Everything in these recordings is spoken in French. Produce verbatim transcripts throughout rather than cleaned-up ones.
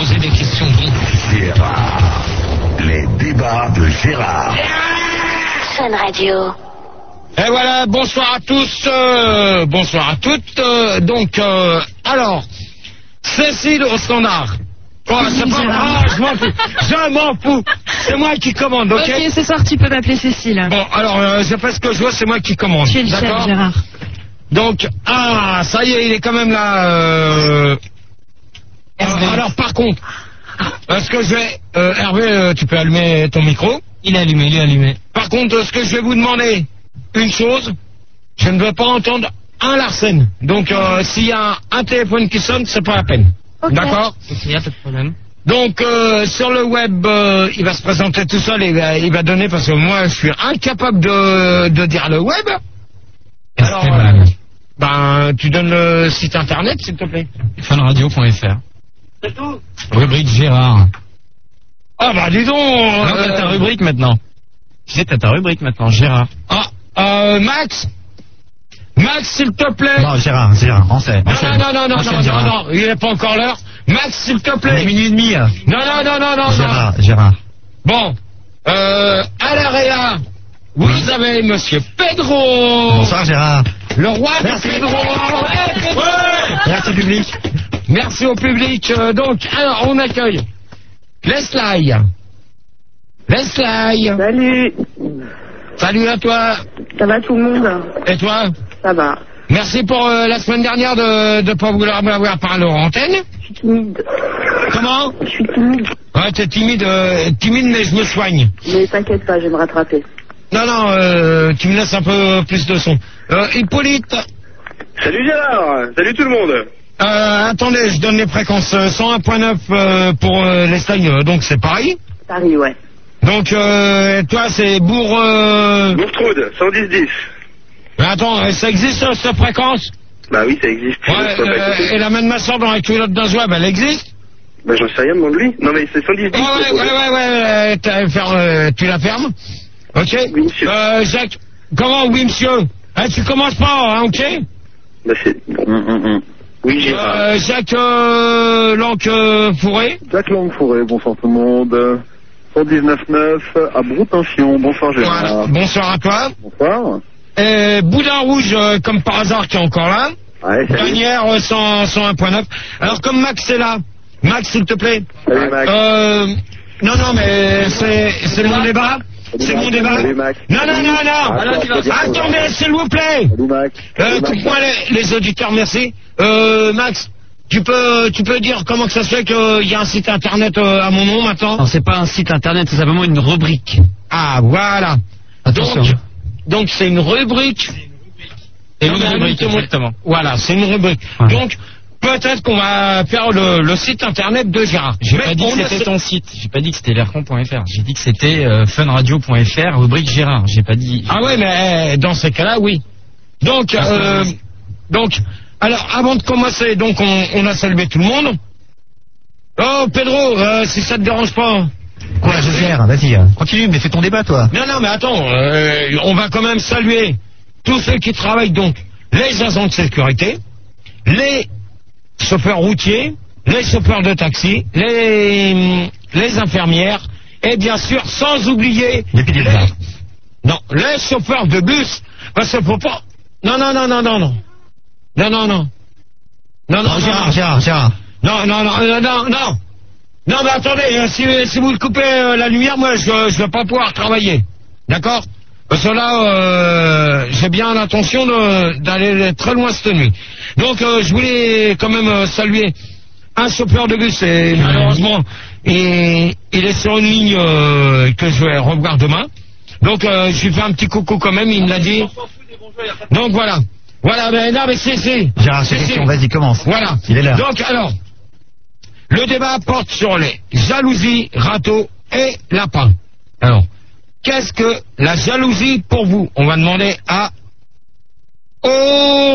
poser des questions. Bon. Gérard. Les débats de Gérard. Fun Radio. Et voilà, bonsoir à tous, euh, bonsoir à toutes. Euh, donc, euh, alors, Cécile au standard. Oh, c'est pas ah, je m'en fous. Je m'en fous. C'est moi qui commande, ok? Ok, ce soir tu peux m'appeler Cécile. Bon, alors, euh, je fais ce que je veux, c'est moi qui commande. Tu es le chef, d'accord? Gérard. Donc, ah, ça y est, il est quand même là. Euh... Hervé. Euh, alors, par contre, euh, ce que je vais... Euh, Hervé, euh, tu peux allumer ton micro? Il est allumé, il est allumé. Par contre, euh, ce que je vais vous demander, une chose, je ne veux pas entendre un Larsen. Donc, euh, s'il y a un, un téléphone qui sonne, c'est pas la peine. Ok. D'accord? Ok, y a pas de problème. Donc, euh, sur le web, euh, il va se présenter tout seul et il va, il va donner, parce que moi, je suis incapable de, de dire le web. Alors, euh, ben, tu donnes le site internet, s'il te plaît. funradio point f r. C'est tout. Rubrique Gérard. Ah, bah, dis donc. Non, euh, t'as ta rubrique maintenant. Tu sais, t'as ta rubrique maintenant, Gérard. Ah, euh, Max Max, s'il te plaît. Non, Gérard, Gérard, enchaîne. Non, enchaîne. non, non, non, Enchaîne, non, non, Gérard. non, il n'est pas encore l'heure. Max, s'il te On est plaît. minuit et demi. hein. Non, non, non, non, non, non. Gérard, Gérard. Bon, euh, à l'Area, vous avez Monsieur Pedro. Bonsoir, Gérard. Le roi de Merci. Pedro. Ouais, Pedro. Merci, public. Merci au public. Euh, donc, alors, on accueille Leslie. Leslie. Salut, Salut à toi. ça va tout le monde? Et toi? Ça va. Merci pour euh, la semaine dernière de ne pas vouloir m'avoir parlé en antenne. Je suis timide. Comment? Je suis timide. Ouais, t'es timide, euh, timide, mais je me soigne. Mais t'inquiète pas, je vais me rattraper. Non, non, euh, tu me laisses un peu plus de son. Euh, Hippolyte, Salut Gérard, salut tout le monde. euh, attendez, je donne les fréquences. euh, cent un virgule neuf euh, pour euh, l'Espagne, euh, donc c'est pareil. Paris, ouais. Donc, euh, toi, c'est Bourg... Euh... Bourtroude, cent dix dix. Mais attends, euh, ça existe, euh, cette fréquence? Bah oui, ça existe. Ouais, Je peux pas euh, écouter. et la main de ma soeur dans la culotte d'un zouave, elle existe? Bah j'en sais rien, demande lui. Non mais c'est cent dix dix. Ouais, ouais, ouais, ouais, ouais, euh, t'as- faire, euh, tu la fermes? Ok. Oui, monsieur. Euh, Jacques, comment, oui, monsieur? Hein, tu commences pas, hein, ok? Bah c'est... Bon. Oui Gérard. Euh, Jacques euh, Lanque euh, Fourré. Jacques Langfouré, bonsoir tout le monde. cent dix-neuf neuf à Broutinchion, bonsoir Gérard. Voilà. Bonsoir à toi. Bonsoir. Et Boudin Rouge, euh, comme par hasard, qui est encore là. Ouais, salut. Dernière, euh, cent, cent un virgule neuf. Alors, comme Max est là, Max, s'il te plaît. Salut Max. Euh, non, non, mais c'est, c'est mon débat. C'est mon débat. Salut Max. Non, non, non, non. Ah, tu vas dire que- Attendez, s'il vous plaît. Salut Max. Euh, Salut, Max. coupe-moi les, les auditeurs, merci. Euh, Max, tu peux, tu peux dire comment que ça se fait qu'il y a un site internet euh, à mon nom maintenant? Non, c'est pas un site internet, c'est simplement une rubrique. Ah, voilà. Attention. Donc, donc c'est une rubrique. C'est Non, une mais rubrique, invite-moi. exactement. Voilà, c'est une rubrique. Ouais. Donc, peut-être qu'on va faire le, le site internet de Gérard. J'ai Mais pas dit on que a c'était ce- ton site. J'ai pas dit que c'était l'aircon point f r. J'ai dit que c'était euh, funradio point f r, rubrique Gérard. J'ai pas dit. Ah ouais, mais dans ces cas-là, oui. Donc, euh, donc, alors, avant de commencer, donc, on, on a salué tout le monde. Oh, Pedro, euh, si ça te dérange pas. Quoi, je gère. Vas-y, euh, continue, mais fais ton débat, toi. Non, non, mais attends, euh, on va quand même saluer tous ceux qui travaillent, donc, les agents de sécurité, les chauffeurs routiers, les chauffeurs de taxi, les, les infirmières, et bien sûr, sans oublier... Les pilotes. Non, les chauffeurs de bus, parce qu'il faut pas... Non, non, non, non, non, non. Non, non, non. Non, non, Non, Gérard, non. Gérard, Gérard. Non, non, non, non, non, non. Non, mais attendez, euh, si, si vous coupez euh, la lumière, moi, je ne vais pas pouvoir travailler. D'accord? Parce que là, euh, j'ai bien l'intention de- d'aller très loin cette nuit. Donc, euh, je voulais quand même euh, saluer un chauffeur de bus, et malheureusement, il, il est sur une ligne euh, que je vais revoir demain. Donc, euh, je lui fais un petit coucou quand même, il me l'a dit. Donc, voilà. Voilà, mais non, mais c'est, c'est. Gérard, c'est, c'est question, c'est. vas-y, commence. Voilà. Il est là. Donc, alors, le débat porte sur les jalousies, râteaux et lapins. Alors, qu'est-ce que la jalousie pour vous? On va demander à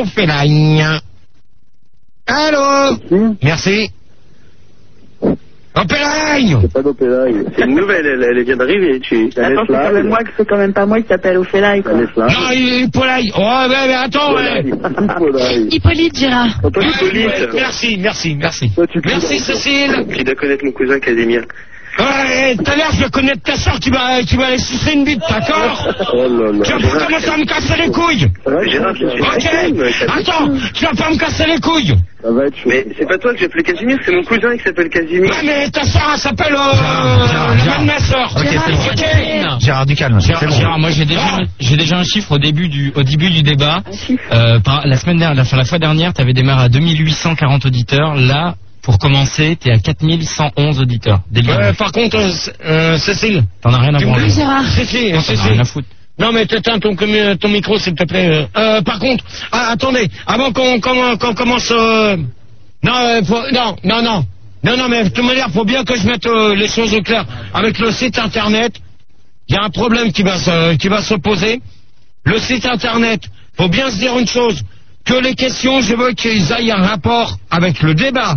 Ophélagne. Allô? Hmm. Merci. Ophélie. C'est pas d'Ophélie. C'est une nouvelle, elle, elle vient d'arriver. Tu... Attends, c'est quand même moi que c'est quand même pas moi qui s'appelle Ophélie, quoi. Non, Hippolyte. Oh, mais, mais attends, ouais. Hippolyte, Gérard. Hippolyte. Merci, merci, merci. Merci, Cécile. Tu dois connaître mon cousin Casimir. Ouais, tout à l'heure, je le connais de ta soeur, tu vas, tu vas aller sucer une bite, d'accord? Oh là là. Tu vas pas commencer à me casser les couilles. Gérard, je suis Ok. Attends, tu vas pas me casser les couilles. Ça va être chaud. Mais c'est pas toi que j'ai appelé Casimir, c'est mon cousin qui s'appelle Casimir. Ouais, mais ta soeur, elle s'appelle, euh, Gérard, la Gérard. de ma soeur. Ok, c'est bon. Ok. Gérard, du calme. Gérard, C'est bon. Gérard, moi j'ai déjà, j'ai déjà un chiffre au début du, au début du débat. Euh, par, la semaine dernière, enfin la fois dernière, t'avais démarré à deux mille huit cent quarante auditeurs. Là, pour commencer, t'es à quatre mille cent onze auditeurs. Délire. Ouais, par contre, euh, euh, Cécile. T'en as rien à Tu branler. me- Gérard. Cécile, T'en as Cécile. rien à foutre. Non, mais t'éteins ton, commu- ton micro, s'il te plaît. Euh, euh, par contre, ah, attendez, avant qu'on qu'on- qu'on commence... Euh... Non, euh, faut- non, non, non. Non, non, mais de toute manière, faut bien que je mette euh, les choses au clair. Avec le site Internet, il y a un problème qui va se, qui va se poser. Le site Internet, faut bien se dire une chose, que les questions, je veux qu'ils aillent un rapport avec le débat.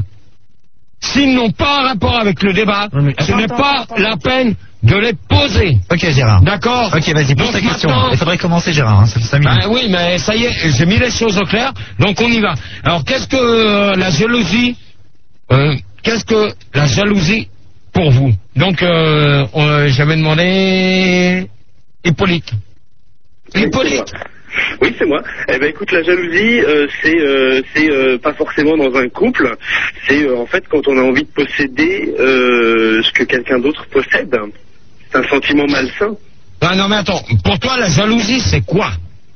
S'ils n'ont pas un rapport avec le débat, ce n'est pas la peine de les poser. Ok, Gérard. D'accord? Ok, vas-y, pose Donc ta question. maintenant- Il faudrait commencer, Gérard, hein, ça fait cinq minutes. Ben oui, mais ça y est, j'ai mis les choses au clair, donc on y va. Alors, qu'est-ce que euh, la jalousie euh, Qu'est-ce que la jalousie pour vous? Donc, euh, on- j'avais demandé Hippolyte. Hippolyte. Oui, c'est moi. Eh ben, écoute, la jalousie, euh, c'est, euh, c'est euh, pas forcément dans un couple. C'est euh, en fait quand on a envie de posséder euh, ce que quelqu'un d'autre possède. C'est un sentiment malsain. Ah non, mais attends, pour toi, la jalousie, c'est quoi?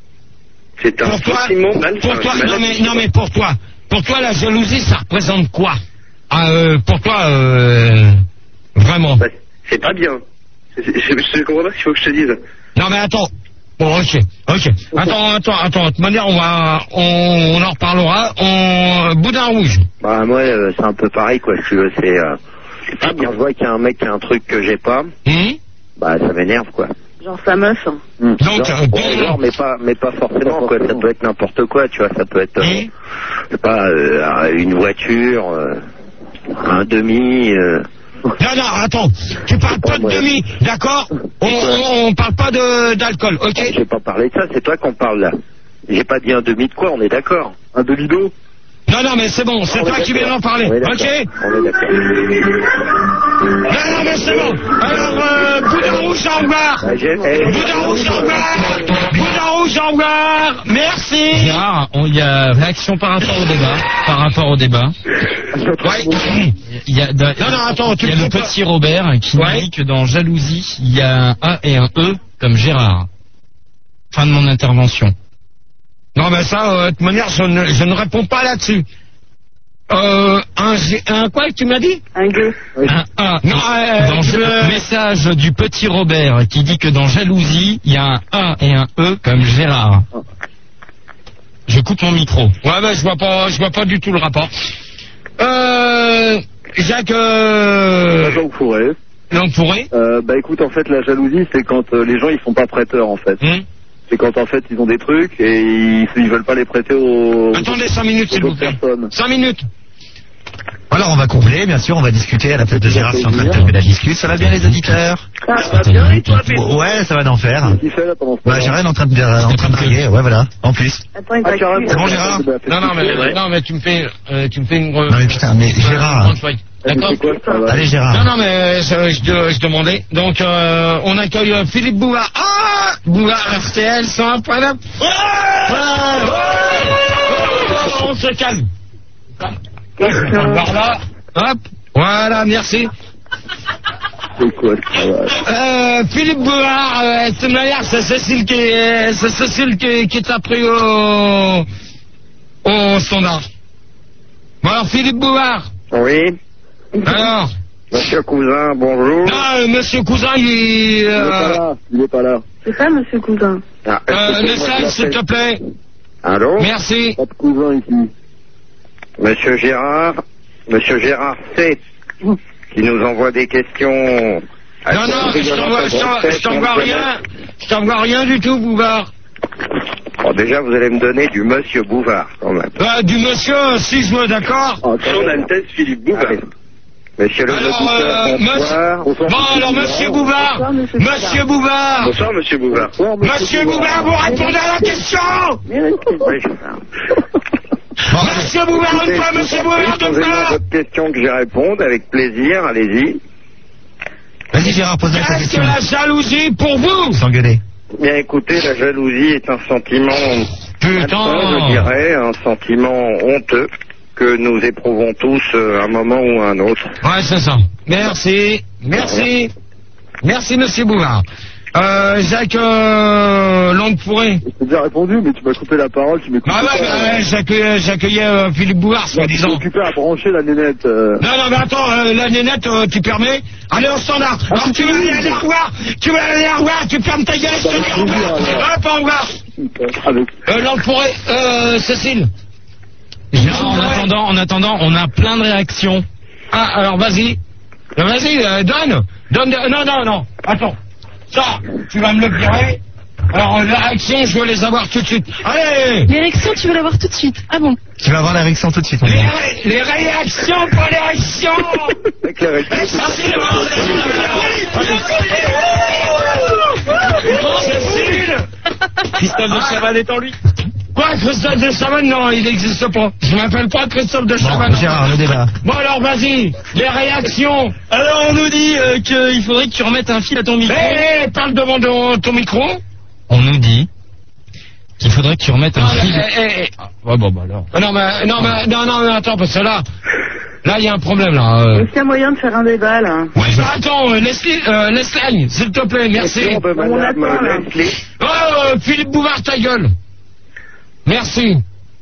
C'est un Pour toi, sentiment malsain. pour toi, une non mais, maladie. non mais pour toi, pour toi, la jalousie, ça représente quoi? Ah, euh, pour toi, euh, vraiment. Bah, c'est pas bien. Je, je, je comprends pas ce qu'il faut que je te dise. Non mais attends. Bon, ok, ok. Attends, attends, attends. De toute manière, on va, on, on en reparlera. On, Boudin rouge. Bah moi euh, c'est un peu pareil quoi, si tu veux, c'est euh, quand je vois qu'il y a un mec qui a un truc que j'ai pas, Hum bah ça m'énerve quoi. Genre sa meuf. hein. Donc, Genre, euh, ouais, genre, mais pas mais pas forcément quoi, ça peut être n'importe quoi, tu vois, ça peut être euh, Hum je sais pas euh, une voiture, euh, un demi euh, Non, non, attends. Tu parles pas de Ouais. demi, d'accord? On, on, on parle pas de d'alcool, ok? j'ai pas parlé de ça, c'est toi qu'on parle là. J'ai pas dit un demi de quoi, on est d'accord. Un demi d'eau. Non, non, mais c'est bon. C'est On est toi qui viens d'accord. d'en parler, On est ok? d'accord. On est d'accord. Non, non, mais c'est bon. Alors, euh, Boudin rouge en revoir. Bah, j'ai- eh, Boudin rouge en revoir. Boudin rouge en revoir. Merci. Gérard, on- il y a réaction par rapport au débat. Par rapport au débat. Ouais. Il y a, de- Non, non, attends, tu il y a me le fais pas- petit Robert qui Ouais. nous dit que dans jalousie, il y a un A et un E comme Gérard. Fin de mon intervention. Non, mais ça, euh, de toute manière, je ne, je ne réponds pas là-dessus. Euh, un, G- un quoi que tu m'as dit? Un gueux. Un A. Non, euh, Dans je- le message du petit Robert qui dit que dans jalousie, il y a un A et un E comme Gérard. Je coupe mon micro. Ouais, ben, je vois pas, je vois pas du tout le rapport. Euh, Jacques, euh, Jean Fourré. l'enfourré. Euh, bah écoute, en fait, la jalousie, c'est quand euh, les gens ils sont pas prêteurs en fait. Hum C'est quand en fait ils ont des trucs et ils, ils veulent pas les prêter aux. Attendez cinq minutes, s'il aux vous autres plaît. personnes. Cinq minutes. Alors, on va combler, bien sûr, on va discuter à la place de Gérard qui est en train de taper la discute. Ça va bien, les auditeurs? Ça Ça va bien, et toi, Philippe? Ouais, ça va d'en faire. Qui fait là pendant ce Bah, temps Gérard est en train de, en train de draguer, ouais, voilà, en plus. Attends, il Ah, va carrément. C'est bon, Gérard? Non, non, mais, non, mais tu me fais, euh, tu me fais une. Non, mais putain, mais Gérard. Grande feuille. D'accord? C'est quoi ça va Allez, Non, Gérard. non, mais je, je, je demandais. Donc, euh, on accueille euh, Philippe Bouvard. Ah Bouvard R T L cent un point neuf. On se calme. Voilà. Hop. Voilà, merci. C'est quoi ça va Euh, Philippe Bouvard, euh, de toute manière, c'est Cécile qui est, c'est Cécile qui, qui t'a pris au, au standard. Bon, alors, Philippe Bouvard. Oui, Alors. monsieur cousin, bonjour. Non, euh, monsieur Cousin, il, Il est pas euh, là. Il est pas là. C'est ça, monsieur Cousin. Ah, euh, écoutez, moi, message, je s'il te l'appelle- plaît. Allô? Merci. Pas de cousin ici. Monsieur Gérard, monsieur Gérard C, qui nous envoie des questions. Non, non, je t'envoie, je t'envoie- je t'envoie rien. Je t'envoie rien du tout, Bouvard. Bon, déjà, vous allez me donner du monsieur Bouvard, quand même. Euh, du monsieur, si je me d'accord. Ah, Son Altesse Philippe Bouvard. Allez. Monsieur le Alors, locuteur, euh, bonsoir. monsieur... Bon, alors, monsieur Bouvard. Bonsoir, monsieur Monsieur Bouvard. Bonsoir, monsieur Bouvard. Monsieur Bouvard, vous répondez à la question. Mais oui, Monsieur Bouvard, une fois, monsieur Bouvard, deux Posez-moi fois. votre question que j'y réponde avec plaisir, allez-y. Vas-y Gérard, pose-moi ta Qu'est-ce que question. la jalousie pour vous? S'engueuler. Bien écoutez, la jalousie est un sentiment, Putain. je dirais, un sentiment honteux que nous éprouvons tous euh, à un moment ou à un autre. Ouais, c'est ça. Merci. Merci. Merci, monsieur Bouvard. Euh, Jacques, euh, Langue pourrée. Je t'ai déjà répondu, mais tu m'as coupé la parole, tu m'écoutes Bah ouais, pas. bah ouais, j'accueillais, j'accueillais euh, Philippe Bouvard, Je suis soi-disant. occupé à brancher la nénette. euh. Non, non, mais attends, euh, la nénette, euh, tu permets? Allez, au standard. Ah, Alors, tu veux aller à la revoir? Tu veux aller à la revoir? Tu fermes ta gueule, je te dis au revoir. Hop, au revoir. Avec... Euh, Langue pourrée, euh, Cécile. Non, en attendant, en attendant, on a plein de réactions. Ah, alors, vas-y. Euh, Vas-y, euh, donne. Donne, de- non, non, non. Attends. Ça, tu vas me le virer. Alors, euh, les réactions, je veux les avoir tout de suite. Allez! L'érection, tu veux l'avoir tout de suite. Ah bon? Tu vas avoir l'érection tout de suite. mon Les, gars. ré- les réactions, pas les réactions! Avec la Et ça, c'est le bordel. Cécile! Christophe de Chavannes est en lui. Quoi, Christophe de Chavannes? Non, il n'existe pas. Je m'appelle pas Christophe de Bon, Chavannes. Gérard, le débat. Bon, alors, vas-y. Les réactions. Alors on nous dit euh, qu'il faudrait que tu remettes un fil à ton micro. Hé, hé, parle devant ton, ton micro. On nous dit qu'il faudrait que tu remettes un Ah, fil. eh, eh, eh. Ouais, bon, bah alors. Non, mais, non, mais, non, non, mais attends, parce que là, là, il y a un problème, là. euh. Est-ce qu'il y a moyen de faire un débat, là? Oui, bah, attends, euh, Leslie, euh, Leslie, s'il te plaît, merci. Question de On madame attend, là. Leslie. Oh, euh, Philippe Bouvard, ta gueule. Merci.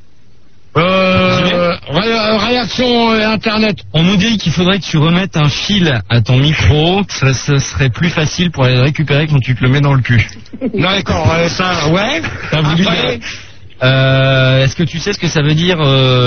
Euh, ré- réaction euh, Internet. On nous dit qu'il faudrait que tu remettes un fil à ton micro, que ça, ça serait plus facile pour aller le récupérer quand tu te le mets dans le cul. Non, d'accord, euh, ça, ouais. T'as voulu Après, dire- Euh, Est-ce que tu sais ce que ça veut dire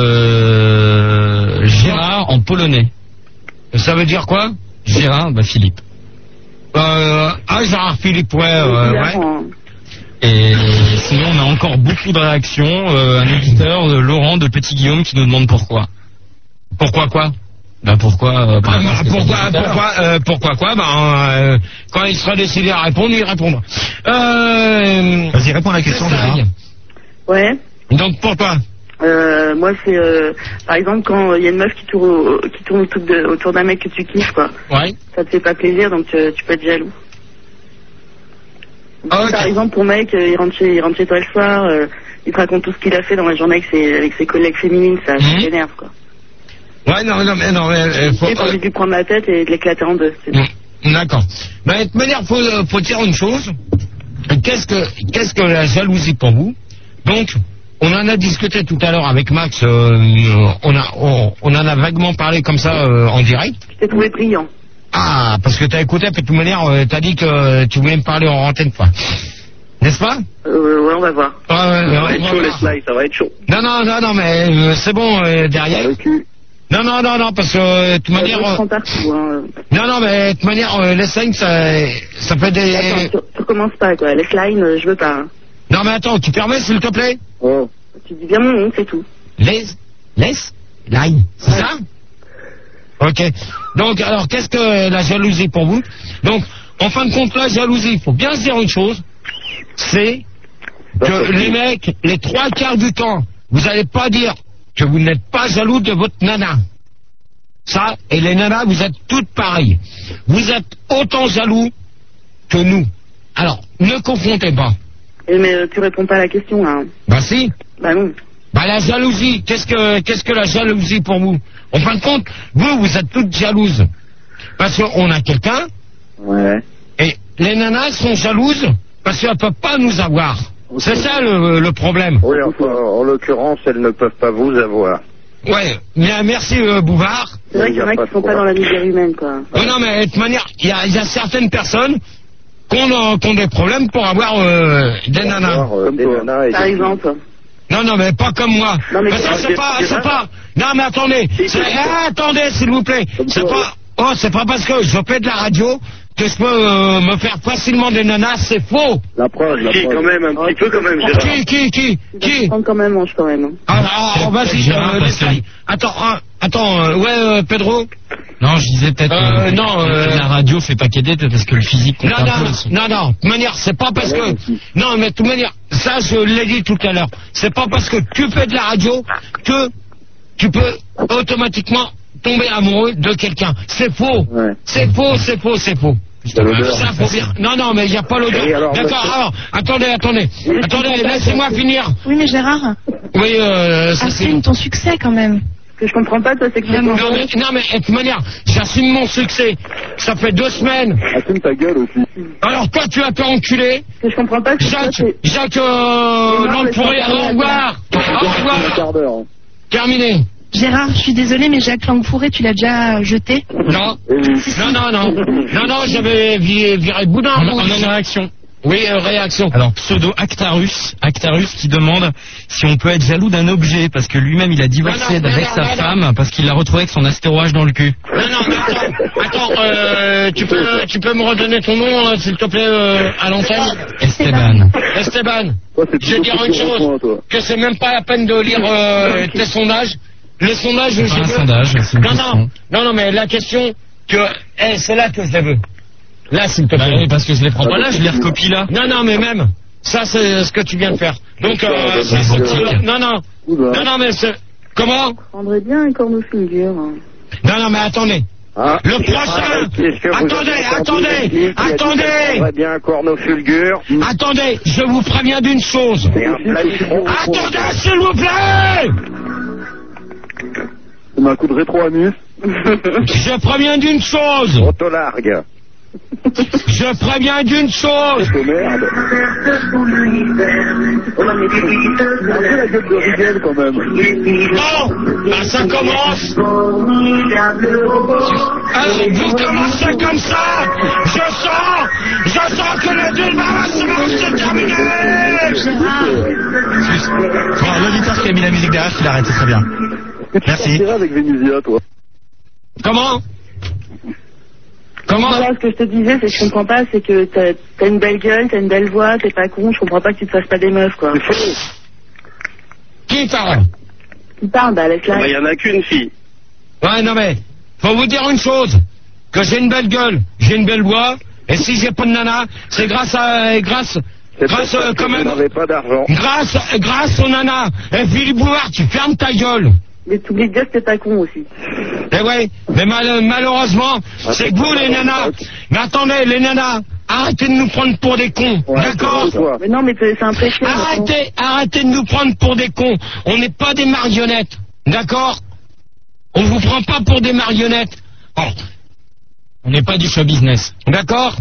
euh, Gérard en polonais? ça veut dire quoi? Gérard, bah Philippe. Euh, ah, Gérard Philippe, ouais, euh, ouais. Évidemment. Et sinon, on a encore beaucoup de réactions. Euh, un éditeur, euh, Laurent de Petit Guillaume, qui nous demande pourquoi. Pourquoi quoi? Bah pourquoi euh, par Ah, rapport à bah, ce que t'as pourquoi, dit tout à l'heure. pourquoi, euh, pourquoi quoi? Ben, euh, quand il sera décidé à répondre, il répondra. Euh, Vas-y, réponds à la question, Gérard. Ouais. donc pourquoi? Euh, moi, c'est, euh, par exemple, quand il y a une meuf qui tourne, au- qui tourne autour, de, autour d'un mec que tu kiffes, quoi. Ouais. Ça te fait pas plaisir, donc euh, tu peux être jaloux. Ah, ok. Par exemple, ton mec, euh, il, rentre chez, il rentre chez toi le soir, euh, il te raconte tout ce qu'il a fait dans la journée avec ses, avec ses collègues féminines, ça, ça Mhm. t'énerve, quoi. Ouais, non, non, mais non, mais, euh, faut, Et t'as envie de lui prendre la tête et de l'éclater en deux. c'est tout. Mm, D'accord. Ben, de toute manière, faut, euh, faut dire une chose. Qu'est-ce que, qu'est-ce que la jalousie pour vous? Donc, on en a discuté tout à l'heure avec Max. euh, on a, on, on en a vaguement parlé comme ça euh, en direct. Je t'ai trouvé brillant. Ah, parce que t'as écouté, puis de toute manière, euh, t'as dit que tu voulais me parler en antenne, quoi. N'est-ce pas? Euh, ouais, on va voir. Ouais, ouais, Ça ouais, va on être va chaud, les voir. slides, ça va être chaud. Non, non, non, non, mais euh, c'est bon, euh, derrière. Non, non, non, non, parce que euh, de toute manière... Je euh, prends partout, hein. non, non, mais de toute manière, euh, les signes, ça, ça fait des... Attends, tu, tu recommences pas, quoi. Les line, euh, je veux pas. Hein. Non, mais attends, tu permets, s'il te plaît? Oh. Tu dis bien mon nom, c'est tout. Les... Laisse line, c'est ça? Ok. Donc, alors, qu'est-ce que la jalousie pour vous? Donc, en fin de compte, la jalousie, il faut bien se dire une chose, c'est que les mecs, les trois quarts du temps, vous n'allez pas dire que vous n'êtes pas jaloux de votre nana. Ça, et les nanas, vous êtes toutes pareilles. Vous êtes autant jaloux que nous. Alors, ne confrontez pas. Et mais euh, tu réponds pas à la question, là. Hein. Bah si. Bah non. Bah la jalousie, qu'est-ce que qu'est-ce que la jalousie pour vous? En fin de compte, vous, vous êtes toutes jalouses. Parce qu'on a quelqu'un, Ouais. et les nanas sont jalouses parce qu'elles ne peuvent pas nous avoir. C'est ça le, le problème. Oui, enfin, en l'occurrence, elles ne peuvent pas vous avoir. Ouais, mais merci euh, Bouvard. C'est vrai qu'il y en a qui sont pas dans la misère humaine, quoi. Oui, non, mais de toute manière, il y a, il y a certaines personnes qui ont, euh, qui ont des problèmes pour avoir euh, des nanas. Avoir, euh, des nanas et Par des- exemple. Non, non, mais pas comme moi. Non, mais Parce que c'est- c'est pas, c'est c'est vrai. pas. Non, mais attendez. C'est- ah, attendez, s'il vous plaît. C'est pas. Oh, c'est pas parce que je fais de la radio que je peux euh, me faire facilement des nanas, c'est faux. La preuve, la Si, preuve. quand même, un petit peu quand même, Gérard. Qui, qui, qui, qui Prends quand même manche quand même. Ah, ah, vas-y, Gérard, euh, parce que- détaille. Attends, ah, attends, euh, ouais, euh, Pedro. Non, je disais peut-être Euh, que non, euh, la radio fait pas qu'aider, peut-être parce que le physique compte Non, un non, peu aussi. non, non, de toute manière, c'est pas parce que... Non, mais de toute manière, ça, je l'ai dit tout à l'heure. C'est pas parce que tu fais de la radio que tu peux automatiquement tomber amoureux de quelqu'un. C'est faux. Ouais. C'est faux, c'est faux, c'est faux. T'as l'odeur. Ça, faut bien... Non, non, mais il n'y a pas Et l'odeur. alors, D'accord, monsieur- alors, attendez, attendez. Attendez, laissez-moi finir. Oui, mais Gérard, Oui, euh, ça c'est... assume ton succès quand même. Ce que je comprends pas, toi, c'est que Vraiment. Non mais, non mais de toute manière, j'assume mon succès. Ça fait deux semaines. Assume ta gueule aussi. Alors toi tu as fait enculer. Ce que je comprends pas, c'est que toi, Jacques, c'est... Jacques, euh, dans le pourri, au revoir. Au Un revoir. quart d'heure. hein. Terminé. Gérard, je suis désolée, mais Jacques Langfourré, tu l'as déjà jeté. Non. Et oui. Non, non, non. Non, non, j'avais vi- viré Boudin. On a, on a une réaction. Oui, euh, réaction. Alors, pseudo Actarus, Actarus qui demande si on peut être jaloux d'un objet, parce que lui-même il a divorcé Non, non, avec non, sa non, non. femme, parce qu'il l'a retrouvé avec son astéroage dans le cul. Non, non, mais attends, attends, euh, tu peux, tu peux me redonner ton nom, euh, s'il te plaît, euh, à l'antenne? Esteban. Esteban. Toi, c'est Je vais plutôt dire une sur ton chose, point, toi. que c'est même pas la peine de lire euh, tes sondages. Les sondages, C'est je pas un veux- sondage, c'est une Non, non, question. non, non, mais la question que, eh, c'est là que je la veux. Là, s'il te Bah plaît. oui, parce que je les prends pas là, je les recopie là. Non, non, mais même, ça, c'est ce que tu viens de faire. Donc, euh, C'est c'est- érotique. non, non, Oula. non, non, mais c'est, comment? Je prendrais bien un cornofilure. Hein. Non, non, mais attendez. Ah, Le prochain, Qu'est-ce que vous attendez, avez entendu, attendez, Leslie, qui a dit qu'elle attendez, prendrait bien un cornofulgure. attendez, je vous préviens d'une chose. C'est un plastron. Attendez, s'il vous plaît! C'est ma coup de rétro-anus. Je préviens d'une chose. Autolargue. Je préviens d'une chose. Oh merde. Un peu la gueule de Rigel quand même. Bon, bah ça commence. Alors, vous commencez comme ça. Je sens, je sens que le débat c'est terminé. Bon, l'auditeur qui a mis la musique derrière, tu l'arrêtes, c'est très bien. Merci. Tu avec Vénusia, toi. Comment? Comment? Voilà, ce que je te disais, c'est que je comprends pas, c'est que t'as t'as une belle gueule, t'as une belle voix, t'es pas con, je comprends pas que tu te fasses pas des meufs, quoi. Qui parle? Qui parle, bah laisse-la. Il y en a qu'une fille. Ouais, non mais, faut vous dire une chose, que j'ai une belle gueule, j'ai une belle voix, et si j'ai pas de nana, c'est grâce à, grâce, C'est grâce parce euh, que quand vous même, n'avez pas d'argent. grâce, grâce aux nanas. Et Philippe Bouvard, tu fermes ta gueule. Mais t'oublies de dire que t'es pas con aussi. Eh ouais, mais mal- malheureusement, c'est que vous les nanas, mais attendez, les nanas, arrêtez de nous prendre pour des cons, d'accord? Toi. Mais non, mais c'est c'est impressionnant. Arrêtez, arrêtez de nous prendre pour des cons. On n'est pas des marionnettes, d'accord? On vous prend pas pour des marionnettes. Oh, On n'est pas du show business. d'accord?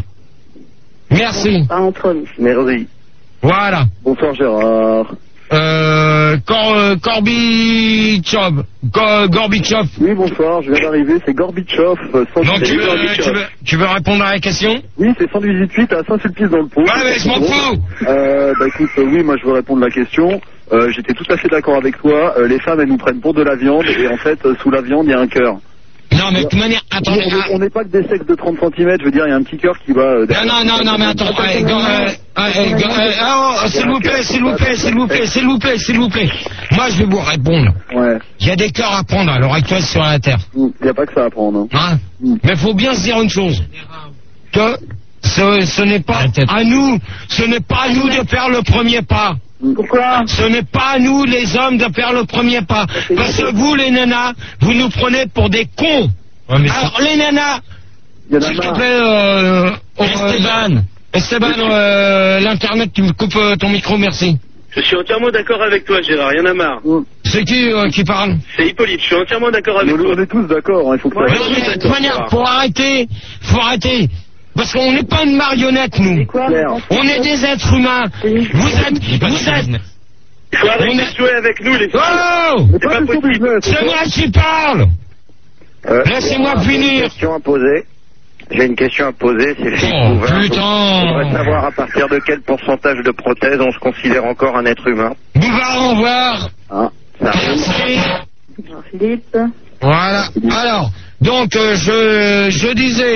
Merci. Pas entre hommes. Merci. Voilà. Bonsoir Gérard. Euh, Cor, euh, Korbichov. Ko- Gorbichov. Oui, bonsoir, je viens d'arriver, c'est Gorbichov. euh, cent Donc tu dix-huit. veux, tu, veux, tu veux répondre à la question? Oui, c'est cent dix-huit à Saint-Sulpice dans le Pau. Ouais, mais je m'en fous. Euh, bah écoute, euh, oui, moi je veux répondre à la question. Euh, J'étais tout à fait d'accord avec toi. Euh, les femmes, elles nous prennent pour de la viande et en fait, euh, sous la viande, il y a un cœur. Non, mais de toute manière, attendez. On est- on n'est pas que des sexes de trente centimètres, je veux dire, il y a un petit cœur qui va... euh, Non, non, non, non, mais attends, euh, go- euh, euh, go- euh, oh, s'il vous plaît, s'il vous plaît, s'il vous plaît, s'il vous plaît, s'il vous plaît. Moi, je vais vous répondre. Ouais, Il y a des cœurs à prendre à l'heure actuelle sur la Terre. il n'y a pas que ça à prendre. Hein. Hein? Mm. Mais faut bien se dire une chose. Que ce, ce n'est pas Arrêtez. à nous, ce n'est pas à nous de faire le premier pas. Pourquoi? Ce n'est pas à nous, les hommes, de faire le premier pas. Parce que vous, les nanas, vous nous prenez pour des cons. Ouais, mais Alors, les nanas, Il y en a s'il te marre. plaît, euh, euh, Esteban. Esteban, euh, l'internet, tu me coupes euh, ton micro, merci. Je suis entièrement d'accord avec toi, Gérard, y'en a marre. Mm. C'est qui euh, qui parle? C'est Hippolyte, je suis entièrement d'accord avec On, toi. on est tous d'accord, hein, il faut que ça... Mais non, mais de toute manière, faut arrêter, faut arrêter. Parce qu'on n'est pas une marionnette, nous. C'est quoi? Claire. On est des êtres humains. Vous êtes, Il n'est pas du vous show êtes. business. Il faut arrêter On de est- jouer avec nous, les filles. Oh! Mais C'est pas pas du tout possible. business. C'est moi qui parle. Euh, Laissez-moi J'ai finir. une question à poser. J'ai une question à poser, c'est Philippe Oh, Bouvard. Je putain. voudrais savoir à partir de quel pourcentage de prothèses on se considère encore un être humain. Bouvard, au revoir. Ah. Ça arrive. Merci. Alors, Philippe. Voilà. Alors, donc, euh, je, je disais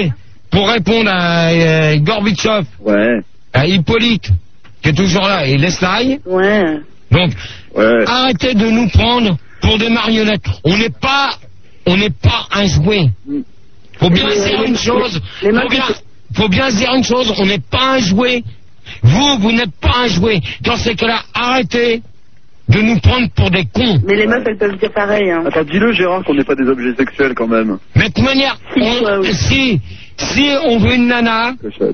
pour répondre à euh, Gorbatchev, Ouais. à Hippolyte, qui est toujours là, et Leslie. Ouais. Donc, Ouais. arrêtez de nous prendre pour des marionnettes. On n'est pas, on n'est pas un jouet. Faut bien se dire une chose. les Faut bien, faut bien se dire une chose. On n'est pas un jouet. Vous, vous n'êtes pas un jouet. Dans ces cas-là, arrêtez de nous prendre pour des cons. Mais les meufs, elles peuvent dire pareil. Hein. Attends, dis-le Gérard qu'on n'est pas des objets sexuels quand même. Mais de toute manière, Si, on- toi, oui. si, si on veut une nana,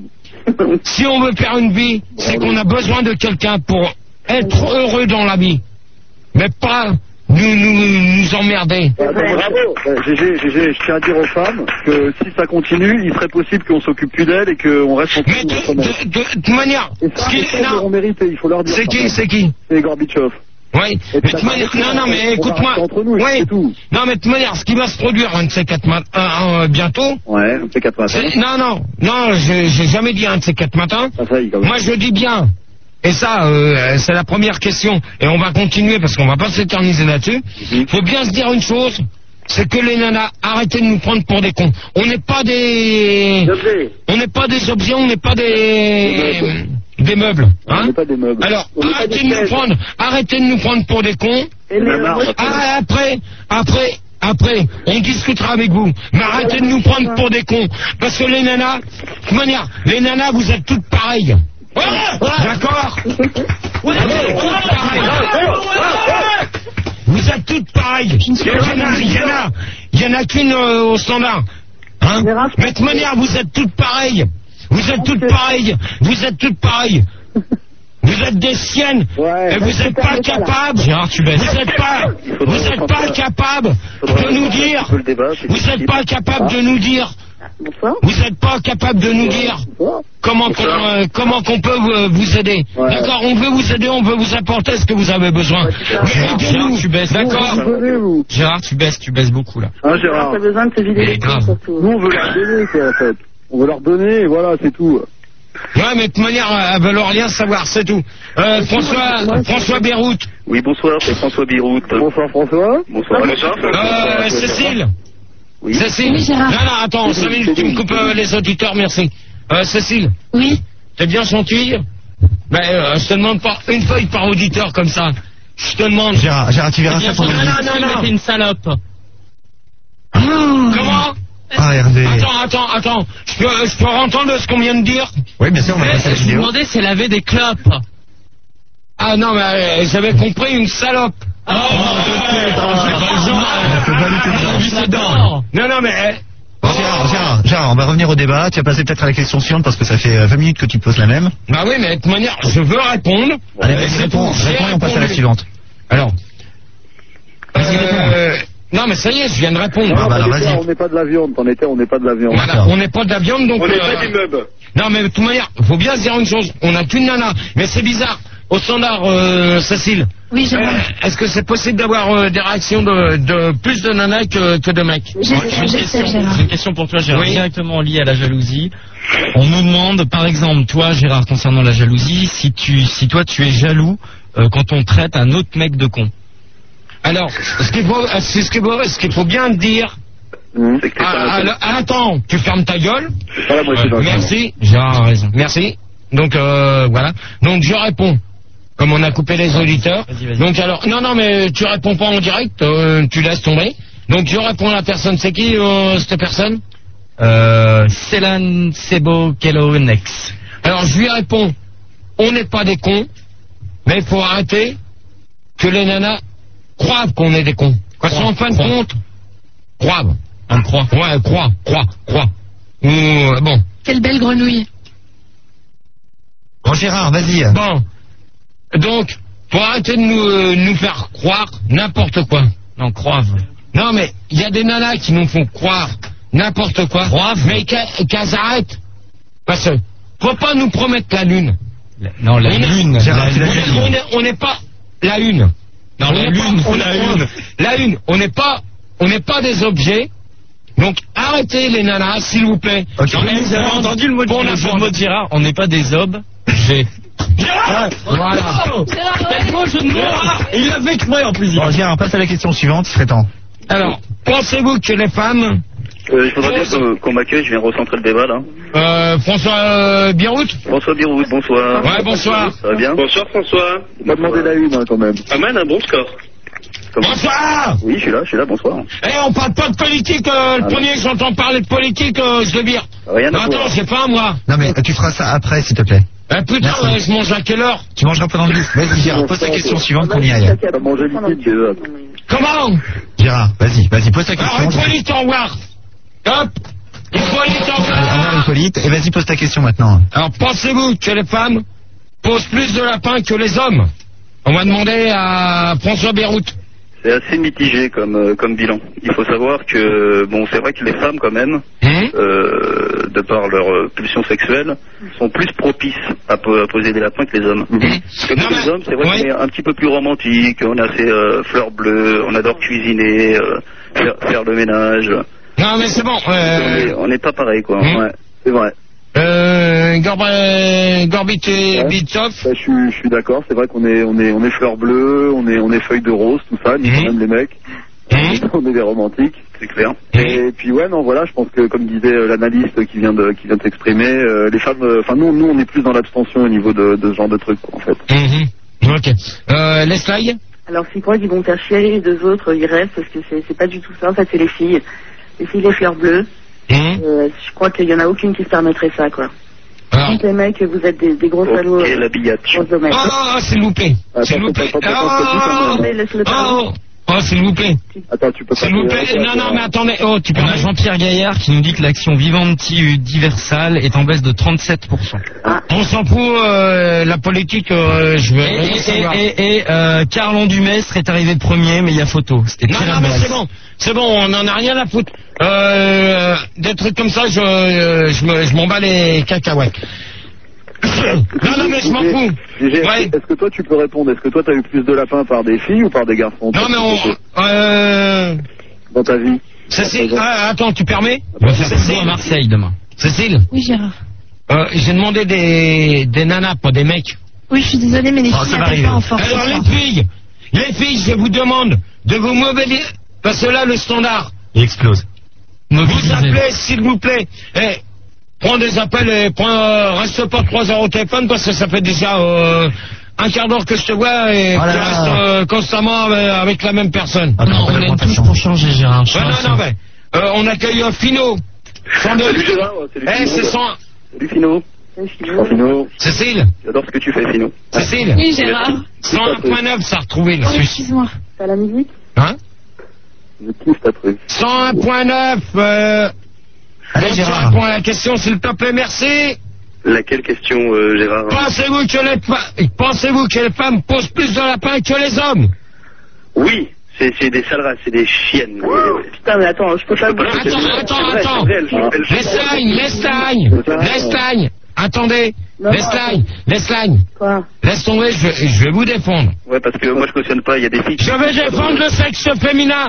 si on veut faire une vie, c'est qu'on a besoin de quelqu'un pour être heureux dans la vie. Mais pas nous, nous, nous emmerder. Euh, Gégé, Gégé, je tiens à dire aux femmes que si ça continue, il serait possible qu'on s'occupe plus d'elles et qu'on reste en Mais de, de, de, de toute manière, Et ce ça, qui- les femmes non, l'auront mérité, il faut leur dire. c'est ça, qui, quand c'est même. qui C'est Gorbatchev. Oui, mais de toute manière, non, non, mais écoute-moi. Entre nous, Oui, c'est tout. non, mais de toute manière, ce qui va se produire un de ces quatre matins, un, un, bientôt. Ouais, c'est quatre matins. c'est- Non, non, non, j'ai j'ai jamais dit un de ces quatre matins. Ça faillit quand même. Moi, je dis bien. Et ça, euh, c'est la première question. Et on va continuer parce qu'on va pas s'éterniser là-dessus. Mhm. Faut bien se dire une chose, c'est que les nanas, arrêtez de nous prendre pour des cons. On n'est pas des, on n'est pas des objets, on n'est pas des, des meubles. On Hein n'est pas des meubles. Alors, On n'est pas arrêtez des de nous chaises. prendre, arrêtez de nous prendre pour des cons. Et les- marre. Ah, après, après, après, on discutera avec vous. Mais arrêtez de nous prendre pour des cons. Parce que les nanas, de toute manière, les nanas, vous êtes toutes pareilles. D'accord? Vous êtes toutes pareilles. Vous êtes toutes pareilles. Il y en a, il y en a, il y en a qu'une euh, au standard. Hein? Mais de toute manière, vous êtes toutes pareilles. Vous êtes toutes pareilles. Vous êtes toutes pareilles. Vous êtes des siennes. Et vous n'êtes pas capables. Gérard, tu baisses. Vous n'êtes pas, vous n'êtes pas capable de nous dire. Le débat, c'est Vous n'êtes pas capable de nous dire. Bonsoir. Vous n'êtes pas capable de nous dire comment qu'on euh, comment qu'on peut vous, vous aider. Ouais. D'accord, on veut vous aider, on veut vous apporter ce que vous avez besoin. Mais Gérard, aidez-nous. tu baisses. D'accord. Venez-vous. Gérard, tu baisses, tu baisses beaucoup là. Hein, Gérard? T'as besoin de te vider Mais les grave. couilles surtout. Nous, on veut leur donner, quoi, en fait. On veut leur donner, et voilà, c'est tout. Ouais, mais de toute manière, elles veulent rien savoir, c'est tout. Euh, François, François Beyrouth. Oui, bonsoir, c'est François Birout. Bonsoir, François. Bonsoir. Bonsoir. Euh, Cécile. Oui. Cécile. Oui, Gérard. Non, non, attends, cinq minutes, tu me coupes euh, les auditeurs, merci. Euh, Cécile. Oui. T'es bien gentille. Ben, euh, je te demande pas une feuille par auditeur comme ça. Je te demande. Gérard, Gérard, tu verras ça pour Non, le non, non, non. T'es une salope. Comment? Ah, Hervé. Attends, attends, attends. Je peux, je peux entendre ce qu'on vient de dire? Oui, bien sûr, on va passer à la Je vous vidéo. demandais si elle avait des clopes. Ah non, mais euh, j'avais compris une salope. Oh, Non, non, mais... euh, Bon, Gérard, Gérard, Gérard, on va revenir au débat. Tu vas passer peut-être à la question suivante parce que ça fait euh, vingt minutes que tu poses la même. Bah oui, mais de toute manière, je veux répondre. Allez, Euh, vas-y, c'est réponds, tout. J'ai réponds et on passe à la répondu. suivante. Alors. Vas-y, Euh, non, mais ça y est, je viens de répondre. Non, Ah, bah, alors, on était, vas-y. on n'est pas de la viande. T'en étais, on n'est pas de la viande. Voilà, on n'est pas de la viande, donc... On n'est euh, pas des meubles. Non, mais de toute manière, faut bien se dire une chose. On n'a qu'une nana. Mais c'est bizarre. Au standard, euh, Cécile. Oui, Gérard. Euh, Est-ce que c'est possible d'avoir euh, des réactions de, de plus de nanas que, que de mecs? J'ai- J'ai une je question, sais, Gérard. j'ai une question pour toi, Gérard, Oui. directement liée à la jalousie. On nous demande, par exemple, toi, Gérard, concernant la jalousie, si tu, si toi, tu es jaloux euh, quand on traite un autre mec de con. Alors, ce qu'il faut, c'est ce qu'il faut, ce qu'il faut bien dire. Hum. C'est que t'es Ah, pas alors, attends, tu fermes ta gueule. Voilà, moi, c'est dans le Merci. Gérard a raison. Merci. Donc euh, voilà. Donc je réponds. Comme on a coupé les auditeurs. Vas-y, vas-y. Donc alors, non, non, mais tu réponds pas en direct, euh, tu laisses tomber. Donc je réponds à la personne. C'est qui euh, cette personne? Euh, Célan Sebo Kelonex. Alors je lui réponds. On n'est pas des cons, mais il faut arrêter que les nanas croient qu'on est des cons. Parce Croient, qu'en fin de croient. compte, croient. On croit. Ouais, croient, croient, croient. Ou euh, bon, Quelle belle grenouille. Bon, Gérard, vas-y. bon. Donc, faut arrêter de nous, euh, nous faire croire n'importe quoi. Non, croive. Non, mais il y a des nanas qui nous font croire n'importe quoi. Mais qu'elles qu'elles arrêtent. Parce que faut pas nous promettre la lune. La- Non, la On est- lune. Gérard, La tu l'as On dit. lune. est- on est- on n'est pas la une. Non, On la n'est lune, pas- on la est- lune. La une. On n'est pas, on n'est pas des objets. Donc arrêtez les nanas, s'il vous plaît. Ok. J'en ai Vous avez entendu le mot de, Bon, le la jeu de bande. mots de Gérard? On n'est pas des obs. J'ai. Voilà. Quel beau jeu de mots. Il l'a fait exprès en plus. Bon, Gérard, passe à la question suivante, il serait temps. Alors, pensez-vous que les femmes Euh, je voudrais bien qu'on qu'on m'accueille, je viens recentrer le débat là. Euh, François euh, Birout. François Birout, bonsoir. Ouais, bonsoir. Ça va bien? Bonsoir François. On m'a demandé la une hein, quand même. Pas mal, un bon score. Comment? Bonsoir. Oui, je suis là, je suis là, bonsoir. Eh, on parle pas de politique, euh, le Ah, premier que j'entends parler de politique, euh, je le vire. Rien Non, à attends, voir. c'est pas moi. Non mais tu feras ça après, s'il te plaît. Eh, putain, Merci. ouais, je mange à quelle heure? Tu mangeras pendant le bus. Vas-y, Gérard, pose ta question suivante qu'on y aille. T'as mangé liquide, déjà. Comment? Gérard, vas-y, vas-y, pose ta Alors, question. Hippolyte, au revoir. Hop. Hippolyte, au Au revoir, revoir. Hippolyte. Et vas-y, pose ta question maintenant. Alors, pensez-vous que les femmes posent plus de lapins que les hommes? On va demander à François Birout. C'est assez mitigé comme, euh, comme bilan. Il faut savoir que, bon, c'est vrai que les femmes, quand même, Hum euh, de par leur euh, pulsion sexuelle, sont plus propices à, po- à poser des lapins que les hommes. Comme Non, les mais- hommes, c'est vrai ouais. qu'on est un petit peu plus romantique, on a ces euh, fleurs bleues, on adore cuisiner, euh, faire, faire le ménage. Non, mais c'est bon. On est- Euh, on n'est pas pareil, quoi. Hum. Ouais, c'est vrai. euh, Gorba- Gorbit et Ouais. Bitov. Bah, je suis, je suis d'accord, c'est vrai qu'on est, on est, on est fleurs bleues, on est, on est feuilles de rose, tout ça, ni Mhm. quand même les mecs. Hum On est des romantiques, c'est clair. Mhm. Et puis ouais, non, voilà, je pense que comme disait euh, l'analyste qui vient de, qui vient de s'exprimer, euh, les femmes, euh, enfin nous, nous, on est plus dans l'abstention au niveau de, de ce genre de trucs, quoi, en fait. Mhm. Ok. Euh, Leslie. Alors c'est quoi qu'ils vont faire chier, les deux autres, ils restent, parce que c'est c'est pas du tout ça, en fait c'est les filles. Les filles, les fleurs bleues. Hum Euh, je crois qu'il y en a aucune qui se permettrait ça, quoi. Alors. Donc les mecs, vous êtes des, des gros salauds. Ok, euh, l'habillage. dans ce domaine. Oh, oh, oh, s'il vous plaît. Attends, S'il vous plaît. attends, attends, attends, attends, Oh, Attendez, laisse-le oh, parler. oh, oh, s'il vous plaît. Attends, tu peux pas. S'il vous plaît. Non, non, mais attendez. Oh, tu peux. On a Jean-Pierre Gaillard qui nous dit que l'action Vivanti-Diversal est en baisse de trente-sept pour cent. On s'en fout, euh, la politique, euh, je Et, veux et, rien savoir. et, et, et, euh, Carlon Dumestre est arrivé premier, mais il y a photo. C'était Non, très non, mais c'est bon. C'est bon, on en a rien à foutre. Euh, des trucs comme ça, je, euh, je me- je m'en bats les cacahuètes. Non, non, mais je m'en fous. Gégé, est-ce Ouais. que- est-ce que toi tu peux répondre? Est-ce que toi t'as eu plus de lapins par des filles ou par des garçons? Non, mais on, euh, Dans ta vie? Cécile, ah, attends, tu permets? On va faire Cécile à Marseille demain. Cécile, Oui, Gérard. euh, j'ai demandé des, des nanas, pas des mecs. Oui, je suis désolée, mais les Oh, ça filles va n'appellent arriver. pas en force. Alors ce les soir. filles, les filles, je vous demande de vous mobiliser, parce que là, le standard, Il explose. vous Mobilisé. appelez, s'il vous plaît, et prends des appels et prends, euh, reste pas trois heures au téléphone, parce que ça fait déjà euh, un quart d'heure que je te vois et Oh là tu là. restes euh, constamment avec, avec la même personne. Attends, Non, on complètement aime tous patient. pour changer, Gérard. Ouais, non, non, mais euh, on accueille euh, Fino. cent deux. Salut Gérard, salut Eh, Fino. c'est cent. Salut Fino. Oh, Fino, Cécile, j'adore ce que tu fais Fino. Cécile, Oui, Gérard. cent un point neuf, ça a retrouvé le Oh, Suisse. excuse-moi. T'as la musique? Hein Je kiffe ta truc. cent un point neuf, euh... Allez, donc, Gérard. tu réponds à la question, s'il te plaît, merci. Laquelle question, euh, Gérard? Pensez-vous que les fa- pensez-vous que les femmes posent plus de lapins que les hommes? Oui, c'est c'est des sales races, c'est des chiennes. Putain, mais attends, je peux pas... peux pas- Attends, c'est attends, vrai, attends. c'est vrai, elles sont- elles sont- Lestagne, Lestagne, Lestagne. Attendez, Non, non, Lestagne, Lestagne. Quoi? Laisse tomber, je, je vais vous défendre. Ouais, parce que moi je cautionne pas, il y a des filles. Je vais défendre le sexe féminin.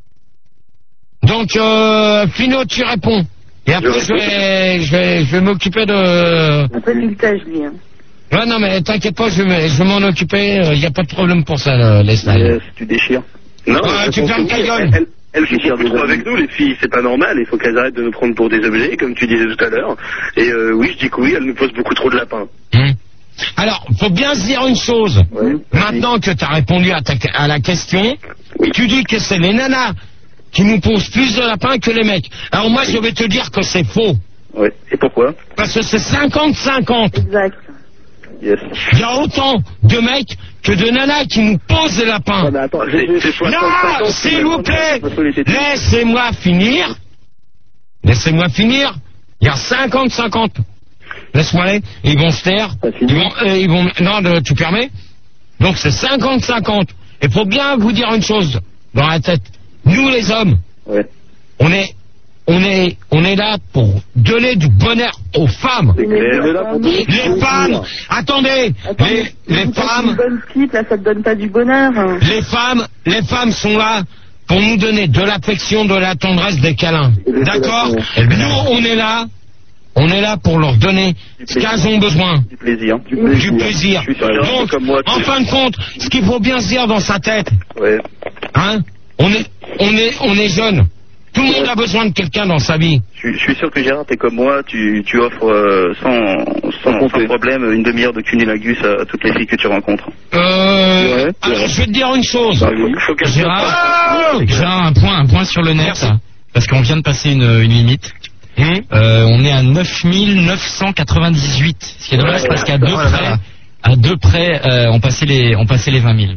Donc, euh, Fino, tu réponds. Et après, je vais, je vais, je vais m'occuper de... Un peu d'ultage, lui. Hein. Ouais, non, mais t'inquiète pas, je vais, je vais m'en occuper. Il n'y a pas de problème pour ça, le- Lestagne. Yes, tu déchires. Non, Ouais, elles tu sont fermes ta toutes- gueule. Elles, elles Tu sont tires beaucoup des trop amis. avec nous, les filles, c'est pas normal, il faut qu'elles arrêtent de nous prendre pour des objets, comme tu disais tout à l'heure. Et euh, oui, je dis que oui, elles nous posent beaucoup trop de lapins. Hum. Alors, faut bien se dire une chose. Ouais. Maintenant que tu as répondu à, ta, à la question, tu dis que c'est les nanas qui nous posent plus de lapins que les mecs. Alors moi, je vais te dire que c'est faux. Ouais. Et pourquoi? Parce que c'est cinquante cinquante. Exact. Yes. Il y a autant de mecs que de nanas qui nous posent des lapins. Non, mais attends, C'est- Gégé, c'est soixante Non, cinquante, s'il vous plaît, Parce que les tétés- laissez-moi finir. Laissez-moi finir. Il y a cinquante cinquante. Laisse-moi aller. Ils vont se taire. T'as fini Ils vont, euh, ils vont, non, de- tu permets? Donc c'est cinquante cinquante. Et faut bien vous dire une chose dans la tête. Nous les hommes, Ouais. on est, on est, on est là pour donner du bonheur aux femmes. C'est clair. On est là pour Les femmes, attendez, Attends, les, mais les vous faites femmes, une bonne petite, là, ça te donne pas du bonheur. Hein. les femmes, les femmes sont là pour nous donner de l'affection, de la tendresse, des câlins. D'accord? Nous, on est là, on est là pour leur donner ce qu'elles ont besoin. Du plaisir. Du plaisir. Je suis sûr, Donc, comme moi, tu- en fin de compte, ce qu'il faut bien se dire dans sa tête, Ouais. hein, on est, on est, on est jeune. Tout le monde a besoin de quelqu'un dans sa vie. Je suis, je suis sûr que Gérard, t'es comme moi, tu, tu offres euh, sans, sans, sans problème une demi-heure de cunilingus à toutes les filles que tu rencontres. Euh, ouais, alors, je vais te dire une chose. Bah, oui. faut, faut Gérard, oh Gérard, un point, un point sur le net, parce qu'on vient de passer une, une limite. Mmh. Euh, on est à neuf mille neuf cent quatre-vingt-dix-huit. Ce qui est dommage, parce qu'à deux près, à deux près, euh, on passait les, on passait les vingt mille.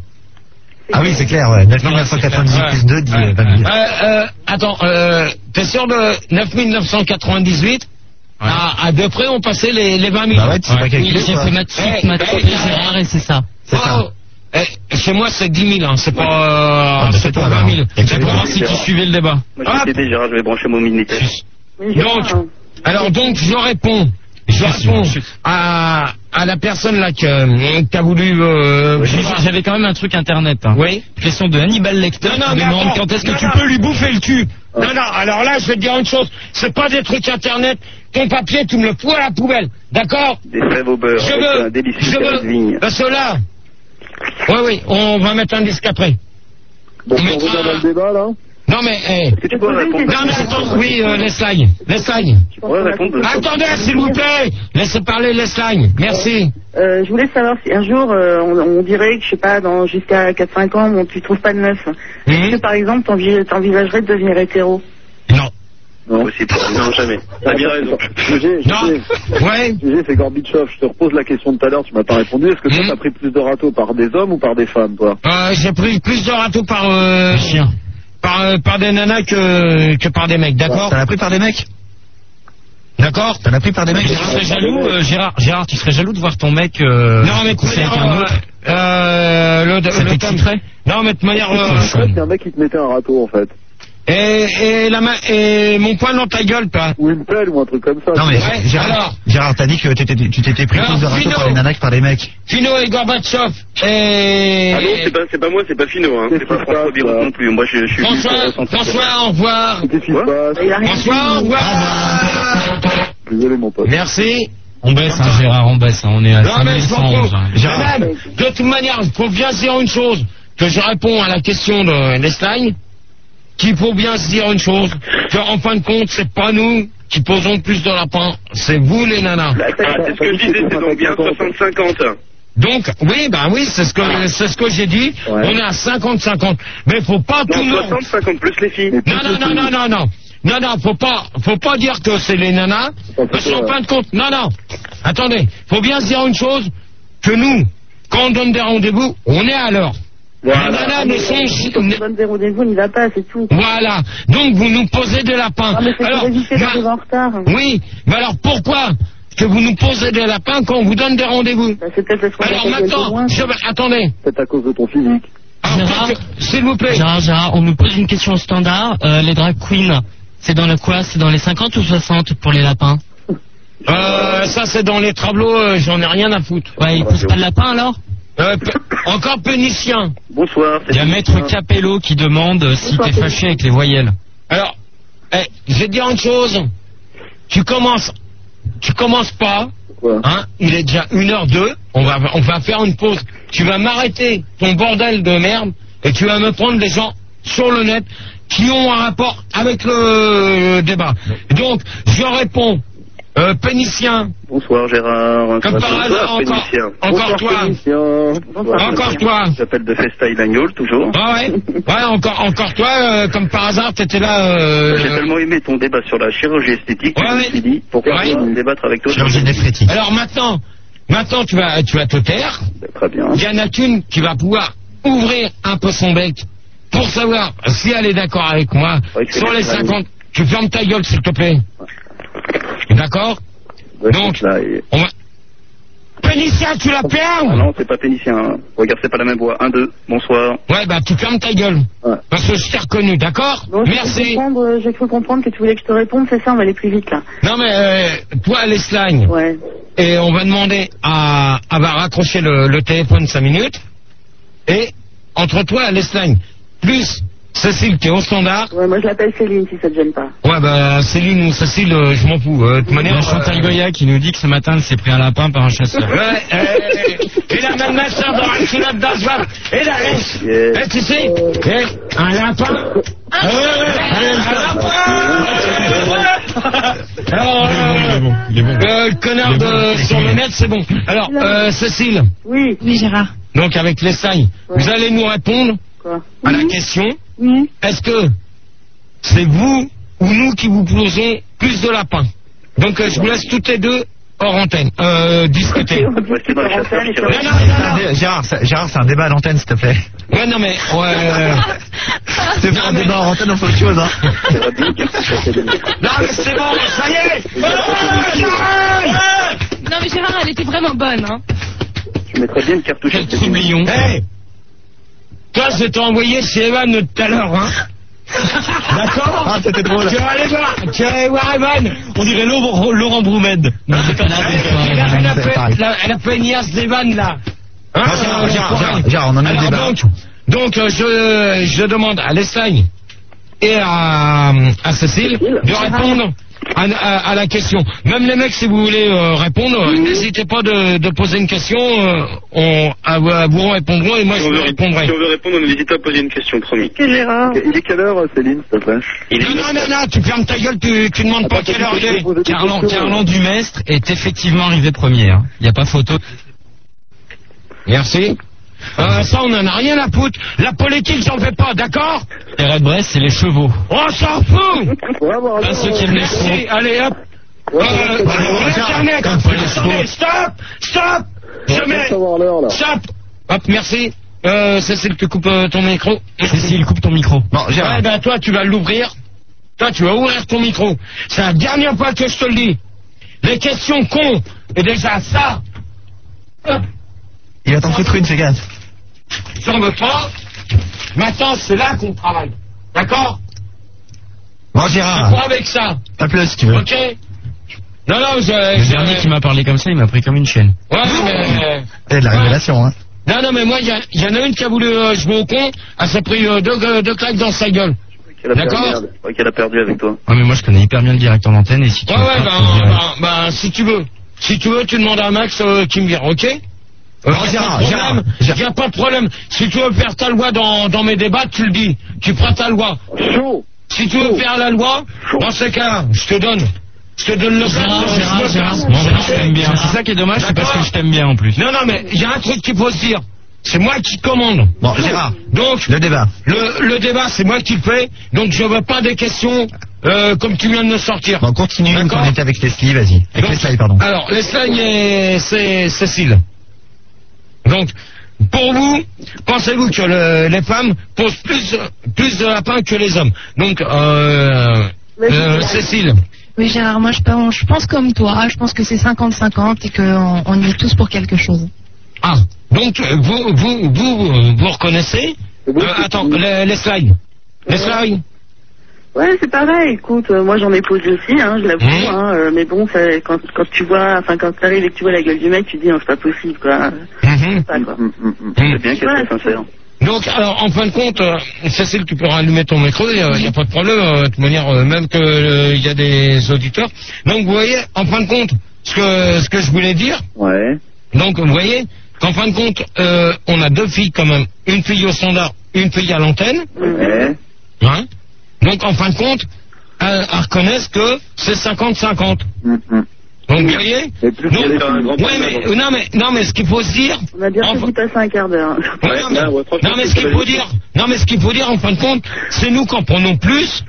Ah oui, c'est clair, ouais. neuf mille neuf cent quatre-vingt-dix ouais. plus deux dit ouais. vingt mille. Euh, euh, attends, euh, t'es sûr de neuf mille neuf cent quatre-vingt-dix-huit ouais. à, à deux près, on passait les, les vingt mille. Bah ouais, tu sais pas calculer, j'ai fait maths sup, maths sup, Gérard, et c'est ça. C'est oh, ça. Eh, chez moi, c'est dix mille, hein. C'est pas, euh, ah, bah, c'est pas vingt mille. C'est pour voir si tu suivais le débat. Moi, je vais t'aider, Gérard, je vais brancher mon Minitel. Donc, alors donc, je réponds. Je réponds à, à la personne là que t'as voulu. Euh, J'avais quand même un truc internet. Hein. Oui. Question de Hannibal Lecter. Non, non, qui demande attends, quand est-ce que non, tu non. peux lui bouffer le cul. Non, non. Alors là, je vais te dire une chose. C'est pas des trucs internet. Ton papier, tu me le fous à la poubelle. D'accord? Des fèves au beurre. Je avec veux. un délicieux Je carré de vigne. veux. Parce que là. Oui, oui. On va mettre un disque après. Bon, on mettra... revient dans le débat là. Non mais, hey. Tu peux répondre. Non mais attends, oui, euh, Leslie, Leslie. Attendez, s'il vous plaît. Laissez parler Leslie. Merci. Euh, je voulais savoir si un jour, euh, on, on dirait que, je sais pas, dans jusqu'à quatre cinq ans, bon, tu trouves pas de meuf. Mmh. Est-ce que, par exemple, t'envi- t'envisagerais de devenir hétéro? Non. Non, possible. Non, jamais. T'as bien raison. G G, non. Ouais. G G, c'est Gorbatchev. Je te repose la question de tout à l'heure, tu m'as pas répondu. Est-ce que toi, mmh. t'as pris plus de râteaux par des hommes ou par des femmes, toi? Euh, j'ai pris plus de râteaux par, euh, chien. Par, euh, par des nanas que, que par des mecs, d'accord? T'en as pris par des mecs? D'accord? T'en as pris par des mecs? Tu serais jaloux, euh, Gérard, Gérard, tu serais jaloux de voir ton mec, euh, non, mais coucher avec un autre? Euh, le, ça le thème. Non, mais de manière, euh, c'est un mec qui te mettait un râteau, en fait. Et, et, la ma... et mon poing dans ta gueule, toi. Ou une pelle ou un truc comme ça. Non mais ouais, Gérard, alors... Gérard t'as dit que t'étais, tu t'étais pris plus de râteaux par les nanas que par les mecs. Fino et Gorbatchev et... Ah non, c'est pas, c'est pas moi, c'est pas Fino, hein. C'est pas François Biron non plus. Moi, je, je suis... François, François, au revoir. Qu'est-ce qui se passe? François, au revoir. Désolé, mon pote. Merci. On baisse, hein, Gérard, on baisse, hein. On est à cinq mille cent onze. Hein. Gérard. Même, de toute manière, il faut bien se dire une chose, que je réponds à la question de Leslie, qu'il faut bien se dire une chose, qu'en fin de compte, c'est pas nous qui posons plus de lapins, c'est vous les nanas. Ah, c'est ce que je disais, c'est donc bien soixante cinquante. Donc, oui, bah oui, c'est ce que, c'est ce que j'ai dit, ouais. On est à cinquante cinquante. Mais faut pas donc tout le monde... soixante cinquante plus les filles. Non, non, non, non, non, non. Non, non, faut pas, faut pas dire que c'est les nanas, parce qu'en fin de compte, non, non. Attendez, faut bien se dire une chose, que nous, quand on donne des rendez-vous, on est à l'heure. Voilà. Les nanas ne sont... Quand on donne des rendez-vous, on n'y va pas, c'est tout. Voilà. Donc vous nous posez des lapins. Ah, mais c'est alors, pour éviter d'arriver en retard. Oui, mais alors pourquoi que vous nous posez des lapins quand on vous donne des rendez-vous? Bah, c'est peut-être parce qu'on alors maintenant, je... attendez. C'est à cause de ton physique. Gérard, s'il vous plaît. Gérard, Gérard, on nous pose une question standard. Euh, les drag queens, c'est dans le quoi? C'est dans les cinquante ou soixante pour les lapins? Euh, ça c'est dans les tableaux, euh, j'en ai rien à foutre. Ouais, ils poussent pas de lapin alors? Euh, encore pénicien. Bonsoir. Il y a Maître Capello qui demande euh, si t'es fâché avec les voyelles. Alors, eh, je vais te dire une chose. Tu commences, tu commences pas. Hein, il est déjà une heure deux. On va, on va faire une pause. Tu vas m'arrêter ton bordel de merde et tu vas me prendre des gens sur le net qui ont un rapport avec le débat. Donc, je réponds. Euh, pénicien. Bonsoir Gérard. Comme par hasard, encore, encore toi. Encore toi. J'appelle de Festail Lagnol, toujours. Ah ouais. Ouais, encore, encore toi, euh, comme par hasard, t'étais là. Euh... J'ai tellement aimé ton débat sur la chirurgie esthétique. Ouais, je me suis dit, pourquoi ouais. pas débattre avec toi? Chirurgie néphrétique. Alors maintenant, maintenant tu vas, tu vas te taire. Très bien. Il y en a une qui va pouvoir ouvrir un peu son bec pour savoir si elle est d'accord avec moi. Ouais, sur les cinquante, tu fermes ta gueule s'il te plaît. Ouais. D'accord? Ouais, donc, là, et... on va... Pénicien, tu la perds? Ah non, c'est pas Pénicien. Hein. Regarde, c'est pas la même voix. Un, deux, bonsoir. Ouais, bah tu fermes ta gueule. Ouais. Parce que je t'ai reconnu, d'accord? Bon, merci. J'ai cru comprendre que tu voulais que je te réponde, c'est ça, on va aller plus vite là. Non mais, euh, toi, Leslie. Ouais. Et on va demander à, à va raccrocher le, le téléphone cinq minutes. Et, entre toi, Leslie, plus... Cécile, t'es au standard? Ouais, moi je l'appelle Céline si ça te gêne pas. Ouais, bah Céline ou Cécile, euh, je m'en fous. Euh, de toute manière, Chantal euh... Goya qui nous dit que ce matin elle s'est pris un lapin par un chasseur. Ouais, euh, et la même ma soeur dans la culotte d'Aswad. Et la laisse. Yeah. Et tu sais, et un lapin, un Alors, euh, le connard de sur le net, c'est bon. Alors, euh, Cécile. Oui. Oui, Gérard. Donc, avec l'Espagne, vous allez nous répondre à la question. Est-ce que c'est vous ou nous qui vous posons plus de lapins? Donc, euh, je vous laisse toutes les deux hors antenne, euh, discuter. Gérard, c'est- Gérard, c'est un débat à l'antenne, s'il te plaît. Ouais, non, mais, ouais, euh, C'est faire un débat en antenne, on fait autre chose, hein. non, mais c'est bon, ça y est. Non, mais Gérard, elle était vraiment bonne, hein. Tu mettrais bien une cartouche. Quel troublion. Hey, toi, je t'ai envoyé chez Evan tout à l'heure, hein. D'accord. Ah, c'était drôle. Tu vas aller voir, tu vas aller voir Evan. On dirait Laurent, Laurent Broumed. Non, c'est pas Elle a fait, la- elle a fait une niace d'Evan, là. Hein, Ah, Gérard, euh, Gérard, ouais. Gérard, Gérard, on en a le Alors, débat. donc, donc euh, je, je demande à l'Espagne et à, à Cécile de répondre à, à- à la question. Même les mecs, si vous voulez euh, répondre, euh, n'hésitez pas de, de poser une question. euh, on, à, à vous répondrons et moi Si je on vous veut- répondrai. Si on veut répondre, n'hésite pas à poser une question, promis. Que Gérard. Il est quelle heure, Céline, s'il te plaît? Il est Non, non, non, non, tu fermes ta gueule, tu, tu demandes pas quelle heure il est. Carlan, Carlan Dumestre est effectivement arrivé premier. Il hein. n'y a pas photo. Merci. Euh, ça, on en a rien à foutre. La politique, j'en fais pas, d'accord? Les Redbreast, c'est les chevaux. On s'en fout. Pas ceux qui aiment les Merci, chevaux. allez hop. Euh, Internet, attendez, stop, stop. Je mets, stop. Hop, merci. Euh, Cécile, tu coupes euh, ton micro. Cécile, coupe ton micro. Bon, Gérard. Ouais, ben toi, tu vas l'ouvrir. Toi, tu vas ouvrir ton micro. C'est la dernière fois que je te le dis. Les questions cons. Et déjà ça. Hop. Il va t'en foutre une, fais gaffe. J'en veux pas. Maintenant, c'est là qu'on travaille. D'accord? Bon, C'est Gérard, pas avec ça. pas plus si tu veux. Ok? Non, non, je... Le je- dernier qui m'a parlé comme ça, il m'a pris comme une chaîne. Ouais, mais... C'est de la révélation, hein. Non, non, mais moi, il y, a- il y en a une qui a voulu euh, jouer au con. Elle s'est pris euh, deux, euh, deux claques dans sa gueule. Qu'elle a D'accord. perdu, ouais, qu'elle a perdu avec toi. Ouais, mais moi je connais hyper bien le directeur d'antenne et si tu Ouais, veux ouais, pas, bah, je te dirai. bah, bah, si tu veux. Si tu veux, tu demandes à Max euh, qui me vire, ok? Euh, Bon, y a Gérard, pas de Gérard, problème. Gérard. Y a pas de problème. Si tu veux faire ta loi dans, dans mes débats, tu le dis. Tu feras ta loi. Chaud. Si tu veux faire la loi, dans ce cas, je te donne. Je te donne le Gérard, je Gérard, me Gérard, casse. moi, je t'aime bien. C'est ça qui est dommage, c'est parce que je t'aime bien en plus. Non, non, mais il y a un truc qu'il faut se dire. C'est moi qui commande. Bon, Gérard, Donc, le débat. le, le débat, c'est moi qui le fais. Donc, je veux pas des questions euh, comme tu viens de me sortir. Bon, continue, D'accord. on était avec Leslie, vas-y. Avec Donc, Leslie, pardon. Alors, l'Espagne et c'est Cécile. Donc, pour vous, pensez-vous que le- les femmes posent plus, plus de lapins que les hommes? Donc, euh, euh, Cécile. Oui, Gérard, moi, je pense, je pense comme toi. Je pense que c'est cinquante cinquante et qu'on on y est tous pour quelque chose. Ah, donc euh, vous, vous, vous, vous reconnaissez euh, Attends, les, les slides. Les slides. Ouais, c'est pareil. Écoute, euh, moi j'en ai posé aussi, hein, je l'avoue. Mmh. Hein, euh, mais bon, ça, quand, quand tu vois, enfin quand t'arrives et que tu vois la gueule du mec, tu te dis, non, c'est pas possible, quoi. Mhm. Pas, quoi. C'est bien qu'elle Voilà, soit sincère. Donc, alors, en fin de compte, euh, Cécile, tu pourras allumer ton micro, il n'y a pas de problème, euh, de toute manière, euh, même qu'il y a des auditeurs. Donc, vous voyez, en fin de compte, ce que, ce que je voulais dire, Ouais. donc, vous voyez, qu'en fin de compte, euh, on a deux filles quand même, une fille au standard, une fille à l'antenne, Ouais. hein. Donc, en fin de compte, elles, elles reconnaissent que c'est cinquante cinquante. Hum, hum. Donc, vous voyez Et plus donc, pour les un filles. grand ouais, mais, non, mais, non, mais ce qu'il faut se dire, On a bien Enfin- fait d'y passer un quart d'heure. Ouais, non, mais, là, ouais, franchement, non, mais ce c'est qu'il pas faut la dire, non mais ce qu'il faut dire en fin de compte, c'est nous qui en prenons plus.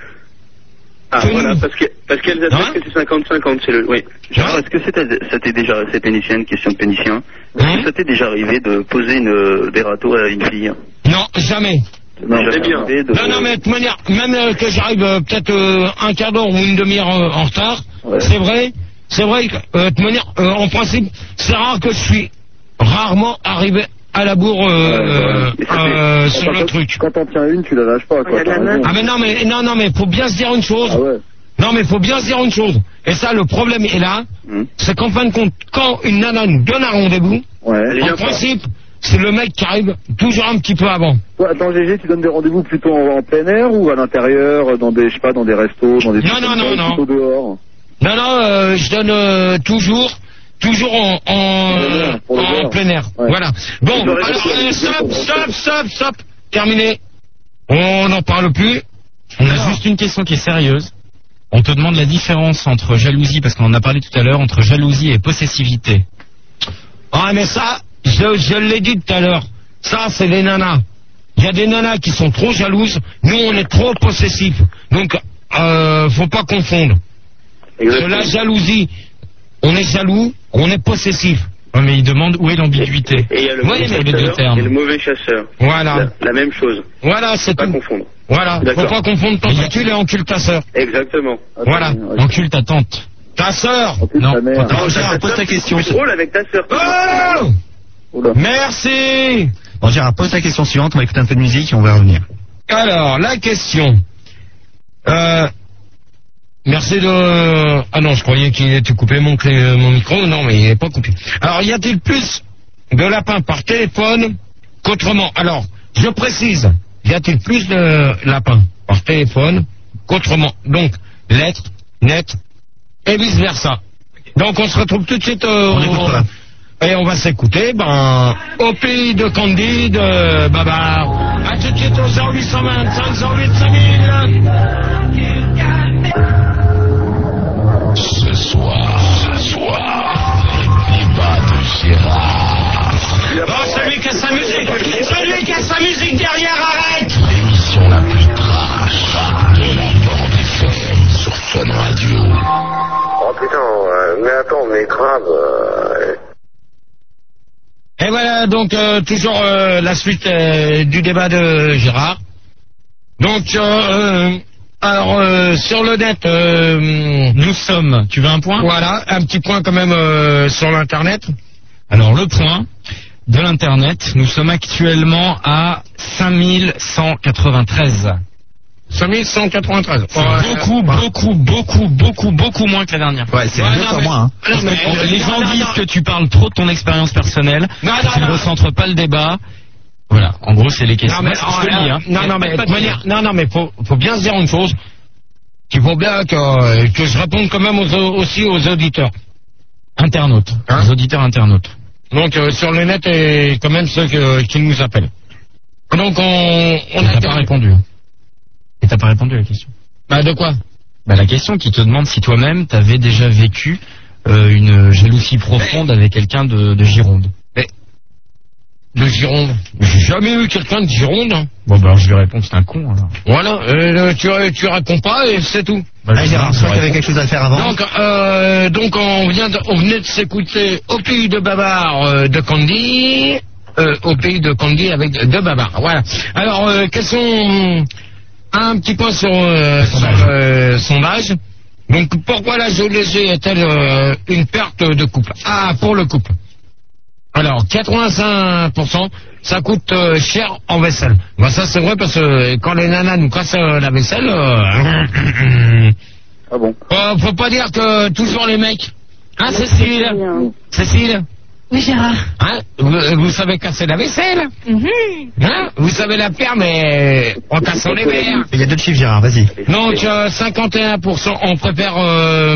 Ah, que voilà, nous. parce que, parce qu'elles Hein admettent que c'est cinquante cinquante, c'est le, oui. Gérard, est-ce que c'était, ça t'est déjà, c'est pénicien, une question de pénicien. Est-ce Hein que ça t'est déjà arrivé de poser une, euh, des râteaux à une fille? Non, jamais. Non, c'est bien. De... Non, non, mais de toute manière, même euh, que j'arrive euh, peut-être euh, un quart d'heure ou une demi-heure euh, en retard, Ouais. c'est vrai, c'est vrai que euh, de toute manière, euh, en principe, c'est rare que je suis rarement arrivé à la bourre euh, Ouais, ouais. euh, sur Quand le t'en- truc. Quand t'en tiens une, tu la lâches pas, Il y quoi. a de la t'as raison. meuf. Ah mais non mais non non mais faut bien se dire une chose. Ah ouais. Non mais faut bien se dire une chose. Et ça le problème est là, Hum. c'est qu'en fin de compte, quand une nana nous donne un rendez-vous, Ouais. en principe, c'est le mec qui arrive toujours un petit peu avant. Toi, attends, G G, tu donnes des rendez-vous plutôt en, en plein air ou à l'intérieur, dans des, je sais pas, dans des restos, dans des Non, trucs non, comme non, ça, non. plutôt dehors. Non, non, euh, je donne euh, toujours, toujours en, en, Plein air, pour le en voir. plein air. Ouais. Voilà. Bon, J'aurais alors, fait euh, ça, stop, pour stop, voir. stop, stop, terminé. On n'en parle plus. On a juste une question qui est sérieuse. On te demande la différence entre jalousie, parce qu'on en a parlé tout à l'heure, entre jalousie et possessivité. Ah, mais ça, je, je l'ai dit tout à l'heure. Ça, c'est les nanas. Il y a des nanas qui sont trop jalouses. Nous, on est trop possessifs. Donc, euh, faut pas confondre. De la jalousie, on est jaloux, on est possessif. Ouais, mais il demande où est l'ambiguïté. Et il y a le, Oui, mauvais mais- chasseur et le mauvais chasseur. Voilà. La, la même chose. Voilà, c'est Pas tout. confondre. Voilà, faut D'accord. pas confondre tentacule et encule ta sœur. Exactement. Voilà. Encule ta tante. Ta sœur. Non. Non, Gérard, pose ta question. C'est drôle avec ta sœur. Oh Merci. Bon, Gérard, pose ta question suivante. On va écouter un peu de musique et on va revenir. Alors, la question. Euh, merci de... Ah non, je croyais qu'il était coupé mon, clé- mon micro. Non, mais il n'est pas coupé. Alors, y a-t-il plus de lapins par téléphone qu'autrement? Alors, je précise. Y a-t-il plus de lapins par téléphone qu'autrement? Donc, lettres, net et vice-versa. Donc, on se retrouve tout de suite euh, On écoute quoi? et on va s'écouter, ben, au pays de Candide, euh, Babar. A tout de suite au zéro huit cent vingt-cinq, zéro huit cinq mille. Ce soir, ce soir, les débats de Gérard. Bon, celui qui a sa musique, celui qui a sa musique derrière, arrête. L'émission la plus trash de la bande F M sur Fun Radio. Oh putain, euh, mais attends, mais grave. Euh... Et voilà, donc, euh, toujours euh, la suite euh, du débat de Gérard. Donc, euh, euh, alors, euh, sur le net, euh, Nous sommes, tu veux un point? voilà, un petit point quand même euh, sur l'Internet. Alors le point de l'internet, nous sommes actuellement à cinq mille cent quatre-vingt-treize. cinq mille cent quatre-vingt-treize. C'est beaucoup, beaucoup, beaucoup, beaucoup, beaucoup moins que la dernière fois. Ouais, c'est Ouais, deux non, fois mais- moins. Hein. Non, mais- On- les gens non, non, disent non. que tu parles trop de ton expérience personnelle, Non, que non, tu ne non. recentres pas le débat. Voilà, en gros c'est les questions. Non mais, Je te le dis, hein. non, non, mais, de Pas toute manière, non, non, mais faut, faut bien se dire une chose, qu'il faut bien que, que je réponde quand même aux, aussi aux auditeurs. Internautes, Hein les auditeurs internautes. Donc, euh, sur le net et quand même ceux que- qui nous appellent. Donc, on, on Et a... t'as pas répondu. Et t'as pas répondu à la question. Bah, de quoi? Bah, la question qui te demande si toi-même t'avais déjà vécu euh, une jalousie profonde avec quelqu'un de, de Gironde. De Gironde. J'ai jamais eu quelqu'un de Gironde. hein. Bon bah alors je lui réponds que c'est un con alors. Voilà, euh, tu, tu réponds pas et c'est tout. Bah, Allez, Gérard, je crois qu'il y avait quelque chose à faire avant. Donc, euh, donc on, vient de, on venait de s'écouter au pays de Babar euh, de Candy, euh, au pays de Candy avec de Babar. Voilà. Alors, euh, question, un petit point sur euh, sur, euh, sondage. Donc, pourquoi la jalousie est-elle euh, une perte de couple? Ah, pour le couple. Alors, quatre-vingt-cinq pour cent, ça coûte euh, cher en vaisselle. Bah ça c'est vrai parce que quand les nanas nous cassent euh, la vaisselle, euh, Ah bon? faut, faut pas dire que toujours les mecs. Hein, Cécile? Cécile? Oui, Gérard. Hein, vous, vous savez casser la vaisselle? Hein, vous savez la faire, mais en cassant les verres. Il y a d'autres chiffres, Gérard, vas-y. Donc, euh, cinquante et un pour cent, on préfère euh,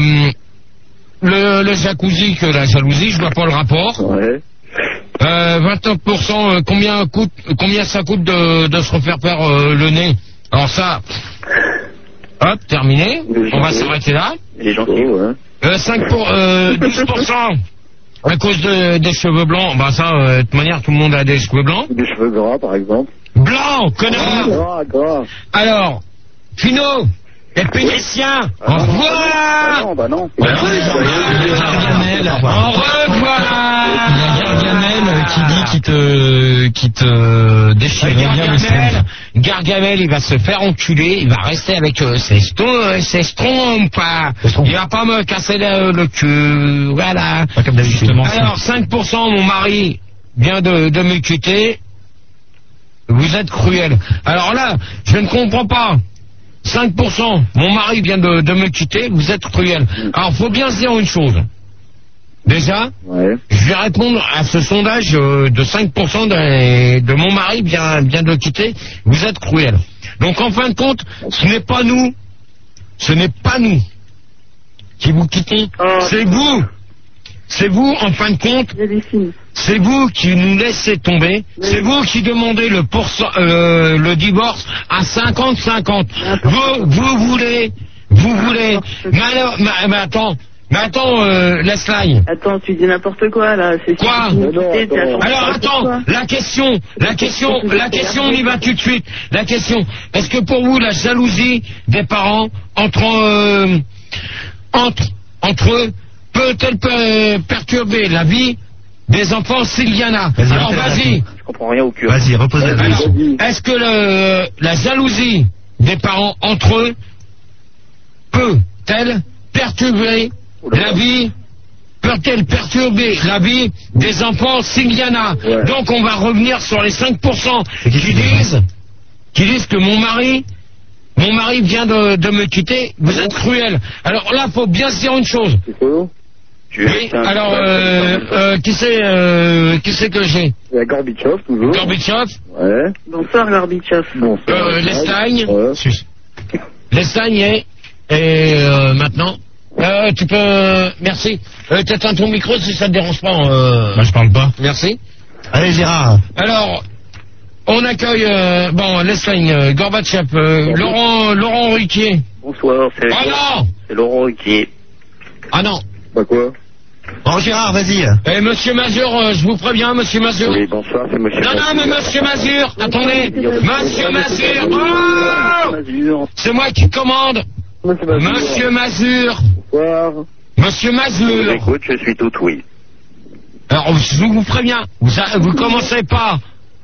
le, le jacuzzi que la jalousie, je vois pas le rapport. Ouais. Euh, vingt-neuf pour cent, euh, combien, coûte, combien ça coûte de, de se refaire faire euh, le nez? Alors ça, hop, terminé. On va s'arrêter là. Il est gentil. Oh, ouais. Euh, cinq pour, euh, douze pour cent à cause de, des cheveux blancs. Bah ça, euh, de toute manière, tout le monde a des cheveux blancs. Des cheveux gras, par exemple. Blanc, connard. Gras, gras. Alors, Fino, les péniciens, au Ah revoir. non, bah non. Il y a Gargamel, Au revoir. il y a Gargamel qui dit qu'il te, qui te déchirait bien le Gargamel, schtroumpf. Gargamel, il va se faire enculer, il va rester avec euh, ses, sto- ses schtroumpfs, hein. Il va pas me casser le, le cul, voilà. Pas comme d'habitude. Justement, Alors, cinq pour cent, mon mari vient de, de me quitter. Vous êtes cruel. Alors là, je ne comprends pas. cinq pour cent, mon mari vient de, de me quitter, vous êtes cruel. Alors, faut bien se dire une chose. Déjà, Ouais. je vais répondre à ce sondage euh, de cinq pour cent de, de mon mari vient, vient de quitter, vous êtes cruel. Donc, en fin de compte, ce n'est pas nous, ce n'est pas nous qui vous quittons, c'est vous. C'est vous, en fin de compte, Il y a des films. c'est vous qui nous laissez tomber, c'est vous qui demandez le pourcent, euh, le divorce à cinquante cinquante. Vous, vous voulez, vous voulez, mais alors, mais, mais attends, mais attends, euh, laisse-la. Attends, tu dis n'importe quoi, là. C'est Quoi? non, attends. Alors attends, quoi. la question, la question, la question, on y va tout de suite. La question, est-ce que pour vous, la jalousie des parents entre, euh, entre, entre eux, peut-elle per- perturber la vie des enfants s'il y en a? Vas-y, Alors vas-y. Je comprends rien au cul. Vas-y, repose la Alors, question. est-ce que le, la jalousie des parents entre eux peut-elle perturber la vie, peut-elle perturber la vie des enfants s'il y en a? Ouais. Donc on va revenir sur les cinq pour cent C'est qui qui qui dit disent, qui disent que mon mari, mon mari vient de, de me quitter, vous êtes cruel. Alors là, faut bien se dire une chose. C'est quoi? Oui, alors, euh, euh, qui c'est, euh, qui c'est que j'ai? Il y a Gorbatchev, toujours. Gorbatchev, Ouais. Bonsoir, Gorbatchev. Bon, ça, euh, ouais. l'Espagne, Ouais. l'Espagne et, et euh, maintenant, euh, tu peux, merci. Euh, t'éteins ton micro si ça te dérange pas. Euh, Moi, je parle pas. merci. Allez, Gérard. Alors, on accueille, euh, bon, l'Espagne, euh, Gorbatchev, euh, Laurent, Laurent Ruquier. Bonsoir, c'est Ah non! c'est Laurent Ruquier. Ah non. Bah quoi? Bon, Gérard, vas-y. Eh, monsieur Mazur, euh, je vous préviens, monsieur Mazur. Oui, bonsoir, c'est monsieur. Non, non, mais monsieur Mazur, attendez. Monsieur Mazur, oh! Mazur. C'est moi qui commande. Monsieur Mazur. Monsieur Mazur. Bonsoir. Monsieur Je vous Mazur. écoute, je suis tout oui. Alors, je vous préviens, vous, a- vous commencez pas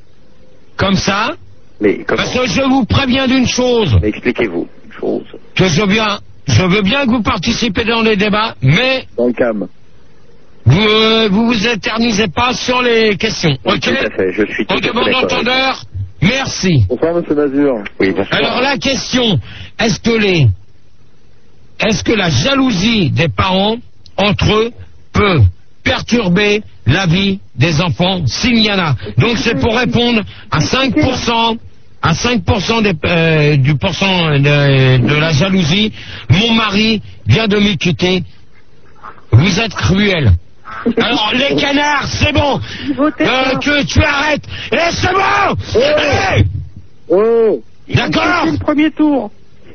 comme ça, Mais comment? parce que je vous préviens d'une chose, Mais expliquez-vous une chose. que je veux bien, je veux bien que vous participez dans les débats, mais Dans le cam. vous euh, vous, vous éternisez pas sur les questions, Oui, ok? tout à fait, je suis tout On à fait demande d'accord. entendeur, merci. Bonsoir, monsieur Mazur. Oui, bonsoir. Alors la question, est-ce que les, est-ce que la jalousie des parents entre eux peut perturber la vie des enfants s'il y en a? Donc c'est pour répondre à cinq pour cent, à cinq pour cent des, euh, du pourcent de, de la jalousie. Mon mari vient de me quitter. Vous êtes cruel. Alors les canards, c'est bon. Euh, que tu arrêtes. Et c'est bon. Allez. Oh! D'accord. C'est le premier tour.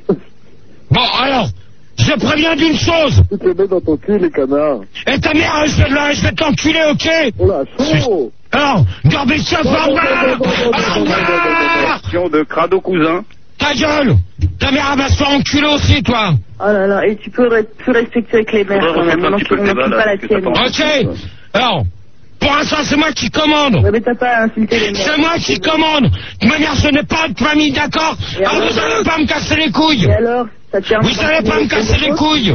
Bon, alors, je préviens d'une chose. Tu te mets dans ton cul, les canards. Et ta mère, je vais, la- je vais t'enculer, ok? Oh là, chaud! Alors, Gorbatchev, au revoir. Au revoir. Question de Crado Cousin. Ta gueule. Ta mère, elle va se faire enculer aussi, toi. Oh là là, et tu peux, re- plus respecter avec les mères quand même. un Non, petit tu peu le n'en débat, pas là, la parce que tienne. t'as Ok. Alors, pour l'instant, c'est moi qui commande. Ouais, mais t'as pas à insulter les mères. C'est moi qui commande. De toute manière, ce n'est pas une famille, d'accord? Et Alors, alors vous allez pas me casser les couilles. Et alors, ça te permet Vous allez pas me casser les couilles.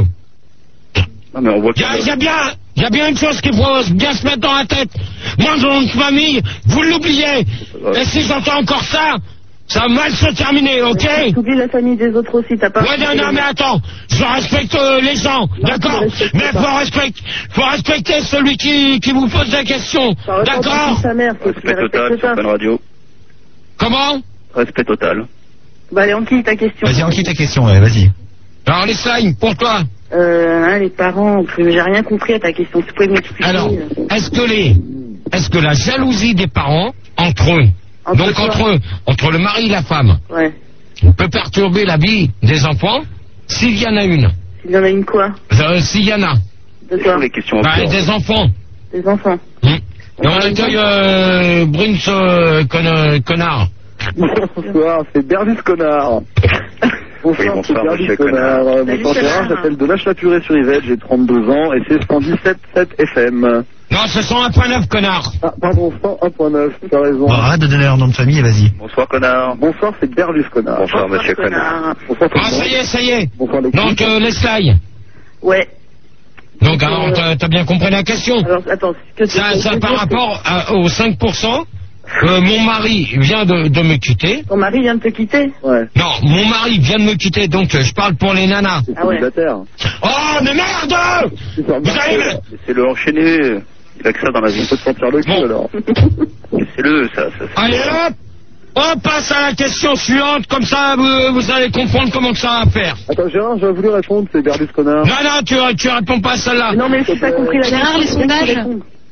Non, mais on voit Il y, a- il y a bien, il y a bien une chose qu'il faut bien se mettre dans la tête. Moi, dans une famille, vous l'oubliez. Et si j'entends encore ça, ça va mal se terminer, ok? T'oublies la famille des autres aussi, t'as pas... Ouais, non, non, mais attends, je respecte euh, les gens, d'accord? tu respectes Mais pas. faut respecter, faut respecter celui qui, qui vous pose la question, Par rapport d'accord? à sa mère, faut que tu respect la total respectes sur pas. Fun Radio. Comment? Respect total. Bah allez, on quitte ta question. Vas-y, enquête ta question, ouais, vas-y. Alors, les slimes, pour toi. Euh, hein, les parents, j'ai rien compris à ta question, tu pouvais m'expliquer. Alors, est-ce que les, est-ce que la jalousie des parents, entre eux, Entre donc quoi entre eux, entre le mari et la femme, Ouais. peut perturber la vie des enfants, s'il y en a une? Il y en a une quoi? Euh, s'il y en a. De quoi? Les questions Bah, encore. des enfants. Des enfants. Hum. Et on accueille euh, Bruns euh, con- connard. Bonsoir, c'est Berlus Connard. Bonsoir, Oui, bonsoir, c'est Berlus monsieur Connard. Connard. Euh, Salut, Bonsoir, Gérard, Connard. j'appelle de Lâche-la-Purée sur Yvette, j'ai trente-deux ans et c'est cent dix-sept virgule sept F M. Non, ce sont un point neuf, connard. Ah, pardon, cent un virgule neuf, tu as raison. Bon, arrête de donner leur nom de famille et vas-y. Bonsoir, connard. Bonsoir, c'est Berlus Connard. Bonsoir, monsieur Connard. Bonsoir, tout Ah, le monde. ça y est, ça y est. Bonsoir, l'équipe. Donc, euh, les slides. Ouais. Donc, alors, t'as t'as bien compris la question. Alors, attends, que tu Ça, tu ça veux par dire rapport à- aux cinq pour cent, euh, mon mari vient de, de me quitter. que Ton mari vient de te quitter? Ouais. Non, mon mari vient de me quitter, donc euh, je parle pour les nanas. C'est Ah ouais. célibataire. Oh, mais merde! Tu sors Vous allez me... Laissez-le enchaîner. Il a que ça dans la vie. faut te sentir le cul Bon. alors. Laissez-le, ça. ça c'est- Allez hop! On passe à la question suivante, comme ça vous, vous allez comprendre comment ça va faire. Attends, Gérard, j'aurais voulu répondre, c'est Berlus Connard. Non, non, tu, tu réponds pas à celle-là. Non, mais si t'as compris la Gérard, les question, sondages tu réponds.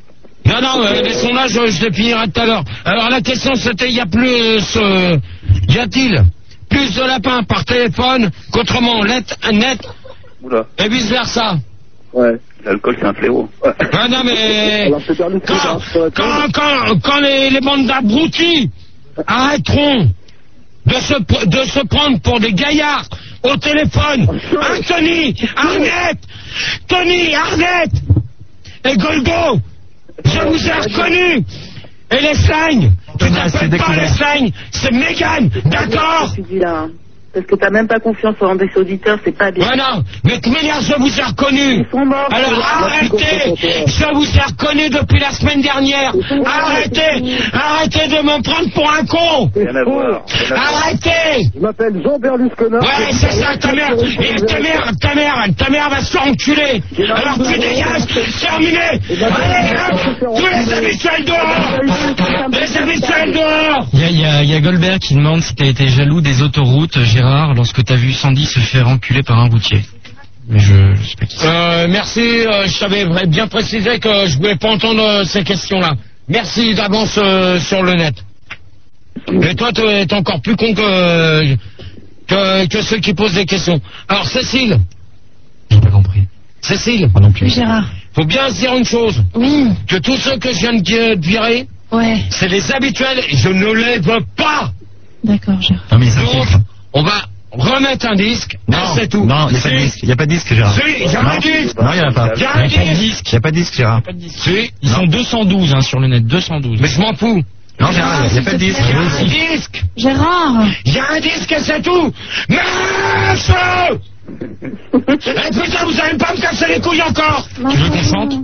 Non, non, euh, les sondages, je, je les finirai tout à l'heure. Alors la question c'était, y a plus, euh, y a-t-il plus de lapins par téléphone qu'autrement, net, net, Oula. et vice versa? Ouais. L'alcool, c'est un fléau. Ah non mais Alors, c'est permis de quand, faire un quand, quand, quand les, les bandes d'abrutis arrêteront de se, de se prendre pour des gaillards au téléphone, hein, Tony, Arnett, Tony, Arnett et Golgo, je vous ai reconnu. Et les slignes, tu t'appelles pas les slignes, c'est Mégane, d'accord? Tu dis là. Parce que t'as même pas confiance en des auditeurs, c'est pas bien. Ouais, non, mais de toute manière, je vous ai reconnu. Ils sont morts. Alors arrêtez, je vous ai reconnu depuis la semaine dernière. Arrêtez, arrêtez de me prendre pour un con. Rien à voir. Arrêtez. Je m'appelle Jean Berlusconi. Ouais, c'est ça, ta mère, et ta mère, ta mère, ta mère va se faire enculer. Alors tu dégages, terminé. Allez, hop, tous les habituels dehors. Les habituels dehors. Il y a, il y a- il y a Goldberg qui demande si t'as été jaloux des autoroutes, Gérard, lorsque t'as vu Sandy se faire enculer par un routier. Mais je, je sais pas qui c'est. Euh, merci, euh, je t'avais bien précisé que je voulais pas entendre euh, ces questions-là. Merci d'avance euh, sur le net. Mais toi, tu es encore plus con que, que, que ceux qui posent des questions. Alors, Cécile. J'ai pas compris. Cécile. Pas non plus. Oui, Gérard. Faut bien se dire une chose. Oui. Que tous ceux que je viens de de virer, Ouais. c'est les habituels et je ne les veux pas. D'accord, Gérard. Non, mais ça Donc, on va remettre un disque. Non, et c'est tout. non, il n'y a pas de Si. disque. Il n'y a pas de disque, Gérard. Si, il y a non. un disque. Non, il n'y en a pas. Il y a Il un n'y a pas de disque. disque. Il n'y a pas de disque, Gérard. Si. Ils sont deux cent douze hein, sur le net, deux cent douze. Mais je m'en fous. Non, Gérard, il n'y a pas de disque. Il y a un disque. Gérard. Il y a un disque et c'est tout. Merci. Eh putain, vous allez pas me casser les couilles encore. Tu veux qu'on chante?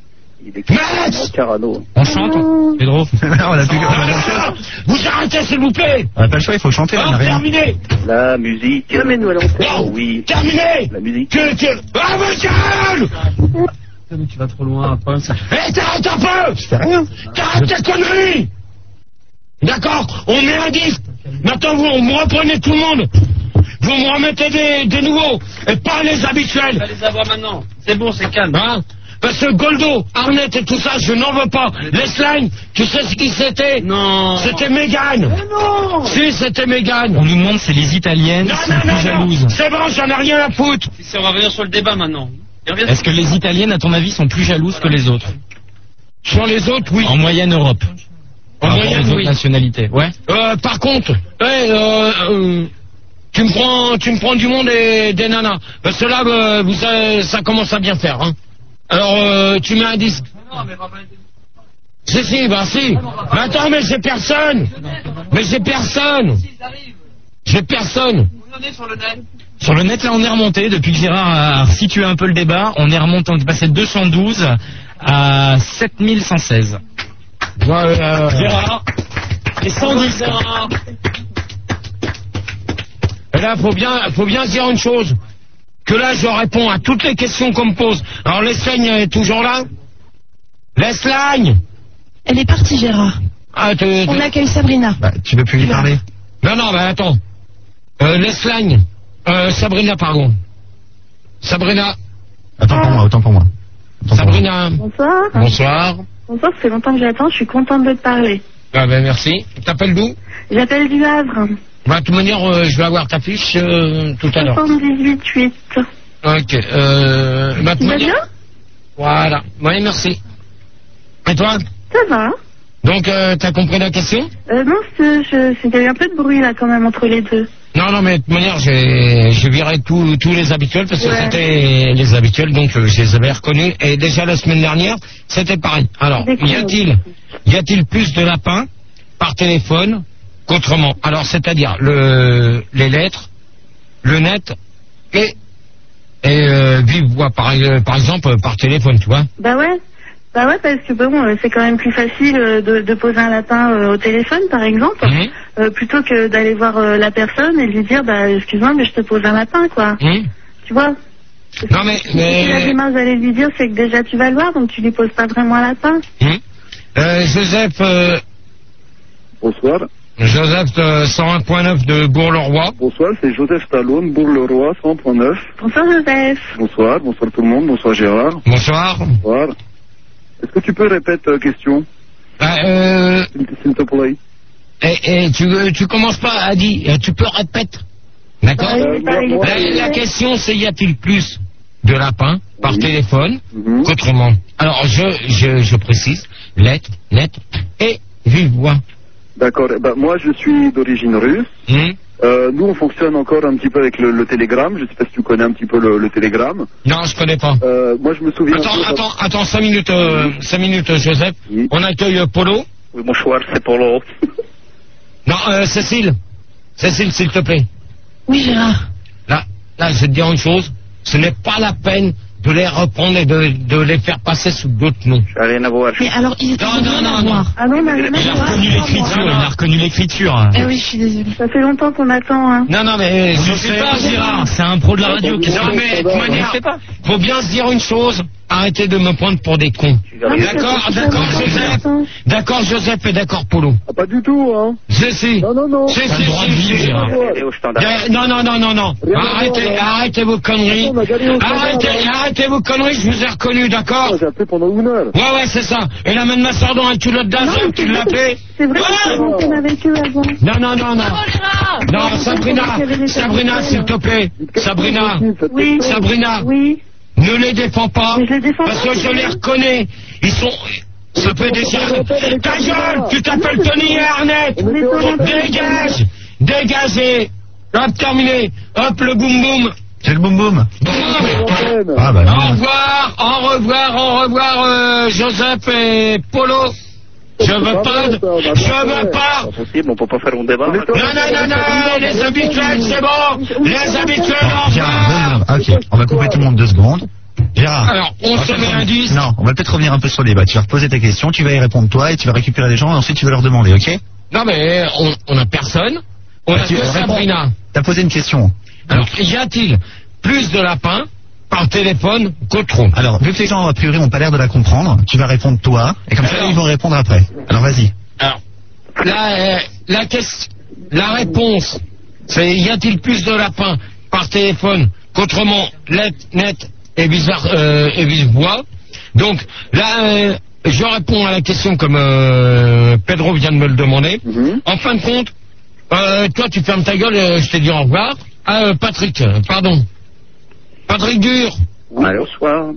Max. Carano. On chante, Pedro? Non, on a plus Ah, vous arrêtez s'il vous plaît. On n'a pas le choix, il faut chanter, là, on Oh, n'a rien. terminé. La musique. Non, mais nous, allons faire. Non, Oui. terminé. La musique. Que, que... Ah, mais gueule. Tu vas trop loin, après ça. Eh, t'arrêtes un peu. C'est rien. T'arrêtes tes conneries. D'accord, on met un disque. Maintenant, vous, vous me reprenez tout le monde. Vous me remettez des, des nouveaux. Et pas les habituels. les avoir maintenant. C'est bon, c'est calme. Hein? Parce que Goldo, Arnett et tout ça, je n'en veux pas. Les slimes, tu sais ce qui c'était? Non. C'était Mégane. Non. Si, c'était Mégane. On nous demande si les Italiennes Non, sont non, plus non, non. jalouses. C'est bon, j'en ai rien à foutre. On va revenir sur le débat maintenant. Est-ce que les Italiennes, à ton avis, sont plus jalouses que les autres? Sur les autres, oui. En moyenne Europe. En Par rapport moyenne, aux autres oui. nationalités. Ouais. Euh, par contre, ouais, euh, euh, tu me prends, tu me prends du monde et des nanas. Parce que là, euh, vous savez, ça commence à bien faire. Hein. Alors, euh, tu mets un disque. Si, si, bah si. Mais attends, mais j'ai personne. Mais j'ai personne. J'ai personne. Sur le net, là, on est remonté. Depuis que Gérard a situé un peu le débat, on est remonté, on est passé de deux cent douze à sept mille cent seize. Ouais, euh, Gérard, les cent dix. Et là, faut bien, faut bien se dire une chose. Que là, je réponds à toutes les questions qu'on me pose. Alors, l'Espagne est toujours là? L'Espagne? Elle est partie, Gérard. Ah, te- te- On accueille Sabrina. Bah, tu veux plus lui parler? Non, non, bah attends. Euh, l'Espagne. Euh, Sabrina, pardon. Sabrina. Autant pour moi, autant pour moi. Autant pour moi. Sabrina. Bonsoir. Bonsoir. Bonsoir, ça fait longtemps que j'attends, je suis contente de te parler. Ah ben merci. T'appelles d'où? J'appelle du Havre. Bah, de toute manière, euh, je vais avoir ta fiche euh, tout à l'heure. soixante-dix-huit huit. Ok. Euh, bah, de toute Tu vas manière- bien? Voilà. Oui, merci. Et toi? Ça va. Donc, euh, t'as compris la question? Euh, non, c'est- je- c'est- il y a eu un peu de bruit là quand même entre les deux. Non, non, mais de toute manière, j'ai j'ai viré tous tous les habituels parce que Ouais. c'était les habituels, donc euh, je les avais reconnus. Et déjà la semaine dernière, c'était pareil. Alors, D'accord. y a-t-il y a-t-il plus de lapins par téléphone qu'autrement? Alors, c'est-à-dire le les lettres, le net et et euh, vive voix par par exemple par téléphone, tu vois? Bah ouais. Bah ouais, parce que bon, euh, c'est quand même plus facile euh, de, de poser un lapin euh, au téléphone, par exemple, Mhm. euh, plutôt que d'aller voir euh, la personne et lui dire, bah excuse-moi, mais je te pose un lapin, quoi. Hum Tu vois? Non mais Si la mais démarche d'aller lui dire, c'est que déjà tu vas le voir, donc tu lui poses pas vraiment un lapin. hum Euh, Joseph euh, Bonsoir. Joseph euh, cent un point neuf de Bourg-le-Roi. Bonsoir, c'est Joseph Talon, Bourg-le-Roi, cent point neuf. Bonsoir Joseph. Bonsoir, bonsoir tout le monde, bonsoir Gérard. Bonsoir. Bonsoir. Est-ce que tu peux répéter la question? Bah, euh... S'il te plaît. Et, et tu, tu commences pas à dire, tu peux répéter. D'accord Euh, la, la question c'est y a-t-il plus de lapins par Oui. téléphone Mhm. qu'autrement? Alors je, je, je précise, lettre, lettre et vive voix. D'accord. Eh ben, moi, je suis d'origine russe. Hmm Euh, nous, on fonctionne encore un petit peu avec le, le télégramme. Je sais pas si tu connais un petit peu le, le télégramme. Non, je connais pas. Euh, moi, je me souviens... Attends, un peu- attends, attends, cinq minutes, euh, cinq minutes, Joseph. Oui. On accueille euh, Polo. Oui, bonsoir, c'est Polo. Non, euh, Cécile. Cécile, s'il te plaît. Oui, Gérard. Là, là, je vais te dire une chose. Ce n'est pas la peine de les reprendre et de, de les faire passer sous d'autres noms. J'ai rien à voir. Mais alors, ils étaient Non, non, rien non, à non. voir. Ah non, mais Il a reconnu l'écriture, il a reconnu l'écriture. Eh oui, je suis désolée. ça fait longtemps qu'on attend. Hein. Non, non, mais Je je sais sais pas, Gérard, c'est un pro de la radio. Qu'est-ce Non, que- mais de On manière, sait pas. faut bien se dire une chose. Arrêtez de me prendre pour des cons. Non, mais D'accord, ça fait d'accord, longtemps qu'on Joseph. attend. D'accord, Joseph et d'accord, Polo. Ah, pas du tout, hein. Si, si. Non, non, non. Si, T'as si, le droit de si, vivre, si. Gérard. Elle est au standard. Euh, Non, non, non, non, non. Rien à Arrêtez, voir, hein. arrêtez vos conneries. On a gagné au standard, Arrêtez, hein. arrêtez vos conneries, je vous ai reconnu, d'accord? J'ai appelé pendant une heure. Ouais, ouais, c'est ça. Et là, même ma soeur dans un culotte Non, d'Azem, mais tu c'est l'as vrai, fait? C'est vrai Ouais. qu'on fonctionne avec eux avant. Non, non, non, non. Gérard. Non, Sabrina, Sabrina, s'il te plaît. Sabrina, Oui. Sabrina, Oui. ne les défends pas. Mais je les défends Parce pas. que je les reconnais. Ils sont... Ça peut déjà... Ta gueule, tu t'appelles Tony et Arnett. Dégage. Dégagez. Hop, terminé. Hop, le boum boum. C'est le boum boum. Boum. Ah bah Au non. revoir, au revoir, au revoir, euh, Joseph et Polo. Je veux pas, de- je veux pas. C'est pas possible, on peut pas faire un débat. Non, non, non, non, les habituels, c'est bon. Les habituels, au Gérard, revoir. deux secondes. Ok, on va couper tout le monde deux secondes. Gérard. Alors, on se met un dix. Non, on va peut-être revenir un peu sur le débat. Tu vas reposer ta question, tu vas y répondre toi et tu vas récupérer les gens et ensuite tu vas leur demander, ok? Non, mais on, on a personne. On a Tu que réponds. Sabrina. T'as posé une question. Alors, y a-t-il plus de lapins par téléphone qu'autrement? Alors, vu que les gens a priori n'ont pas l'air de la comprendre, tu vas répondre toi et comme ça Alors. ils vont répondre après. Alors vas-y. Alors, la, euh, la, question, la réponse, c'est y a-t-il plus de lapins par téléphone qu'autrement, net, net et bizarre euh, et vice-voix. Donc là, euh, je réponds à la question comme euh, Pedro vient de me le demander. Mhm. En fin de compte, euh, toi tu fermes ta gueule, euh, je t'ai dit au revoir. Ah, euh, Patrick, euh, pardon. Patrick Dur. Allô, bonsoir.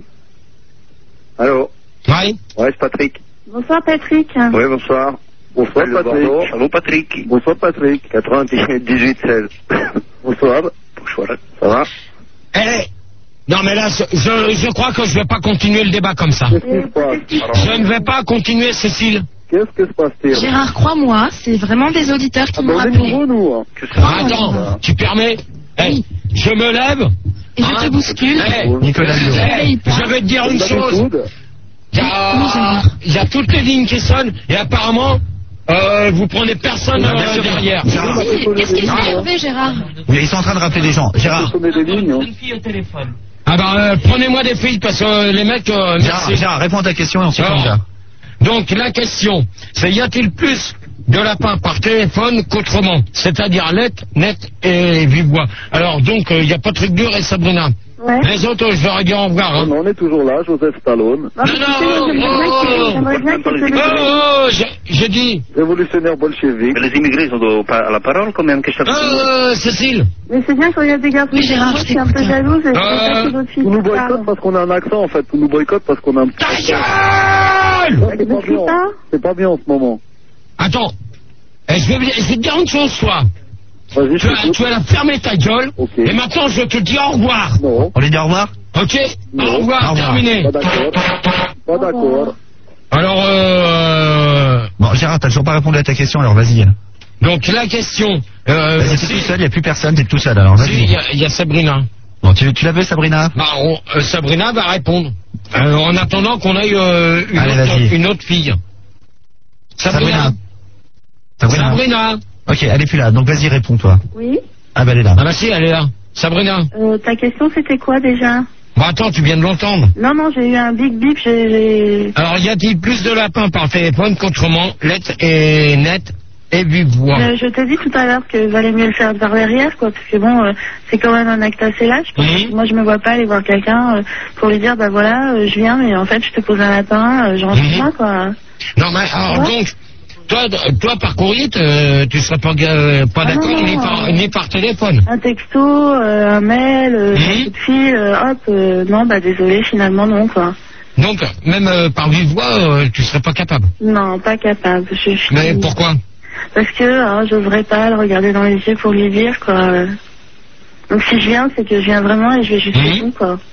Allô. Ouais. Ouais, c'est Patrick. Bonsoir Patrick. Oui, bonsoir. Bonsoir, Le Patrick. Bordeaux. Allô, Patrick. Bonsoir, Patrick. quatre-vingt-dix-huit seize. Bonsoir. Bonsoir. Ça va? Eh, non mais là, je, je, je crois que je vais pas continuer le débat comme ça. Qu'est-ce qui se passe? Je ne vais pas continuer, Cécile. Qu'est-ce que se passe-t-il? Gérard, crois-moi, c'est vraiment des auditeurs qui Ah, m'ont ben, on est appelé. nouveaux, nous. hein. Ah, attends, tu permets? Eh, Oui. je me lève. Et je hein, te bouscule. eh, Nicolas eh, Léo. je vais te dire une Dans les chose. coudes. Il y a, Oui, Gérard. il y a toutes les lignes qui sonnent et apparemment, euh, vous prenez personne Ah, bien euh, sûr. derrière. Gérard. Qu'est-ce qui s'est arrivé, Gérard? Oui, ils sont en train de rappeler les gens. Gérard. Sonner des lignes. hein. fille au téléphone. Ah ben, euh, prenez-moi des filles parce que euh, les mecs, euh, Gérard, merci. Gérard, réponds à ta question et ensuite on y va. Alors, donc la question, c'est y a-t-il plus de lapins par téléphone qu'autrement? C'est-à-dire lettre, net et vive voix. Alors donc, il n'y a pas de truc dur et Sabrina. Ouais. Les autres, je leur ai dit au revoir. Hein. Non, on est toujours là, Joseph Stallone. Non, mais Non, tu sais, moi, non, j'aimerais bien que- j'aimerais bien que tu Oh, te oh, j'ai- j'ai dit. Révolutionnaire bolchevique. Mais les immigrés, ils ont pas à la parole quand même. Qu'est-ce que ça Oh, fait? euh, Cécile. Mais c'est bien quand il y a des garçons Oui, qui Gérard, sont je un peu t'écoute. jalouse et Euh, je veux pas que d'autres filles Tout nous qui parlent. boycotte parce qu'on a un accent, en fait. Tout nous boycotte parce qu'on a un petit Ta accent. gueule! Ouais, C'est pas bien. C'est pas bien en ce moment. Attends. Eh, je, vais, je vais te dire une chose, toi. Vas-y, Tu je as, t'écoute. tu as la fermer ta gueule. Ok. Et maintenant, je te dis au revoir. Non, On lui dit au revoir? Ok? Non. Au revoir, Au revoir. terminé. pas d'accord. Pas d'accord. Alors, euh... Bon, Gérard, t'as toujours pas répondu à ta question, alors vas-y. Donc la question... Euh, Vas-y, t'es si- tout seul, il n'y a plus personne, t'es tout seul, alors si, il vas-y. y, a- il y a Sabrina. Bon, tu, tu la veux, Sabrina? Bah, on- euh, Sabrina va répondre. Euh, en attendant qu'on aille euh, une, Allez, autre, vas-y. une autre fille. Sabrina. Sabrina. Sabrina. Ok, elle est plus là, donc vas-y, réponds-toi. Oui. Ah bah elle est là. Ah bah si, elle est là. Sabrina. Euh, ta question, c'était quoi déjà? Bah attends, tu viens de l'entendre. Non, non, j'ai eu un big bip. J'ai. j'ai- Alors, y a-t-il plus de lapins par téléphone qu'autrement, lettre et net et vive voix. Euh, je t'ai dit tout à l'heure que valait mieux le faire par derrière, quoi, parce que bon, euh, c'est quand même un acte assez lâche. Mmh. Moi, je me vois pas aller voir quelqu'un euh, pour lui dire, bah voilà, euh, je viens, mais en fait, je te pose un lapin, euh, je rentre chez moi, quoi. Non, mais alors ouais. donc, toi, toi par courrier, tu serais pas, euh, pas ah d'accord non, non, ni, par, euh, ni par téléphone. Un texto, euh, un mail, euh, mmh. un coup de fil, euh, hop, euh, non, bah désolé, finalement non, quoi. Donc, même euh, par vive voix, euh, tu serais pas capable? Non, pas capable. Je, je... Mais pourquoi? Parce que hein, j'oserais pas le regarder dans les yeux pour lui dire, quoi. Donc si je viens, c'est que je viens vraiment et je vais jusqu'au mmh. bout, quoi.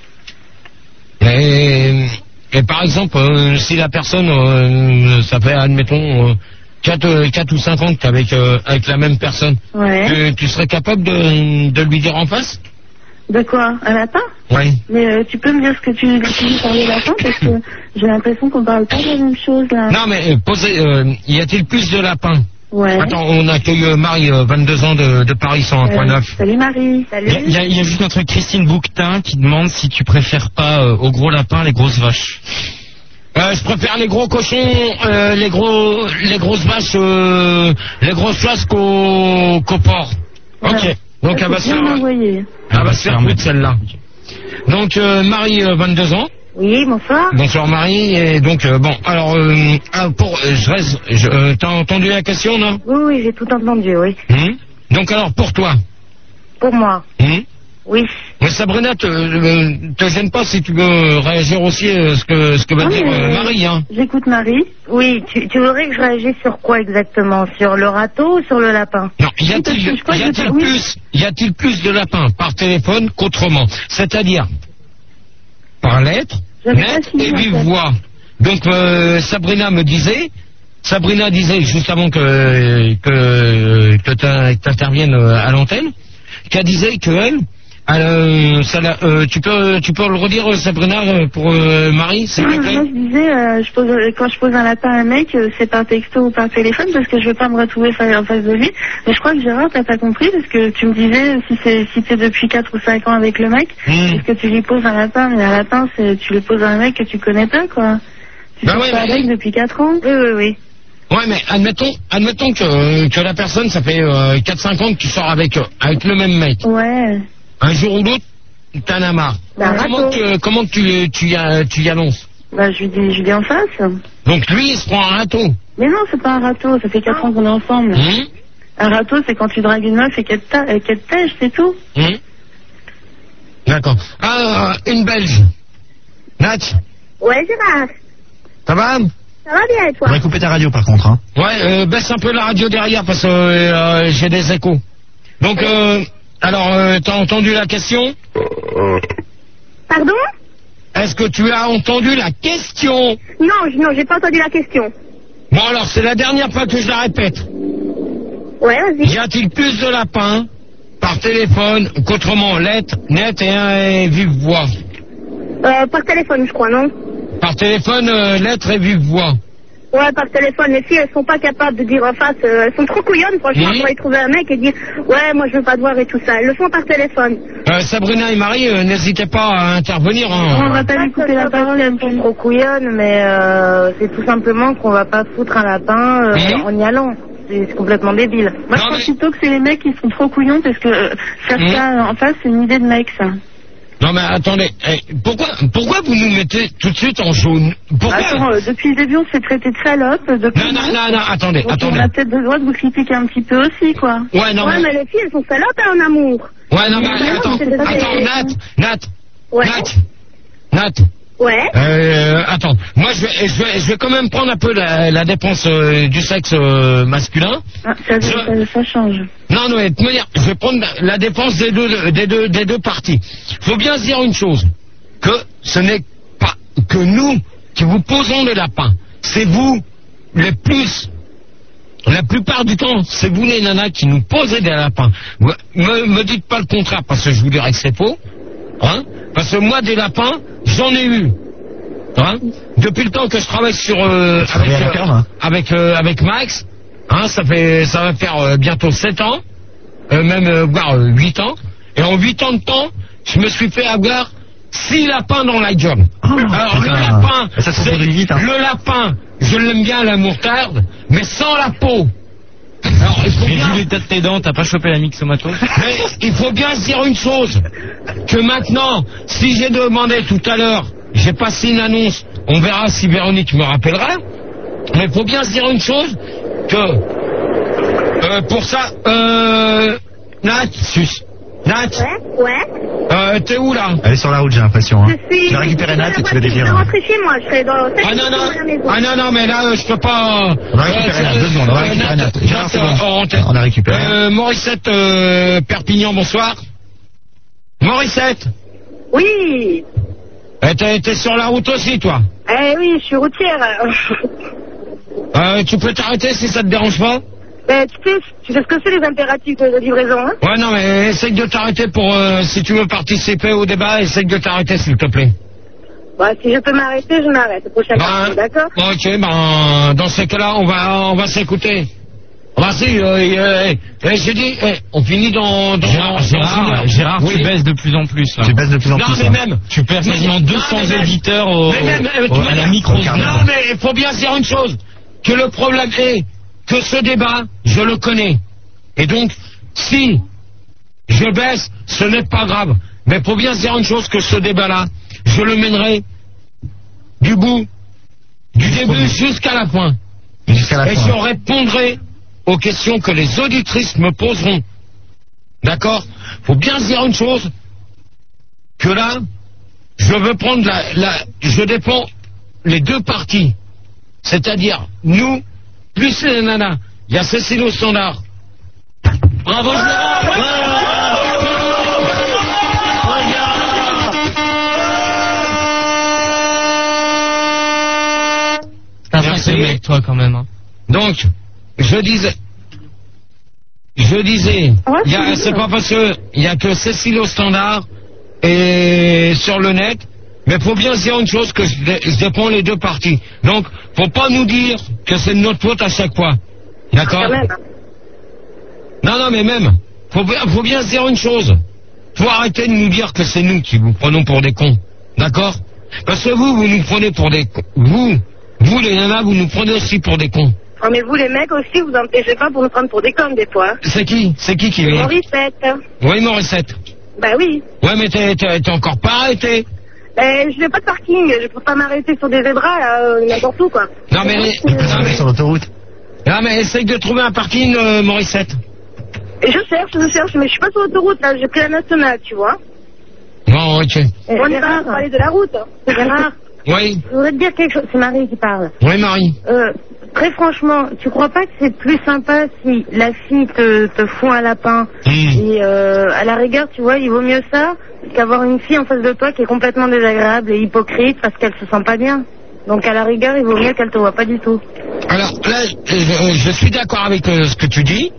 Et, et par exemple, euh, si la personne, euh, ça fait, admettons, euh, quatre ou cinq ans que tu es avec, euh, avec la même personne, ouais. tu, tu serais capable de, de lui dire en face? De quoi? Un lapin? Oui. Mais euh, tu peux me dire ce que tu dis par le lapin, parce que j'ai l'impression qu'on parle pas de la même chose, là. Non, mais euh, posez, euh, y a-t-il plus de lapins? Ouais. Attends, on accueille euh, Marie, euh, vingt-deux ans de, de Paris cent un point neuf. Euh, salut Marie, salut. Il y, y, y a juste notre Christine Bouquetin qui demande si tu préfères pas euh, aux gros lapins les grosses vaches. Euh, je préfère les gros cochons, euh, les gros, les grosses vaches, euh, les grosses vaches qu'aux qu'aux porcs. Ok. Ouais. Donc elle va se faire, elle va se faire plus de celle-là. Donc euh, Marie, euh, vingt-deux ans. Oui, bonsoir. Bonsoir Marie, et donc euh, bon, alors euh, pour, euh, je reste, je, euh, t'as entendu la question, non? Oui, oui, j'ai tout entendu, oui. Mmh. Donc alors pour toi? Pour moi. Mmh. Oui. Mais Sabrina, te, euh, te gêne pas si tu veux réagir aussi euh, ce que ce que va ah, dire euh, Marie, hein? J'écoute Marie. Oui, tu, tu voudrais que je réagisse sur quoi exactement? Sur le râteau ou sur le lapin? Non, y a-t-il y a-t-il plus, y a-t-il plus de lapins par téléphone qu'autrement? C'est-à-dire par lettre, net et vive voix. Donc euh, Sabrina me disait, Sabrina disait juste avant que que que t'interviennes à l'antenne, qu'elle disait que elle, euh, ça la, euh, tu peux tu peux le redire Sabrina pour euh, Marie, s'il te plaît. Moi je disais, euh, je pose, quand je pose un lapin à un mec, euh, c'est par texto ou par téléphone parce que je veux pas me retrouver en face de lui. Mais je crois que Gérard t'as pas compris parce que tu me disais si c'est si t'es depuis quatre ou cinq ans avec le mec, mmh. est-ce que tu lui poses un lapin? Mais un lapin c'est tu le poses à un mec que tu connais pas quoi. Tu bah ne ouais, pas mais... avec depuis quatre ans. Oui oui oui. Ouais, mais admettons, admettons que, que la personne, ça fait euh, quatre cinq ans que tu sors avec, euh, avec le même mec. Ouais. Un jour ou l'autre, t'en as marre. Bah, comment que, comment que tu, tu, y, tu y annonces? Bah, je lui dis, je lui dis en face. Donc lui, il se prend un râteau. Mais non, c'est pas un râteau, ça fait quatre ans qu'on est ensemble. Mmh. Un râteau, c'est quand tu dragues une meuf et qu'elle te tèche, c'est tout. Mmh. D'accord. Ah, une Belge. Nat? Ouais, Gérard. Ça va? Ça va bien et toi? On va couper ta radio par contre. Hein. Ouais, euh, baisse un peu la radio derrière parce que euh, j'ai des échos. Donc, euh, alors, euh, t'as entendu la question? Pardon? Est-ce que tu as entendu la question? Non, non, j'ai pas entendu la question. Bon alors, c'est la dernière fois que je la répète. Ouais, vas-y. Y a-t-il plus de lapins par téléphone qu'autrement lettre, net et un et vive voix? Euh, par téléphone, je crois, non? Par téléphone, euh, lettre et vive voix. Ouais, par téléphone. Les filles, elles sont pas capables de dire en face. Euh, elles sont trop couillonnes, franchement, mmh. pour aller trouver un mec et dire ouais, moi je veux pas te voir et tout ça. Elles le font par téléphone. Euh, Sabrina et Marie, euh, n'hésitez pas à intervenir. Hein. On va pas lui couper la parole. Elles sont trop couillonnes, mais euh, c'est tout simplement qu'on va pas foutre un lapin euh, mmh. en y allant. C'est complètement débile. Moi, je pense plutôt que c'est les mecs qui sont trop couillons parce que euh, faire mmh. ça en face, c'est une idée de mec, ça. Non mais attendez, eh, pourquoi pourquoi vous nous mettez tout de suite en jaune? Pourquoi? Attends, euh, depuis le début on s'est traité de salope. Depuis non, non, non, non, attendez, donc attendez. On a peut-être besoin de vous critiquer un petit peu aussi, quoi. Ouais, non, ouais mais... mais les filles elles sont salopes hein, en amour. Ouais, non, mais, mais attends, attends, attends, Nat, Nat, ouais. Nat, Nat. Ouais. Euh, attends, moi je vais, je vais, je vais quand même prendre un peu la, la dépense euh, du sexe euh, masculin. Ah, ça, je... ça, ça change. Non, non, mais de toute manière, je vais prendre la dépense des deux, des deux, des deux parties. Faut bien se dire une chose, que ce n'est pas que nous qui vous posons des lapins, c'est vous les plus. La plupart du temps, c'est vous les nanas qui nous posez des lapins. Me, me dites pas le contraire parce que je vous dirais que c'est faux. Hein? Parce que moi, des lapins, j'en ai eu. Hein? Depuis le temps que je travaille sur euh, avec, euh, avec, euh, avec Max, hein, ça fait ça va faire euh, bientôt sept ans, euh, même euh, voire euh, huit ans. Et en huit ans de temps, je me suis fait avoir six lapins dans la gueule. Oh, alors le lapin, ça se vite, hein. Le lapin, je l'aime bien à la moutarde, mais sans la peau. Alors, il faut Mais bien... vu l'état de tes dents, t'as pas chopé la myxomatose? Mais il faut bien se dire une chose, que maintenant, si j'ai demandé tout à l'heure, j'ai passé une annonce, on verra si Véronique me rappellera, mais il faut bien se dire une chose, que euh, pour ça, euh, Nat, sus, Nat, Ouais, ouais. euh, t'es où là? Elle est sur la route, j'ai l'impression. Hein. Je suis... Tu vas récupérer Nat et tu vas Je vais décrire. rentrer chez moi, je serai dans... Ah non, non, ah non, non, mais là, euh, je peux pas... On va récupérer Nat, deux secondes, on va récupérer Nat. Gérard, c'est bon. On a récupéré. Euh, Morissette, euh, Perpignan, bonsoir. Morissette, Oui. euh, t'es t'es sur la route aussi, toi? Eh oui, je suis routière. Euh, tu peux t'arrêter si ça te dérange pas? Ben, tu sais, tu sais ce que c'est les impératifs de livraison, hein? Ouais, non, mais essaye de t'arrêter pour... Euh, si tu veux participer au débat, essaye de t'arrêter, s'il te plaît. Bah, si je peux m'arrêter, je m'arrête. Prochain Ben, coup, d'accord? Ok, ben, dans ces cas-là, on va, on va s'écouter. Vas-y, euh, euh, euh, j'ai dit, eh, on finit dans... dans Gérard, dans Gérard, une heure. Gérard, Oui. tu baisses de plus en plus. Là. Tu baisses de plus en Non, plus. mais hein. même... Tu perds quasiment deux cents Non, mais même- auditeurs au, Mais même, euh, au- tu à la vois, micro. Non, mais il faut bien se dire une chose, que le problème est que ce débat, je le connais. Et donc, si je baisse, ce n'est pas grave. Mais il faut bien se dire une chose, que ce débat-là, je le mènerai du bout, du début jusqu'à la fin. Jusqu'à la Et fin. je répondrai aux questions que les auditrices me poseront. D'accord? Faut bien se dire une chose, que là, je veux prendre la, la je défends les deux parties. C'est-à-dire, nous, plus les nanas. Il y a Cécile au standard. Bravo, C'est un vrai mec, toi, quand même. Hein. Donc, je disais, je disais, il y a, c'est pas parce que il y a que Cécile au standard et sur le net, mais faut bien se dire une chose, que je, dé- je défends les deux parties. Donc, faut pas nous dire que c'est de notre faute à chaque fois. D'accord? Quand même. Non, non, mais même, faut, bien- faut bien se dire une chose. Faut arrêter de nous dire que c'est nous qui vous prenons pour des cons. D'accord? Parce que vous, vous nous prenez pour des cons. Vous, vous les nanas, vous nous prenez aussi pour des cons. Oh, mais vous, les mecs aussi, vous empêchez pas pour nous prendre pour des connes, des fois. C'est qui? C'est qui qui vient? Morissette. Oui, Morissette. Bah oui. Ouais, mais t'es, t'es, t'es encore pas arrêté. Ben, je n'ai pas de parking, je peux pas m'arrêter sur des zébras, là, euh, n'importe où, quoi. Non, mais, non, mais sur l'autoroute. Non, mais essaye de trouver un parking, euh, Morissette. Et je cherche, je cherche, mais je suis pas sur l'autoroute, là, j'ai pris la nationale, tu vois. Bon, ok. On y va, on va aller de la route. Gérard, Oui. je voudrais te dire quelque chose, c'est Marie qui parle. Oui, Marie. Euh, très franchement, tu crois pas que c'est plus sympa si la fille te, te fond un lapin et euh, à la rigueur, tu vois, il vaut mieux ça qu'avoir une fille en face de toi qui est complètement désagréable et hypocrite parce qu'elle se sent pas bien. Donc à la rigueur, il vaut mieux qu'elle te voit pas du tout. Alors, là, je, je suis d'accord avec euh, ce que tu dis.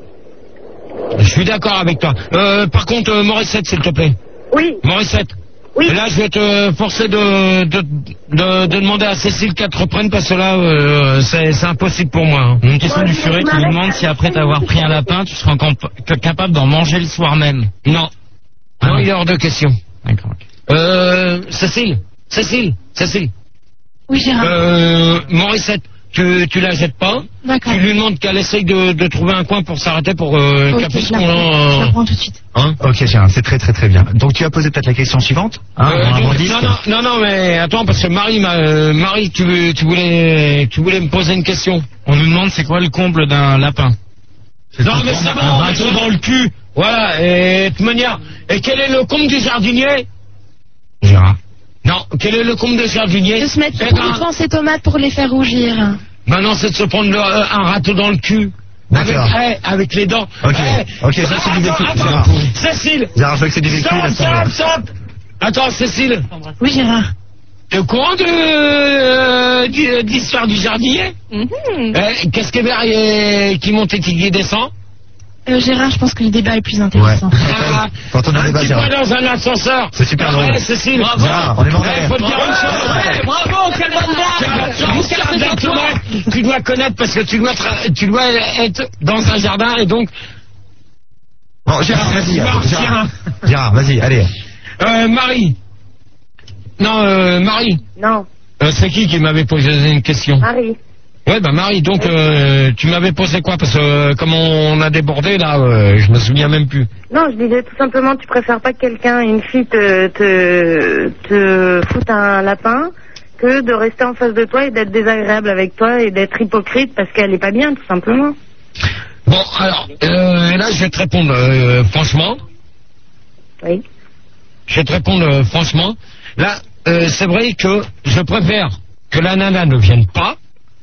Je suis d'accord avec toi. Euh, par contre, euh, Morissette, s'il te plaît. Oui. Morissette. Oui. Là, je vais te forcer de, de, de, de demander à Cécile qu'elle te reprenne parce que là, euh, c'est, c'est impossible pour moi. Hein. Une question du furet qui nous demande si après t'avoir pris un lapin, tu seras encore p- capable d'en manger le soir même. Non. Ah non, non. il est hors de question. D'accord. ok. Euh, Cécile. Cécile. Cécile. Oui, Gérard. Euh, Morissette, tu, tu la jettes pas. D'accord. Tu lui demandes qu'elle essaye de, de trouver un coin pour s'arrêter pour euh, Ok, qu'elle puisse je la qu'on prends. en- Je la prends tout de suite. Hein Ok, Gérard, c'est très très très bien. Donc tu as posé peut-être la question suivante hein, Euh, on a donc, un disque. non, non, non, non, mais attends, parce que Marie, m'a- euh, Marie, tu, veux- tu voulais, tu voulais me poser une question. On nous demande c'est quoi le comble d'un lapin. Non, mais c'est bon, un on râteau va dans le cul. Voilà, et de toute manière, et quel est le comble du jardinier? Gérard. Non, quel est le comble du jardinier? De se mettre Eh trop ben, devant ces tomates pour les faire rougir. maintenant, c'est de se prendre le- euh, un râteau dans le cul. Avec, D'accord. eh, avec les dents. Ok, Eh, ok, ça, c'est du vécu, attends, Gérard. attends, Cécile. Gérard, je vois que c'est du vécu, Stop, laisse stop, tomber. stop. Attends, Cécile. Oui, Gérard. T'es au courant de euh, du- de l'histoire du jardinier? Mhm. Eh, Qu'est-ce que vert et- qui monte et qui descend? Euh, Gérard, je pense que le débat est plus intéressant. Ah, Quand on a un débat, petit Gérard. peu dans un ascenseur. C'est super drôle. Ouais, Cécile. Bravo. Gérard, on est mort de Ouais, rire. faut te dire une chose. Bravo, quelle bonne Gustave Deltourette, tu dois connaître parce que tu dois, tra- tu dois être dans un jardin et donc. Bon, Gérard, vas-y. Gérard, Gérard, Gérard, vas-y, allez. Euh, Marie. Non, euh, Marie. Non, Euh, c'est qui qui m'avait posé une question? Marie. Ouais, bah Marie, donc euh, tu m'avais posé quoi? Parce que euh, comme on a débordé là, euh, je me souviens même plus. Non, je disais tout simplement, tu préfères pas que quelqu'un, une fille, te, te, te foute un lapin que de rester en face de toi et d'être désagréable avec toi et d'être hypocrite parce qu'elle est pas bien, tout simplement. Bon, alors, euh, là, je vais te répondre euh, franchement. Oui. Je vais te répondre euh, franchement. Là, euh, c'est vrai que je préfère que la nana ne vienne pas.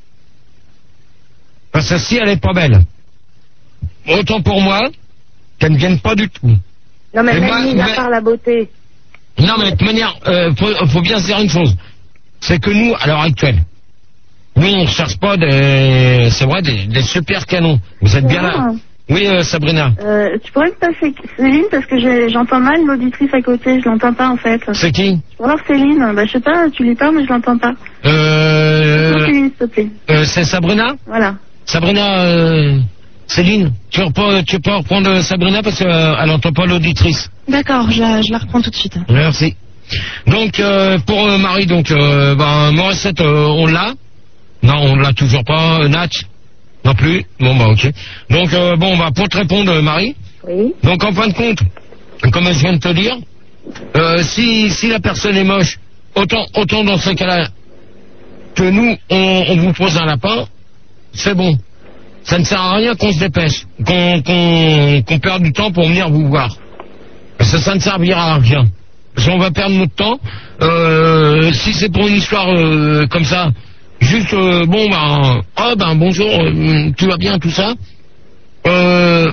Parce que si elle est pas belle, autant pour moi qu'elle ne vienne pas du tout. Non, mais Et même moi, mis à mais- part la beauté. Non, mais de toute manière, euh, faut, faut bien se dire une chose. C'est que nous, à l'heure actuelle, nous, on ne cherche pas des, c'est vrai, des, des super canons. Vous êtes bien là. Oui, euh, Sabrina. Euh, tu pourrais me passer Céline parce que j'ai- j'entends mal l'auditrice à côté, je l'entends pas en fait. C'est qui? Alors Céline, bah je sais pas, tu lui parles mais je l'entends pas. Euh, Céline, s'il te plaît. euh, c'est Sabrina? Voilà. Sabrina, euh, Céline, tu, reprends, tu peux reprendre Sabrina parce qu'elle n'entend pas l'auditrice. D'accord, je la, je la reprends tout de suite. Merci. Donc, euh, pour euh, Marie, donc, euh, ben, Morissette, euh, on l'a. Non, on l'a toujours pas. Euh, Natch non plus. Bon, bah, ok. Donc, euh, bon, bah, pour te répondre, euh, Marie. Oui. Donc, en fin de compte, comme je viens de te dire, euh, si, si la personne est moche, autant, autant dans ce cas-là que nous, on, on vous pose un lapin, c'est bon. Ça ne sert à rien qu'on se dépêche, qu'on qu'on qu'on perde du temps pour venir vous voir. Parce que ça ne servira à rien. Si on va perdre notre temps, euh, si c'est pour une histoire euh, comme ça, juste, euh, bon, ben, oh, ben, bonjour, euh, tu vas bien, tout ça. Euh,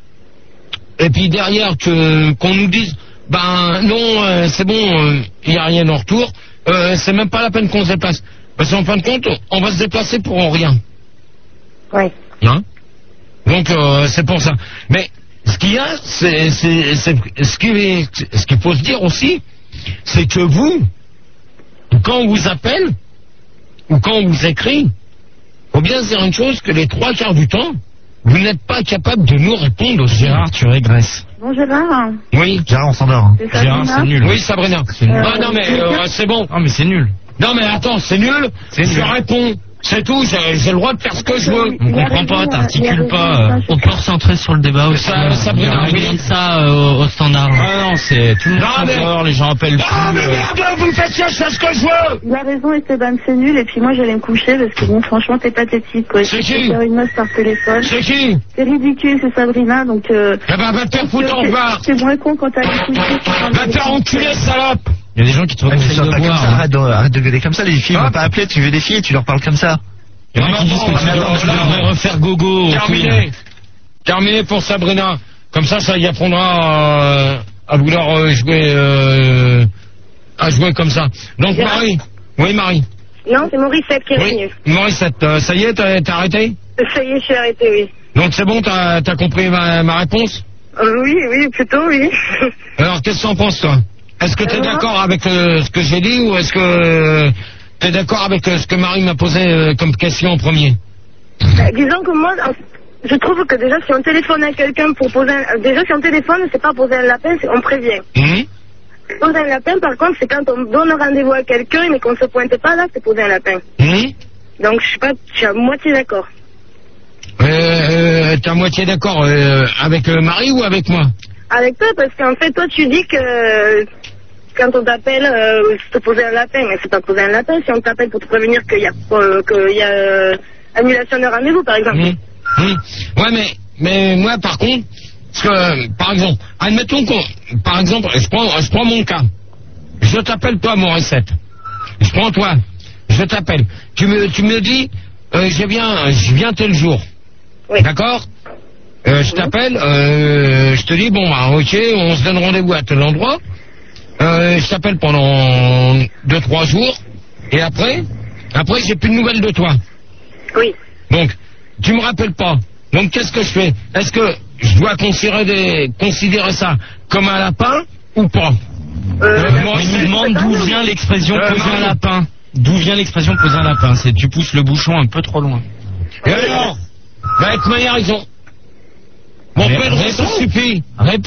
et puis derrière, que qu'on nous dise, ben, non, euh, c'est bon, il n'y a rien en retour, euh, c'est même pas la peine qu'on se déplace. Parce qu'en fin de compte, on va se déplacer pour rien. Oui. Hein? Donc, euh, c'est pour ça. Mais ce qu'il y a, c'est, c'est, c'est ce qu'il ce qu'il faut se dire aussi, c'est que vous, quand on vous appelle, ou quand on vous écrit, faut bien se dire une chose, que les trois quarts du temps, vous n'êtes pas capable de nous répondre aussi. Gérard, tu régresses. Bon Gérard. Oui. Gérard, on s'endort. hein. C'est Sabrina. Gérard, c'est nul. Oui, Sabrina. C'est nul. Ah, non, mais euh, c'est bon. Non, mais c'est nul. Non, mais attends, c'est nul. C'est Je nul. réponds. C'est tout, j'ai j'ai le droit de faire ce que je veux. On comprend pas, t'articules pas. On peut recentrer sur le débat aussi. Ça- Sabrina, On oui. regarde ça euh, au standard. Ah non, c'est tout le monde Non, mais- s'endort, les gens appellent Ah, plus. mais euh, merde, vous me faites chier, je fais ce que je veux. Il a raison Esteban, c'est nul et puis moi j'allais me coucher parce que bon franchement t'es pathétique quoi. C'est Tu qui? faire une meuf par téléphone. C'est qui? C'est ridicule, c'est Sabrina donc euh, Eh ben, va te faire foutre, au revoir. c'est moins con quand t'as les coucher. Va te faire enculer, salope. Il y a des gens qui te Ouais, mais conseillent sois de pas comme boire. ça, hein. arrête de, arrête de gueuler comme ça, les filles Ah. vont pas appeler, tu veux des filles, tu leur parles comme ça. Il y en a qui disent que tu Non, dois- tu non, devrais non. refaire gogo. Terminé. Terminé pour Sabrina. Comme ça, ça y apprendra euh, à vouloir euh, jouer, euh, à jouer comme ça. Donc, Gérard. Marie. Oui, Marie. Non, c'est Morissette qui est Oui. revenu. Morissette, euh, ça y est, t'as t'as arrêté? Ça y est, je suis arrêtée, oui. Donc, c'est bon, t'as as compris ma, ma réponse? Euh, oui, oui, plutôt, oui. Alors, qu'est-ce que t'en penses, toi? Est-ce que t'es Euh, d'accord avec euh, ce que j'ai dit ou est-ce que euh, t'es d'accord avec euh, ce que Marie m'a posé euh, comme question en premier? Bah, disons que moi, en- je trouve que déjà, si on téléphone à quelqu'un pour poser un... Déjà, si on téléphone, c'est pas poser un lapin, c'est on prévient. Mhm. Poser un lapin, par contre, c'est quand on donne rendez-vous à quelqu'un, mais qu'on se pointe pas, là, c'est poser un lapin. Mhm. Donc, je suis pas... Je suis à moitié d'accord. Euh, euh, t'es à moitié d'accord euh, avec euh, Marie ou avec moi? Avec toi, parce qu'en fait, toi, tu dis que... Quand on t'appelle, euh, c'est te poser un lapin, mais c'est pas poser un lapin. Si on t'appelle pour te prévenir qu'il y a, euh, qu'il y a euh, annulation de rendez-vous, par exemple. Mmh. Mmh. Ouais, mais, mais moi, par contre, parce que, euh, par exemple, admettons qu'on, par exemple, je prends, je prends mon cas. Je t'appelle toi, Morissette. Je prends toi. Je t'appelle. Tu me, tu me dis, euh, je viens, je viens tel jour. Oui. D'accord? Euh, je t'appelle, euh, je te dis, bon, bah, ok, on se donne rendez-vous à tel endroit. Euh, je t'appelle pendant deux, trois jours. Et après, après, j'ai plus de nouvelles de toi. Oui. Donc, tu me rappelles pas. Donc, qu'est-ce que je fais? Est-ce que je dois considérer, des, considérer ça comme un lapin ou pas? Euh, Euh, moi, Il c'est- nous demande d'où vient l'expression Euh, poser un Marie. lapin. D'où vient l'expression poser un lapin? C'est tu pousses le bouchon un peu trop loin. Et alors? Bah, avec manière, ils ont... Mon Mais père, ça réponds. suffit. Réponds.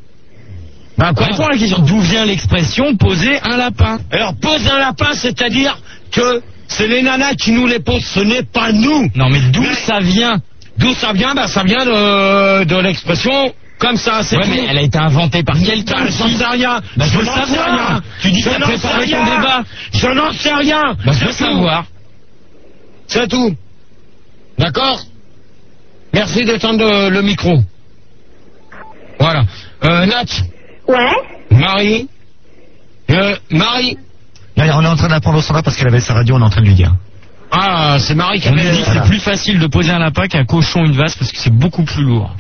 Bah, quoi? Réponds à la question. D'où vient l'expression poser un lapin? Alors, pose un lapin, c'est-à-dire que c'est les nanas qui nous les posent, ce n'est pas nous. Non, mais d'où ça vient? D'où ça vient? Bah, ça vient de, de l'expression comme ça, c'est ouais, tout. mais elle a été inventée par quelqu'un. J'en sais rien. Bah, je je veux n'en sais savoir. rien. Tu dis que Je t'as n'en sais préparé ton rien. débat. Je n'en sais rien. Bah, je veux C'est tout. savoir. C'est tout. D'accord? Merci d'éteindre le, le micro. Voilà. Euh, Nat. Ouais. Marie. Euh, Marie. On est en train d'apprendre au standard parce qu'elle avait sa radio, on est en train de lui dire. Ah, c'est Marie qui On avait... me dit que Voilà. c'est plus facile de poser un lapin qu'un cochon une vase parce que c'est beaucoup plus lourd.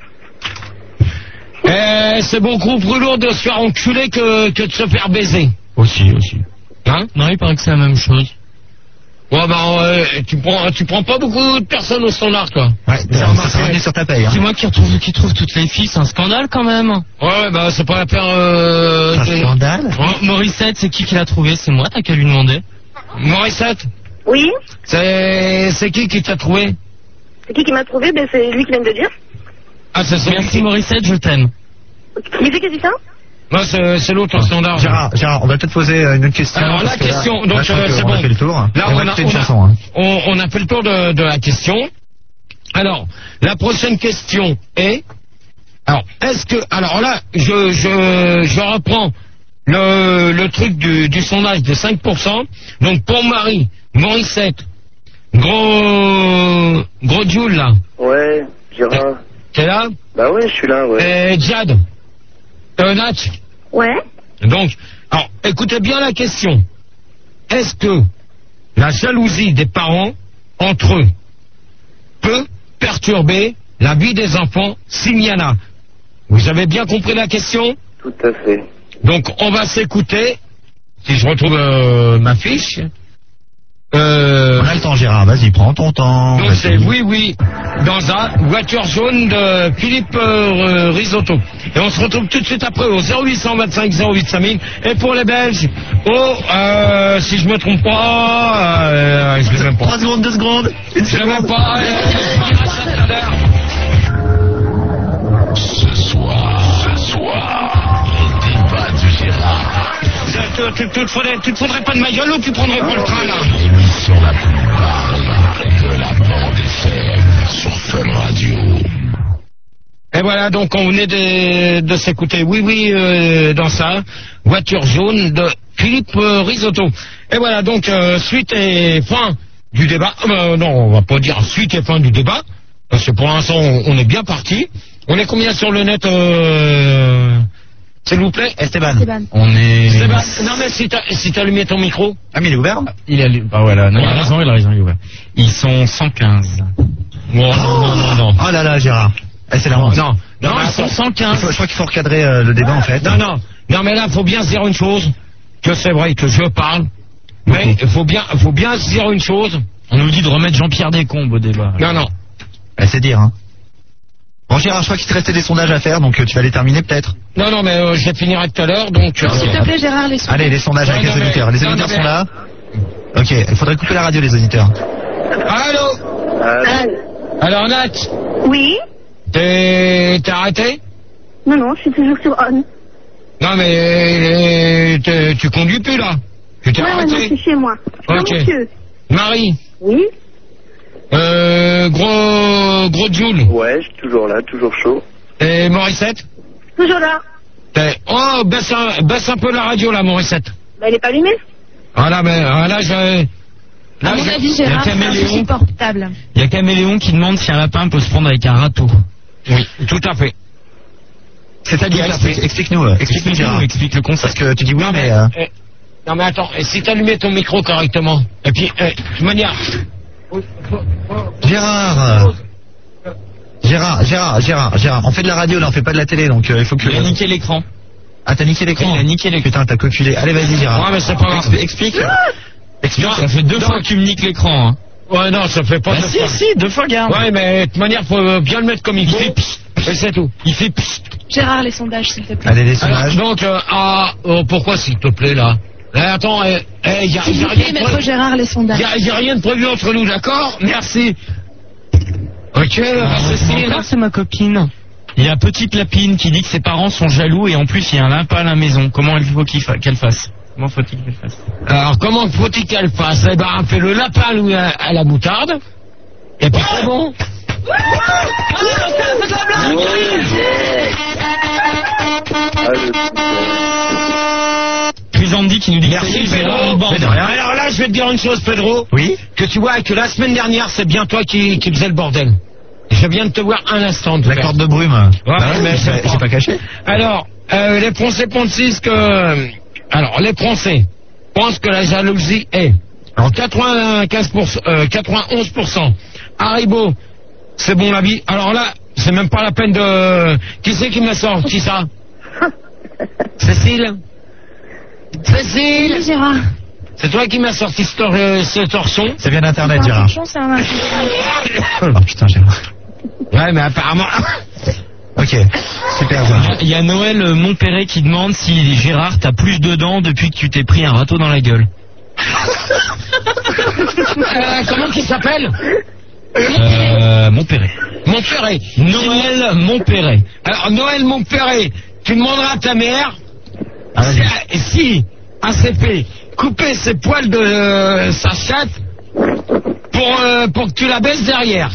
Eh, c'est beaucoup plus lourd de se faire enculer que, que de se faire baiser. Aussi, aussi. Hein? Non, il paraît que c'est la même chose. Ouais, ben, euh, tu prends, tu prends pas beaucoup de personnes au standard, quoi. Ouais, ça sera revenu sur ta paye. Hein. C'est moi qui retrouve, qui trouve toutes les filles, c'est un scandale quand même. Ouais, bah, c'est pas la paire, euh... Un c'est- scandale. Oh, Morissette, c'est qui qui l'a trouvé? C'est moi, t'as qu'à lui demander. Morissette, Oui. c'est, c'est qui qui t'a trouvé? C'est qui qui m'a trouvé? Ben, c'est lui qui vient de le dire. Ah, c'est ça. Merci Morissette, je t'aime. Qui c'est qui a dit ça? Non, c'est, c'est l'autre au standard. Gérard, Gérard, on va peut-être poser euh, une autre question. Alors, la parce que là- question, là, donc, je crois euh, que c'est on a bon. fait le tour. Là, Et on on va a, écouter une on a- chanson. Hein. on, on a fait le tour de, de la question. Alors, la prochaine question est... Alors, est-ce que... Alors là, je, je, je reprends le, le truc du, du sondage de cinq pour cent. Donc, pour Marie, Morissette, gros... Gros Jules, là. Ouais, Gérard. T'es là? Bah ouais, je suis là, ouais. Et Jad. Euh, Nat. Ouais. Donc, alors, écoutez bien la question. Est-ce que la jalousie des parents entre eux peut perturber la vie des enfants s'il y en a? Vous avez bien compris la question? Tout à fait. Donc, on va s'écouter. Si je retrouve euh, ma fiche. Euh, On a le temps, Gérard. Vas-y, prends ton temps. donc Vas-y. c'est oui, oui, dans un voiture jaune de Philippe euh, Risotto. Et on se retrouve tout de suite après au zéro huit cent vingt-cinq zéro huit cinq mille. Et pour les Belges, au, euh, si je me trompe pas, euh, je l'ai même pas. Trois secondes, deux secondes. Une Je l'ai seconde. même pas. euh, Ce soir, ce soir, le débat du Gérard. Tu, tu, tu, te faudrais, tu te faudrais pas de ma gueule ou tu prendrais pas le train là? L'émission la plus barre de la bande F M sur Fun Radio. Et voilà, donc on venait de, de s'écouter, oui, oui, euh, dans ça, voiture jaune de Philippe euh, Risotto. Et voilà, donc euh, suite et fin du débat. Euh, non, on va pas dire suite et fin du débat, parce que pour l'instant, on, on est bien parti. On est combien sur le net, euh, s'il vous plaît? Esteban. Esteban. On est... Sébastien, non mais si t'as si t'as allumé ton micro. Ah, mais il est ouvert. Il a... Bah voilà, non, il a Voilà. raison, il a raison, il est ouvert. Ils sont cent quinze. Non, non, non, non, non. Oh là là, Gérard. Eh, c'est la honte. Non, non, Non, mais ils sont attends. cent Il quinze. faut- je crois qu'il faut recadrer euh, le débat en fait. Non, non, non, mais là, faut bien se dire une chose, que c'est vrai que je parle, mais il faut bien, faut bien se dire une chose. On nous dit de remettre Jean-Pierre Descombes au débat. Non, non. Eh, c'est dire. Hein. Bon, Gérard, je crois qu'il te restait des sondages à faire, donc euh, tu vas les terminer peut-être. Non, non, mais euh, je les finirai tout à l'heure, donc... euh, S'il te plaît, Gérard, les sons. Allez, les sondages avec Ouais, les non, auditeurs. mais- Les non, auditeurs non, sont mais- là. Ok, il faudrait couper la radio, les auditeurs. Allô? Euh, Alors, Nat, Oui. t'es t'es arrêté? Non, non, je suis toujours sur on. Non, mais euh, t'es- tu conduis plus, là? Tu t'es Ouais, ouais, non, je arrêté? suis chez moi. Non, Ok. monsieur. Marie, Oui. euh, gros, gros Jules, ouais, je suis toujours là, toujours chaud. et Morissette? Toujours là. T'es- Oh, baisse un, baisse un peu la radio, là, Morissette. Bah, elle est pas allumée. Voilà, mais ah, là, j'ai... À mon j'ai- avis, il y a Gérard, c'est Caméléon. insupportable. Il y a Caméléon qui demande si un lapin peut se prendre avec un râteau. Oui, tout à fait. C'est-à-dire, Tout à fait. explique- explique-nous, euh, explique-nous, Gérard. Explique le concept. Parce que tu dis oui, Non, mais... mais, euh, eh, non, mais attends, et si t'allumais ton micro correctement, et puis, eh, de toute manière... Gérard euh, Gérard, Gérard, Gérard, Gérard, on fait de la radio là, on fait pas de la télé, donc euh, il faut que... Il a niqué l'écran. Ah, t'as niqué l'écran? Il a niqué l'écran. Putain, t'as coculé. Allez, vas-y, Gérard. Ouais, mais c'est pas grave. Expli- Explique. Explique. Ça fait deux Non. fois que tu me niques l'écran. Hein. Ouais, non, ça fait pas... Bah deux si, fois. si, deux fois, garde. Ouais, mais de toute manière, faut bien le mettre comme il Il faut. fait psst. Et c'est tout. Il fait psst. Gérard, les sondages, s'il te plaît. Allez, les Alors, sondages. donc, euh, ah, oh, pourquoi s'il te plaît, là? Eh, attends, eh, eh, y a, S'il y a vous rien plaît, de maître prévu. Gérard, les sondages. Y a, y a rien de prévu entre nous, d'accord? Merci. Ok, Ah, Cécile. encore, c'est ma copine. Il y a petite lapine qui dit que ses parents sont jaloux et en plus il y a un lapin à la maison. Comment il faut qu'il fa- qu'elle fasse? Comment faut-il qu'elle fasse? Alors, comment faut-il qu'elle fasse? Eh ben, on fait le lapin lui, à, à la moutarde. Et puis c'est bon. Puis Andy qui nous dit merci Pedro. Alors là, je vais te dire une chose, Pedro. Oui. Que tu vois que la semaine dernière, c'est bien toi qui, qui faisais le bordel. Je viens de te voir un instant. La corde de brume. Ouais, bah ouais, mais j'ai pas, pas caché. Alors, euh, les Français pensent que... Alors, les Français pensent que la jalousie est... Alors, quatre-vingt-quinze pour cent, euh, quatre-vingt-onze pour cent. Haribo, c'est bon la vie. Alors là, c'est même pas la peine de... Qui c'est qui m'a sorti ça? Cécile Cécile Oui, Gérard. C'est toi qui m'as sorti ce, tor euh, ce torson? Ça vient d'internet, Gérard. C'est un Oh putain, Gérard. Ouais, mais apparemment... Ok, super. Ça. Il y a Noël Montpéret qui demande si Gérard t'as plus de dents depuis que tu t'es pris un râteau dans la gueule. euh, comment qu'il s'appelle? Euh, Montpéret. Montpéret. Noël Montpéret. Alors, Noël Montpéret, tu demanderas à ta mère Ah, si, si A C P couper ses poils de euh, sa chatte pour, euh, pour que tu la baisses derrière.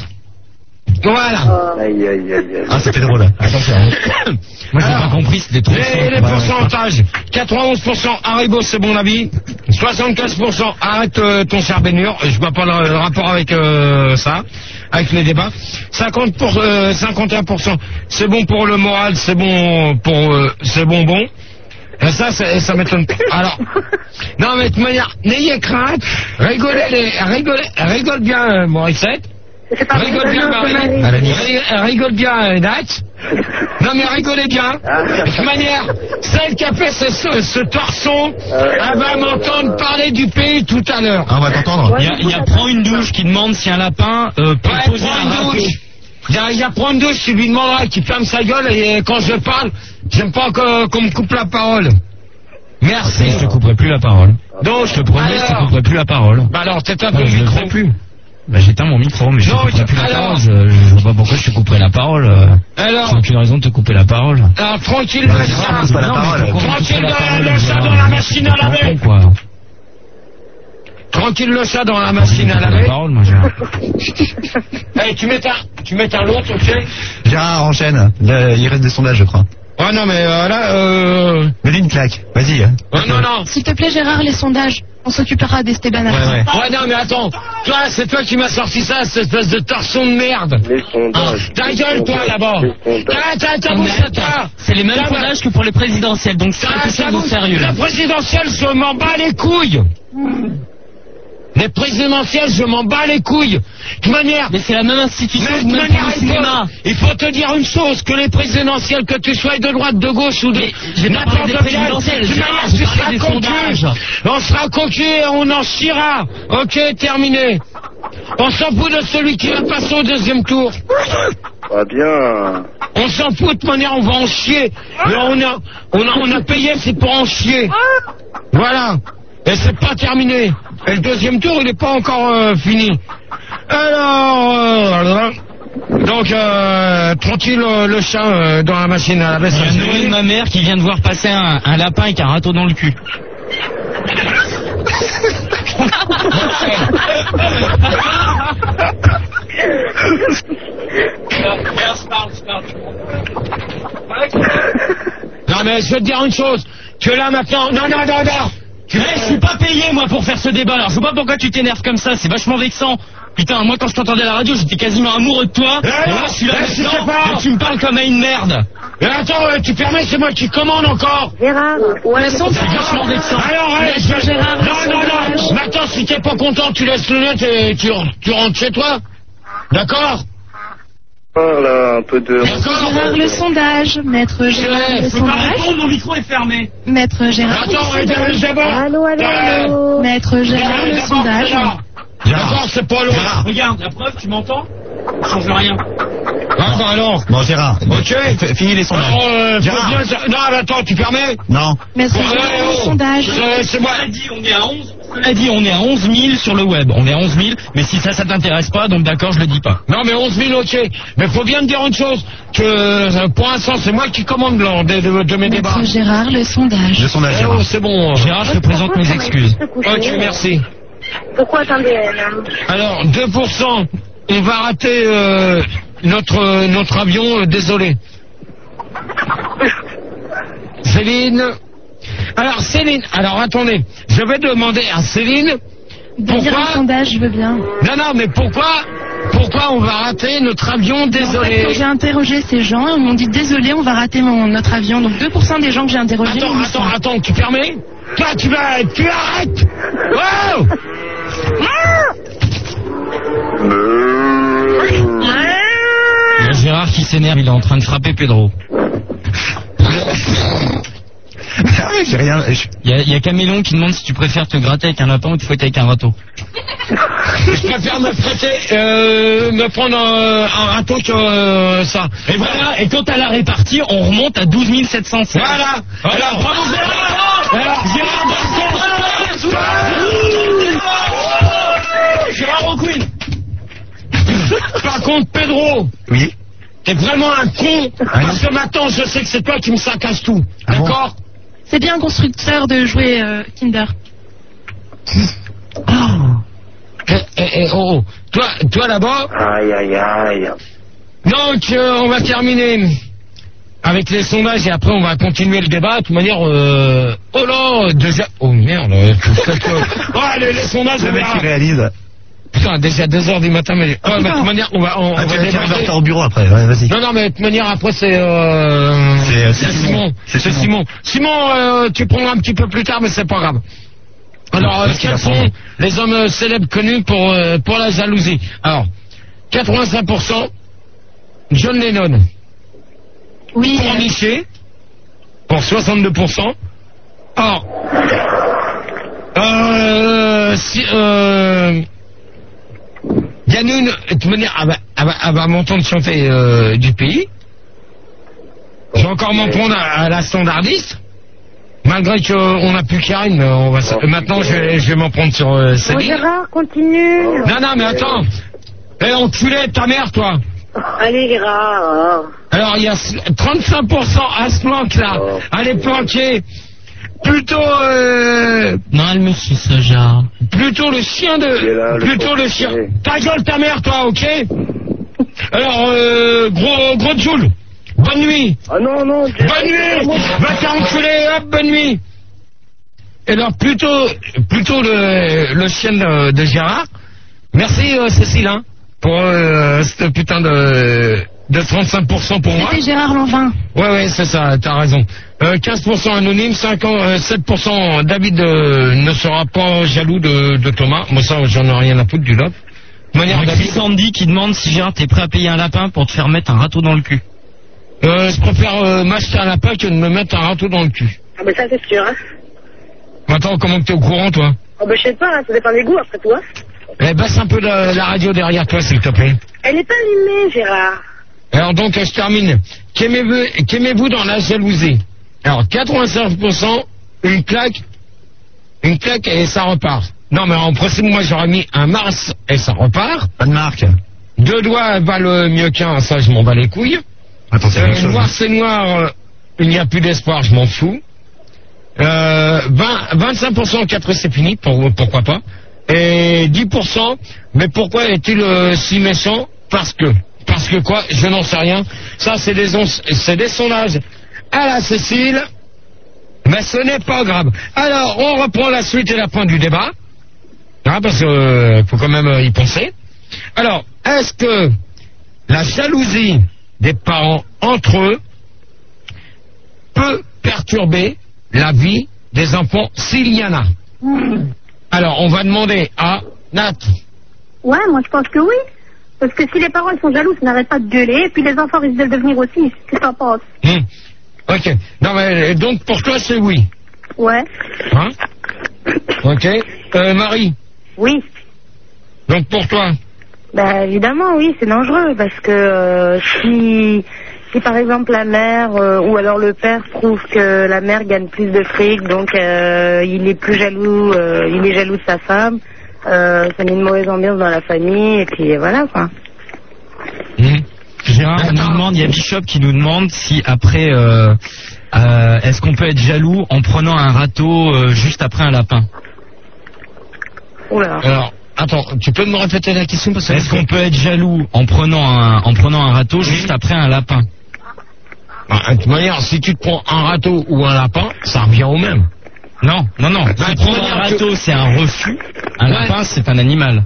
Voilà. Aïe, aïe, aïe, aïe. Ah, c'était drôle. Attention. Moi, j'ai pas compris, c'était trop Les, simple. les pourcentages. quatre-vingt-onze pour cent Haribo, c'est bon la vie. soixante-quinze pour cent arrête euh, ton charbonnure. Je vois pas le, le rapport avec euh, ça, avec les débats. cinquante pour, euh, cinquante et un pour cent c'est bon pour le moral, c'est bon pour... Euh, c'est bonbon. Et ça, ça, ça m'étonne pas. Alors, non mais de toute manière, n'ayez crainte, rigolez, les, rigolez, rigole bien euh, Morissette. Rigole bien Marie, Ri- rigole bien euh, Nat. Non mais rigolez bien. De toute manière, celle qui a fait ce, ce, ce torson, elle va m'entendre parler du pays tout à l'heure. Ah, on va t'entendre. Il y a, il y a Prends une douche qui demande si un lapin euh, peut Ouais, poser prends un une râteau. douche. Il y a, il y a prendre une douche, tu lui demanderas qu'il ferme sa gueule et quand je parle, j'aime pas que- qu'on me coupe la parole. Merci. Je te couperai plus la parole. Donc, Je te promets, je te alors, couperai plus la parole. bah alors, t'éteins Bah, ton je le micro. ferai plus. Bah, j'éteins mon micro, mais je te Non, couperai plus la alors- parole. Je, je vois pas pourquoi je te couperai la parole. euh. Alors, J'ai aucune raison de te couper la parole. alors tranquille, Bah, le Gérard, chat. c'est pas la Non, mais parole. pourquoi on me Tranquille, couperait la le- parole, le chat Gérard, dans la je machine te à laver. comprends, quoi. Tranquille le chat dans la machine à La laver. parole, moi, Gérard. Eh, tu mets un, tu mets un l'autre, ok? Gérard, enchaîne. Là, il reste des sondages, je crois. Oh non, mais euh, là, euh... Mets-lui une claque. Vas-y. Hein. Oh, non, non. S'il te plaît, Gérard, les sondages. On s'occupera d'Esteban Ouais, après. ouais. Ouais, non, mais attends. Toi, c'est toi qui m'as sorti ça, cette espèce de torson de merde. Les sondages. Ah, ta gueule, toi, là-bas. T'as, t'as, t'as Non, mais bouche à attends, toi. c'est les mêmes T'as- sondages que pour les présidentielles, donc c'est t'as- quelque chose t'as de bouche- sérieux. La Là. présidentielle, je m'en bats les couilles. Les présidentielles, je m'en bats les couilles. De toute manière... Mais c'est la même institution Mais que de toute même manière, pour le il faut, cinéma. il faut te dire une chose, que les présidentielles, que tu sois de droite, de gauche ou de... Mais j'ai pas parlé des n'importe quelle, présidentielles, de toute Gérard, manière, j'ai tu parlé seras des cocu. sondages. On sera cocu et on en chiera. Ok, terminé. On s'en fout de celui qui va passer au deuxième tour. Pas bien. On s'en fout, de toute manière, on va en chier. Mais on a, on a, on a payé, c'est pour en chier. Voilà. Et c'est pas terminé. Et le deuxième tour, il n'est pas encore euh, fini. Alors, euh, donc, euh, tranquille euh, le chat euh, dans la machine à laver. Il y a Noël, ma mère, qui vient de voir passer un, un lapin avec un râteau dans le cul. Non mais je vais te dire une chose. Tu es là maintenant. Non, non, non, non. Tu sais, je suis pas payé, moi, pour faire ce débat. Alors, je vois pas pourquoi tu t'énerves comme ça. C'est vachement vexant. Putain, moi, quand je t'entendais à la radio, j'étais quasiment amoureux de toi. Eh Et non, là, je suis là eh, je sais maintenant, pas. et tu me parles comme à une merde. Mais attends, euh, tu permets, c'est moi qui commande encore. Gérard, ouais, C'est vachement vexant. Alors, allez, Laisse je... Gérard, non, laisse non, Gérard. non. Maintenant, si t'es pas content, tu laisses le net et tu, tu rentres chez toi. D'accord? Parle là, un peu de... Gérard, le sondage. Maître Gérard, le Je peux pas sondage. répondre, mon micro est fermé. Maître Gérard. Attends, euh, d'abord. Allô, allô, allô. Maître Gérard, le sondage. D'accord, c'est pas loin. Regarde, la preuve, tu m'entends? Ça change rien. Ah, bah alors. Bon, Gérard. Ok. f- Finis les sondages. Alors, euh, faut Gérard. bien- Non, mais attends, tu permets? Non. Maître Ouais, Gérard, le oh, sondage. c'est- C'est moi. On a dit, on est à onze. On a dit, on est à onze mille sur le web. On est à onze mille, mais si ça, ça t'intéresse pas, donc d'accord, je le dis pas. Non, mais onze mille, ok. Mais faut bien me dire une chose, que euh, pour l'instant, c'est moi qui commande là, de, de, de mes débats. Maître Gérard, le sondage. Le sondage, Eh Gérard. oh, c'est bon. Gérard, je te présente mes excuses. Ok, merci. Pourquoi attendez Alors, deux pour cent, on va rater euh, notre, notre avion, euh, désolé. Céline. Alors, Céline, alors attendez, je vais demander à Céline. De dire un sondage, je veux bien. Non, non, mais pourquoi, pourquoi on va rater notre avion, désolé? En fait, quand j'ai interrogé ces gens, ils m'ont dit désolé, on va rater mon, notre avion. Donc deux pour cent des gens que j'ai interrogés. Attends, ils me attends, sont- attends, tu permets? Toi, tu vas, tu arrêtes! Wow! Il y a Gérard qui s'énerve, il est en train de frapper Pedro. J'ai rien. je- Il y a, il y a Camélon qui demande si tu préfères te gratter avec un lapin ou te fouetter avec un râteau. Je préfère me frotter, euh, me prendre un, un râteau que euh, ça. Et voilà, et quand à la répartie, on remonte à douze mille sept cent sept. Voilà. Alors, bravo Gérard. Alors, Gérard, Gérard O'Quinn. Par contre, Pedro. Oui. T'es vraiment un con. Parce que maintenant, je sais que c'est toi qui me saccage tout. Ah bon? D'accord? C'est bien constructeur de jouets euh, Kinder. Eh, eh, eh, oh, oh. Toi, toi là-bas. Aïe, aïe, aïe. Donc, euh, on va terminer avec les sondages et après on va continuer le débat. De toute manière, euh... oh là, déjà. Oh merde. euh, Oh, les, les sondages, Le on mec verra. qui réalise. Putain, déjà deux heures du matin, mais. Oh, mais de toute manière, on va, on, Ah, on tu va vas faire débattre. au bureau après, ouais, vas-y. Non, non, mais de toute manière, après, c'est. Euh... C'est, euh, c'est c'est Simon. Simon. C'est C'est Simon. Simon, euh, tu prendras un petit peu plus tard, mais c'est pas grave. Alors, euh, Qu'est-ce qu'il quels va sont prendre les hommes euh, célèbres connus pour, euh, pour la jalousie? Alors, quatre-vingt-cinq pour cent, John Lennon. Oui. Pour euh, Miché, pour soixante-deux pour cent. Or, euh, si, euh, il y en a une, de toute manière, elle va, elle va, elle va m'entendre chanter euh, du pays. Je vais encore m'en prendre à, à la standardiste. Malgré qu'on n'a plus Karine, mais on va, s- maintenant je vais, je vais m'en prendre sur euh, Bon, Céline. Gérard, continue. Non, non, mais attends. Eh, enculé de ta mère, toi. Allez, Gérard. Alors, il y a trente-cinq pour cent à ce manque-là. Allez, planquer. Plutôt, euh, Non, elle me suit ce genre. plutôt le chien Il est là, de, le plutôt le pauvre chien. chien. Ta gueule, ta mère, toi, ok? Alors, euh, gros, gros Joule. Bonne nuit. Ah non, non. Bonne nuit. Va t'enculer, hop, bonne nuit. Et alors, plutôt, plutôt le, le chien de, de Gérard. Merci, euh, Cécile, hein, pour, euh, cette putain de, de trente-cinq pour cent pour moi. C'était Gérard Lanvin. Ouais, ouais, c'est ça, t'as raison. Euh, quinze pour cent anonyme, cinq, euh, sept pour cent David euh, ne sera pas jaloux de, de Thomas. Moi, ça, j'en ai rien à foutre du lot. De manière, Il y a David, Sandy qui demande si Gérard t'es prêt à payer un lapin pour te faire mettre un râteau dans le cul. euh, je préfère euh, m'acheter un lapin que de me mettre un râteau dans le cul. Ah, ben ça, c'est sûr, hein. Attends, comment que t'es au courant, toi? Oh, ben je sais pas, hein, ça dépend des goûts, après toi. Eh, baisse un peu la, la radio derrière toi, s'il te plaît. Elle est pas allumée, Gérard. Alors donc, je termine. Qu'aimez-vous, qu'aimez-vous dans la jalousie? Alors, quatre-vingt-cinq pour cent, une claque, une claque et ça repart. Non, mais en principe, moi, j'aurais mis un Mars et ça repart. Pas de marque. Deux doigts valent mieux qu'un, ça, je m'en bats les couilles. Attends, c'est la même Euh, chose. noir, c'est noir, euh, il n'y a plus d'espoir, je m'en fous. Euh, vingt, vingt-cinq pour cent, quatre, c'est fini, pour, pourquoi pas. Et dix pour cent, mais pourquoi est-il euh, si méchant? Parce que. Parce que quoi? Je n'en sais rien. Ça, c'est des, on- c'est des sondages à la Cécile, mais ce n'est pas grave. Alors, on reprend la suite et la fin du débat. Hein, parce qu'il euh, faut quand même euh, y penser. Alors, est-ce que la jalousie des parents entre eux peut perturber la vie des enfants s'il y en a? Alors, on va demander à Nat. Ouais, moi je pense que oui. Parce que si les parents ils sont jaloux, ils n'arrêtent pas de gueuler, et puis les enfants risquent de le devenir aussi. Qu'est-ce que t'en penses? Hmm. Ok. Non, mais donc pour toi, c'est oui. Ouais. Hein? Ok. Euh, Marie. Oui. Donc pour toi. Bah évidemment, oui, c'est dangereux, parce que euh, si si par exemple la mère euh, ou alors le père trouve que la mère gagne plus de fric, donc euh, il est plus jaloux, euh, il est jaloux de sa femme, euh, ça met une mauvaise ambiance dans la famille et puis voilà quoi. Mmh. Gérard, on nous demande, il y a Bishop qui nous demande si après, euh, euh, est-ce qu'on peut être jaloux en prenant un râteau euh, juste après un lapin? Oula. Alors, attends, tu peux me répéter la question parce que... Est-ce qu'on peut être jaloux en prenant un, en prenant un râteau juste après un lapin? Bah, de toute manière, si tu te prends un râteau ou un lapin, ça revient au même. Non, non, non. Bah, Si prendre un râteau, c'est un refus. Un Ouais. lapin, c'est un animal.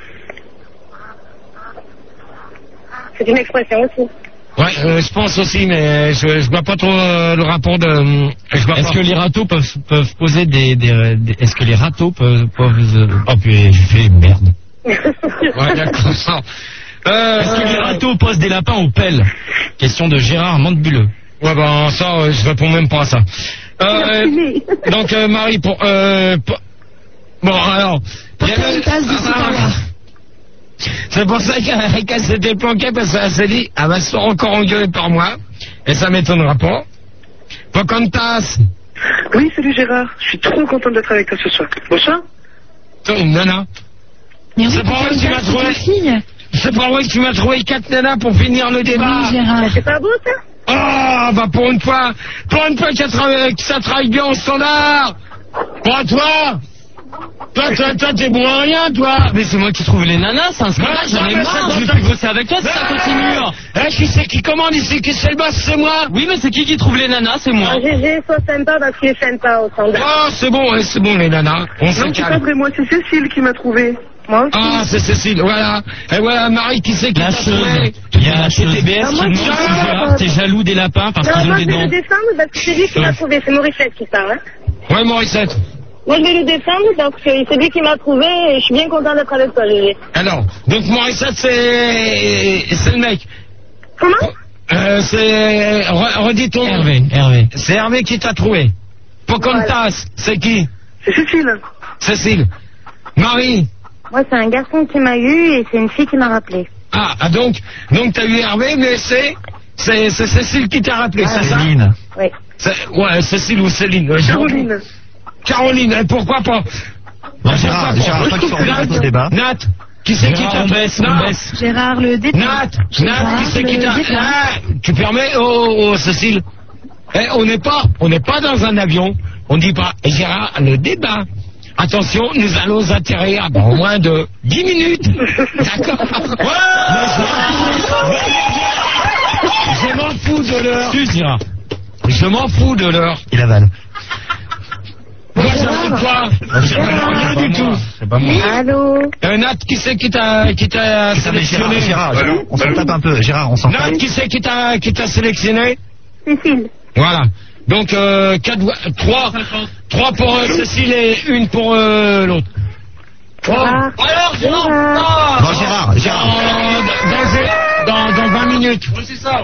C'est une expression aussi. Ouais, euh, je pense aussi, mais je, je vois pas trop euh, le rapport de... je vois Est-ce pas. que les râteaux peuvent, peuvent poser des, des, des- est-ce que les râteaux peuvent, peuvent euh, oh puis je fais merde. Ouais, d'accord. Euh, Est-ce que les râteaux posent des lapins aux pelles? Question de Gérard Mandebuleux. Ouais, ben ça, euh, je réponds même pas à ça. Euh, donc, euh, Marie, pour... Euh, pour- Bon, alors... il y avait- Ah, c'est pour ça qu'elle qu'elle s'était planquée, parce qu'elle s'est dit, elle va se faire encore engueuler par moi, et ça m'étonnera pas. Pocahontas, Oui, salut Gérard. Je suis trop content d'être avec toi ce soir. Bonsoir. toi, une nana. Mais oui, C'est pas vrai que tu m'as Pocahontas, c'est trouvé. ta fille. C'est pas vrai que tu m'as trouvé quatre nanas pour finir le débat. Oui, Gérard. C'est pas beau ça? Ah, bah pour une fois, pour une fois que ça travaille, que ça travaille bien au standard. Pour toi, toi, toi, toi, t'es bon à rien, toi. Mais c'est moi qui trouve les nanas, c'est un scandale, Ouais, j'en ai non, mais marre, c'est je vais dans plus ta- bosser avec toi si ça continue. Eh, qui c'est qui commande ici, qui c'est le boss, c'est moi. Oui, mais c'est qui qui trouve les nanas? C'est moi. Ah, G G, sois sympa parce qu'il est sympa au standard. Oh, c'est bon, ouais, c'est bon, les nanas. On se Non, c'est pas calme. vrai, moi, c'est Cécile qui m'a trouvé. Moi aussi. Ah, c'est Cécile, voilà. Et voilà, Marie, qui c'est qui La t'a chose. trouvé. Il y a la T T B S Ah, qui moi, demande je- si Gérard, t'es jaloux des lapins parce Non, qu'ils ont moi des je vais le dents. défendre parce que c'est lui qui m'a trouvé, c'est Morissette qui parle. Hein. Ouais, Morissette. Moi je vais le défendre parce que c'est lui qui m'a trouvé et je suis bien content d'être avec toi, G G. Alors, donc Morissette, c'est... c'est le mec. Comment? Euh, c'est... re- Redis ton nom. Hervé, Hervé. C'est Hervé qui t'a trouvé. Pocahontas, c'est qui? C'est Cécile. Cécile. Marie. Moi c'est un garçon qui m'a eu et c'est une fille qui m'a rappelé. Ah, ah, donc, donc t'as eu Hervé, mais c'est... C'est c'est Cécile qui t'a rappelé, c'est ça? Céline. Oui. C'est- Ouais, Cécile ou Céline. ouais, Caroline. Caroline, et pourquoi pas? Bon, Gérard, Gérard, pas qu'il faut remettre au débat. Nat, qui c'est qui Gérard, t'a on baisse, on Non. baisse. Gérard, le départ. Nat, Gérard, Nat, qui c'est qui le t'a... départ. Ah, tu permets, oh, oh, oh, Cécile. Eh, on n'est pas, on n'est pas dans un avion. On dit pas, et Gérard, le débat. Attention, nous allons atterrir dans moins de dix minutes. D'accord. Je m'en fous de l'heure. Excuse, Gérard. Je m'en fous de l'heure. Il avale. Moi, j'aime pas. J'aime rien du tout. C'est pas moi. Allô? Euh, Nat, qui c'est qui t'a qui t'a Putain, mais Gérard, sélectionné? Gérard, Gérard, Allô on s'en Allô tape un peu. Gérard, on s'en Nat, tape. qui c'est qui t'a qui t'a sélectionné? Cécile. Voilà. Donc euh, quatre voix, trois, trois pour euh, Cécile et une pour euh, l'autre. Oh. Gérard. Alors, Gérard, Gérard. ah. Bon, Gérard, Gérard. Dans, dans, dans, dans vingt minutes. c'est ça.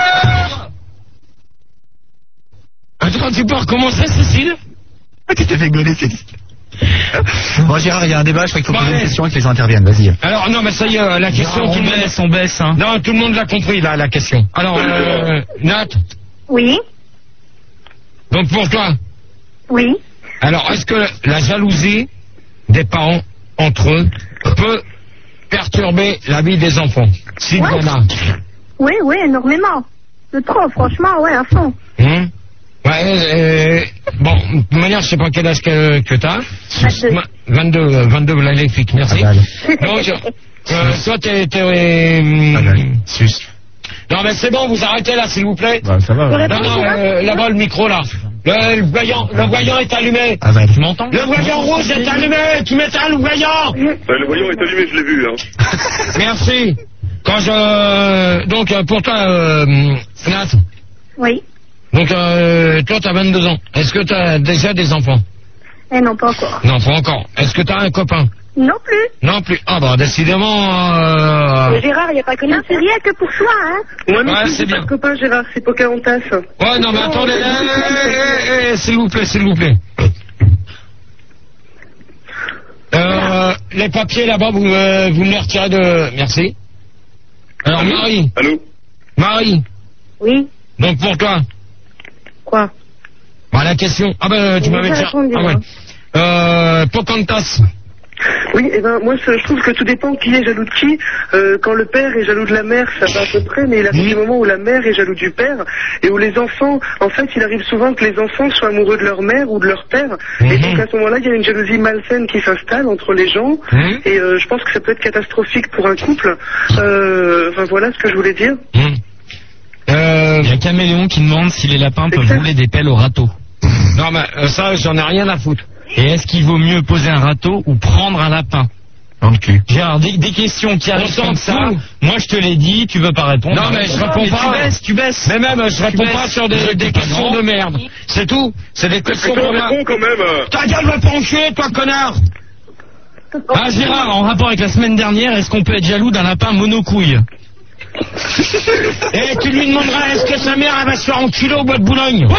Attends, tu peux recommencer, Cécile? Tu t'es fait gauler, Céline. Bon, Gérard, il y a un débat, je crois qu'il faut Bon, poser une allez. question et que les gens interviennent. Vas-y. Alors, non, mais ça y est, euh, la question, Gérard, tout on le monde... baisse, on baisse, hein. Non, tout le monde l'a compris, là, la question. Alors, euh, Nat, Oui. donc pour toi, Oui. alors, est-ce que la jalousie des parents entre eux peut perturber la vie des enfants? S'il y en a. Oui, oui, énormément. De trop, franchement, ouais, à fond. Hum? Ouais, euh, bon, de toute manière, je sais pas quel âge que, que t'as. vingt-deux. Ma- vingt-deux, euh, vingt-deux, l'électrique, merci. Aval. Donc, euh, toi, t'es, t'es, euh, Aval. Sus. non, mais c'est bon, vous arrêtez là, s'il vous plaît. Bah, ça va. J'aurais Non, pas non, dit, hein. euh, là-bas, le micro, là. Le, le voyant, le voyant est allumé. Aval. Tu m'entends? Le voyant rouge est allumé. Tu m'éteins le voyant. Bah, le voyant est allumé, je l'ai vu. Hein. Merci. Quand je, donc, euh, pour toi, euh, Nat, Oui. donc, euh, toi, t'as vingt-deux ans. Est-ce que t'as déjà des enfants? Eh non, pas encore. Non, pas encore. Est-ce que t'as un copain? Non plus. Non plus. Ah bah décidément. Euh... Mais Gérard, il n'y a pas que nous. C'est rien que pour toi, hein. Moi non Ouais, plus, c'est j'ai pas bien. de copain, Gérard, c'est Pocahontas. Ouais, non mais attendez, eh, eh, eh, eh, s'il vous plaît, s'il vous plaît. Euh, les papiers là-bas, vous, euh, vous me les retirez de. Merci. Alors Allô Marie, Allô Marie, Oui. Donc pour toi. Quoi? Bah la question. Ah ben tu m'avais déjà. répondu, Ah ouais. hein. Euh, Pocahontas. Oui, eh ben moi je je trouve que tout dépend qui est jaloux de qui. Euh, quand le père est jaloux de la mère, ça va à peu près, mais il arrive des moments où la mère est jaloux du père et où les enfants, en fait, il arrive souvent que les enfants soient amoureux de leur mère ou de leur père. Mmh. Et donc à ce moment-là, il y a une jalousie malsaine qui s'installe entre les gens. Mmh. Et euh, je pense que ça peut être catastrophique pour un couple. Euh, enfin voilà ce que je voulais dire. Mmh. Euh... Il y a Caméléon qui demande si les lapins peuvent rouler des pelles au râteau. Non mais euh, ça, j'en ai rien à foutre. Et est-ce qu'il vaut mieux poser un râteau ou prendre un lapin dans le cul? Gérard, des, des questions qui arrivent comme ça, moi je te l'ai dit, tu veux pas répondre. Non mais je réponds mais pas. Tu baisses, tu baisses. Mais même je réponds baisses. pas sur des, des questions de merde. C'est tout. C'est des questions de merde. quand même. euh. Ta gueule va pas enculer, toi connard. Ah Gérard, en rapport avec la semaine dernière, est-ce qu'on peut être jaloux d'un lapin monocouille? Et tu lui demanderas est-ce que sa mère elle va se faire enculer au bois de Boulogne.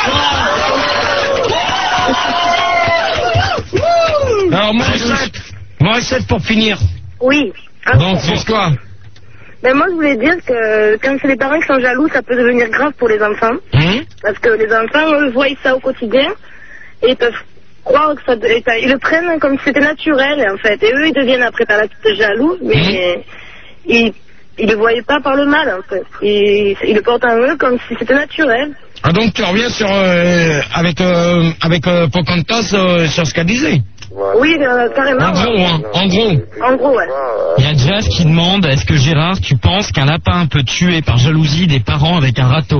Alors Morissette, Morissette pour finir. Oui. Donc c'est quoi? Mais moi, je voulais dire que quand c'est les parents qui sont jaloux, ça peut devenir grave pour les enfants. Mmh. Parce que les enfants, eux, voient ça au quotidien et ils peuvent croire que ça, et ça- ils le prennent comme si c'était naturel, en fait. Et eux, ils deviennent après par la suite jaloux, mais ils ils le voyaient pas par le mal, en fait. Ils, ils le portent en eux comme si c'était naturel. Ah donc tu reviens sur euh, avec euh, avec euh, Pocahontas euh, sur ce qu'elle disait. Oui, euh, carrément. En gros, hein, en gros. En gros, ouais. Il y a Jeff qui demande, est-ce que Gérard, tu penses qu'un lapin peut tuer par jalousie des parents avec un râteau?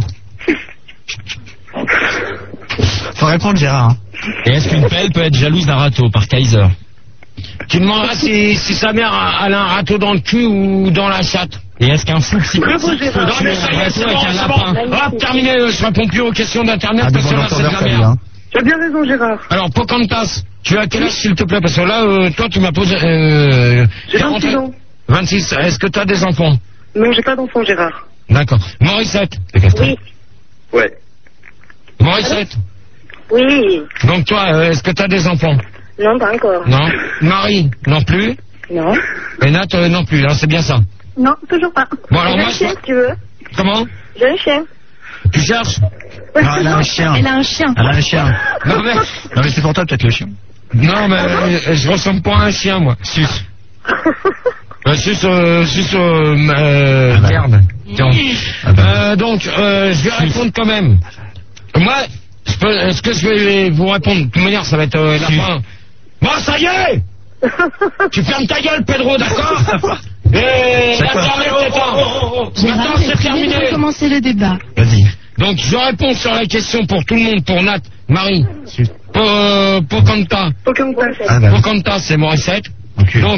Faut répondre Gérard. Hein. Et est-ce qu'une pelle peut être jalouse d'un râteau par Kaiser? Tu demanderas si, si sa mère a, elle a un râteau dans le cul ou dans la chatte. Et est-ce qu'un fou psychotique peut Non tuer mais ça un y est, râteau c'est avec bon, un c'est bon. lapin? Hop, terminé, euh, je réponds plus aux questions d'internet Ah, parce que bon là c'est de la entendeur, merde. hein. Tu as bien raison, Gérard. Alors Pocahontas, tu as quel âge s'il te plaît? Parce que là, euh, toi tu m'as posé... Euh, J'ai quarante vingt-six ans. vingt-six, est-ce que tu as des enfants? Non, j'ai pas d'enfant, Gérard. D'accord. Morissette. Oui. Ouais. Morissette. Oui. Donc toi, euh, est-ce que tu as des enfants? Non, pas encore. Non. Marie, non plus. Non. Et Nat, euh, non plus, hein, c'est bien ça. Non, toujours pas. Bon alors J'ai moi, un chien, je... si tu veux. Comment? J'ai un chien. Tu cherches? Non, elle a un chien. Elle a un chien. Elle a un chien. Non mais... Non mais c'est pour toi peut-être le chien. Non mais euh, je ressemble pas à un chien moi. Sus. Euh, sus, euh, sus, euh, euh, Ah bah. merde. Tiens. Ah bah. Euh, donc, euh, je vais répondre quand même. Moi, je peux- est-ce que je vais vous répondre? De toute manière, ça va être euh, la fin. Bon, ça y est! Tu fermes ta gueule, Pedro, d'accord? Et C'est quoi? Internet, c'est un. Maintenant, Gérard c'est est prié de terminé. recommencer le débat. Vas-y. Donc, je réponds sur la question pour tout le monde, pour Nat, Marie, pour euh, Pocahontas. Pocahontas. Ah bah. Pocahontas, c'est Morissette. Ok. Donc,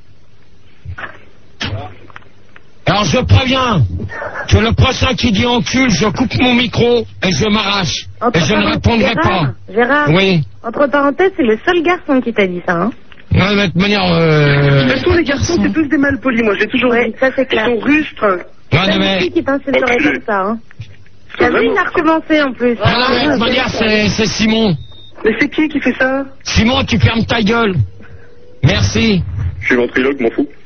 alors je préviens que le prochain qui dit encul, je coupe mon micro et je m'arrache. Et je ne répondrai pas. Gérard, Gérard, Oui. entre parenthèses, c'est le seul garçon qui t'a dit ça, hein. Ouais, mais de toute manière, De toute euh... façon, les garçons, c'est tous des malpolis. Moi, j'ai toujours Ouais, dit. ça c'est Ils clair. sont rustres. Ouais, C'est non, mais... lui qui t'insulterait comme ça, hein. T'as vu, il a recommencé en plus. Ah, non, mais de toute manière, c'est c'est Simon. Mais c'est qui qui fait ça? Simon, tu fermes ta gueule. Merci. Je suis ventriloque, m'en fous.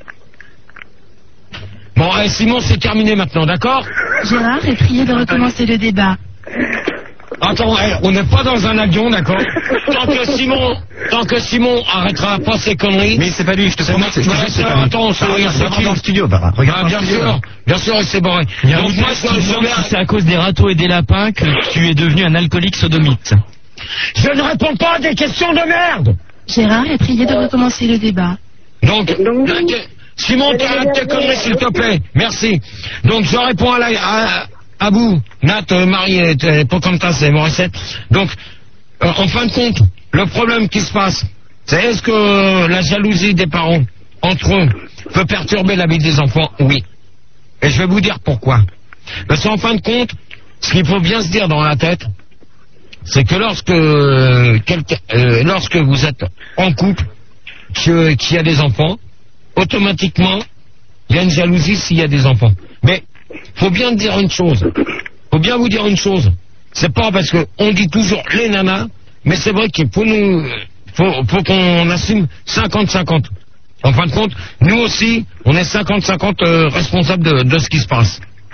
Bon, allez, Simon, c'est terminé maintenant, d'accord? Gérard est prié de recommencer le débat. Attends, eh, on n'est pas dans un avion, d'accord? Tant que Simon, tant que Simon arrêtera pas ses conneries. Mais c'est pas lui, je te promets, c'est Ouais, juste c'est- pas lui. attends, c'est- Ah, regarde, c'est regarde qui dans le studio, Barra. Ah, Regarde dans bien le studio. sûr, bien sûr, il s'est barré. Il y a Donc moi, Oudès je, qui je demande vais- si c'est à cause des râteaux et des lapins que tu es devenu un alcoolique sodomite. je ne réponds pas à des questions de merde. Gérard est prié de recommencer le débat. Donc, la- Simon, t'arrêtes tes conneries, s'il te plaît. Merci. Donc, je réponds à, la, à, à vous, Nat, euh, Marie, et, et Pocahontas et Morissette. Donc, euh, en fin de compte, le problème qui se passe, c'est est-ce que la jalousie des parents, entre eux, peut perturber la vie des enfants? Oui. Et je vais vous dire pourquoi. Parce qu'en fin de compte, ce qu'il faut bien se dire dans la tête, c'est que lorsque, euh, quelqu'un- euh, lorsque vous êtes en couple, que- qu'il y a des enfants, automatiquement, il y a une jalousie s'il y a des enfants. Mais faut bien dire une chose. Faut bien vous dire une chose. C'est pas parce que on dit toujours les nanas, mais c'est vrai qu'il faut nous, faut, faut qu'on assume cinquante cinquante. En fin de compte, nous aussi, on est cinquante cinquante euh, responsables de, de ce qui se passe.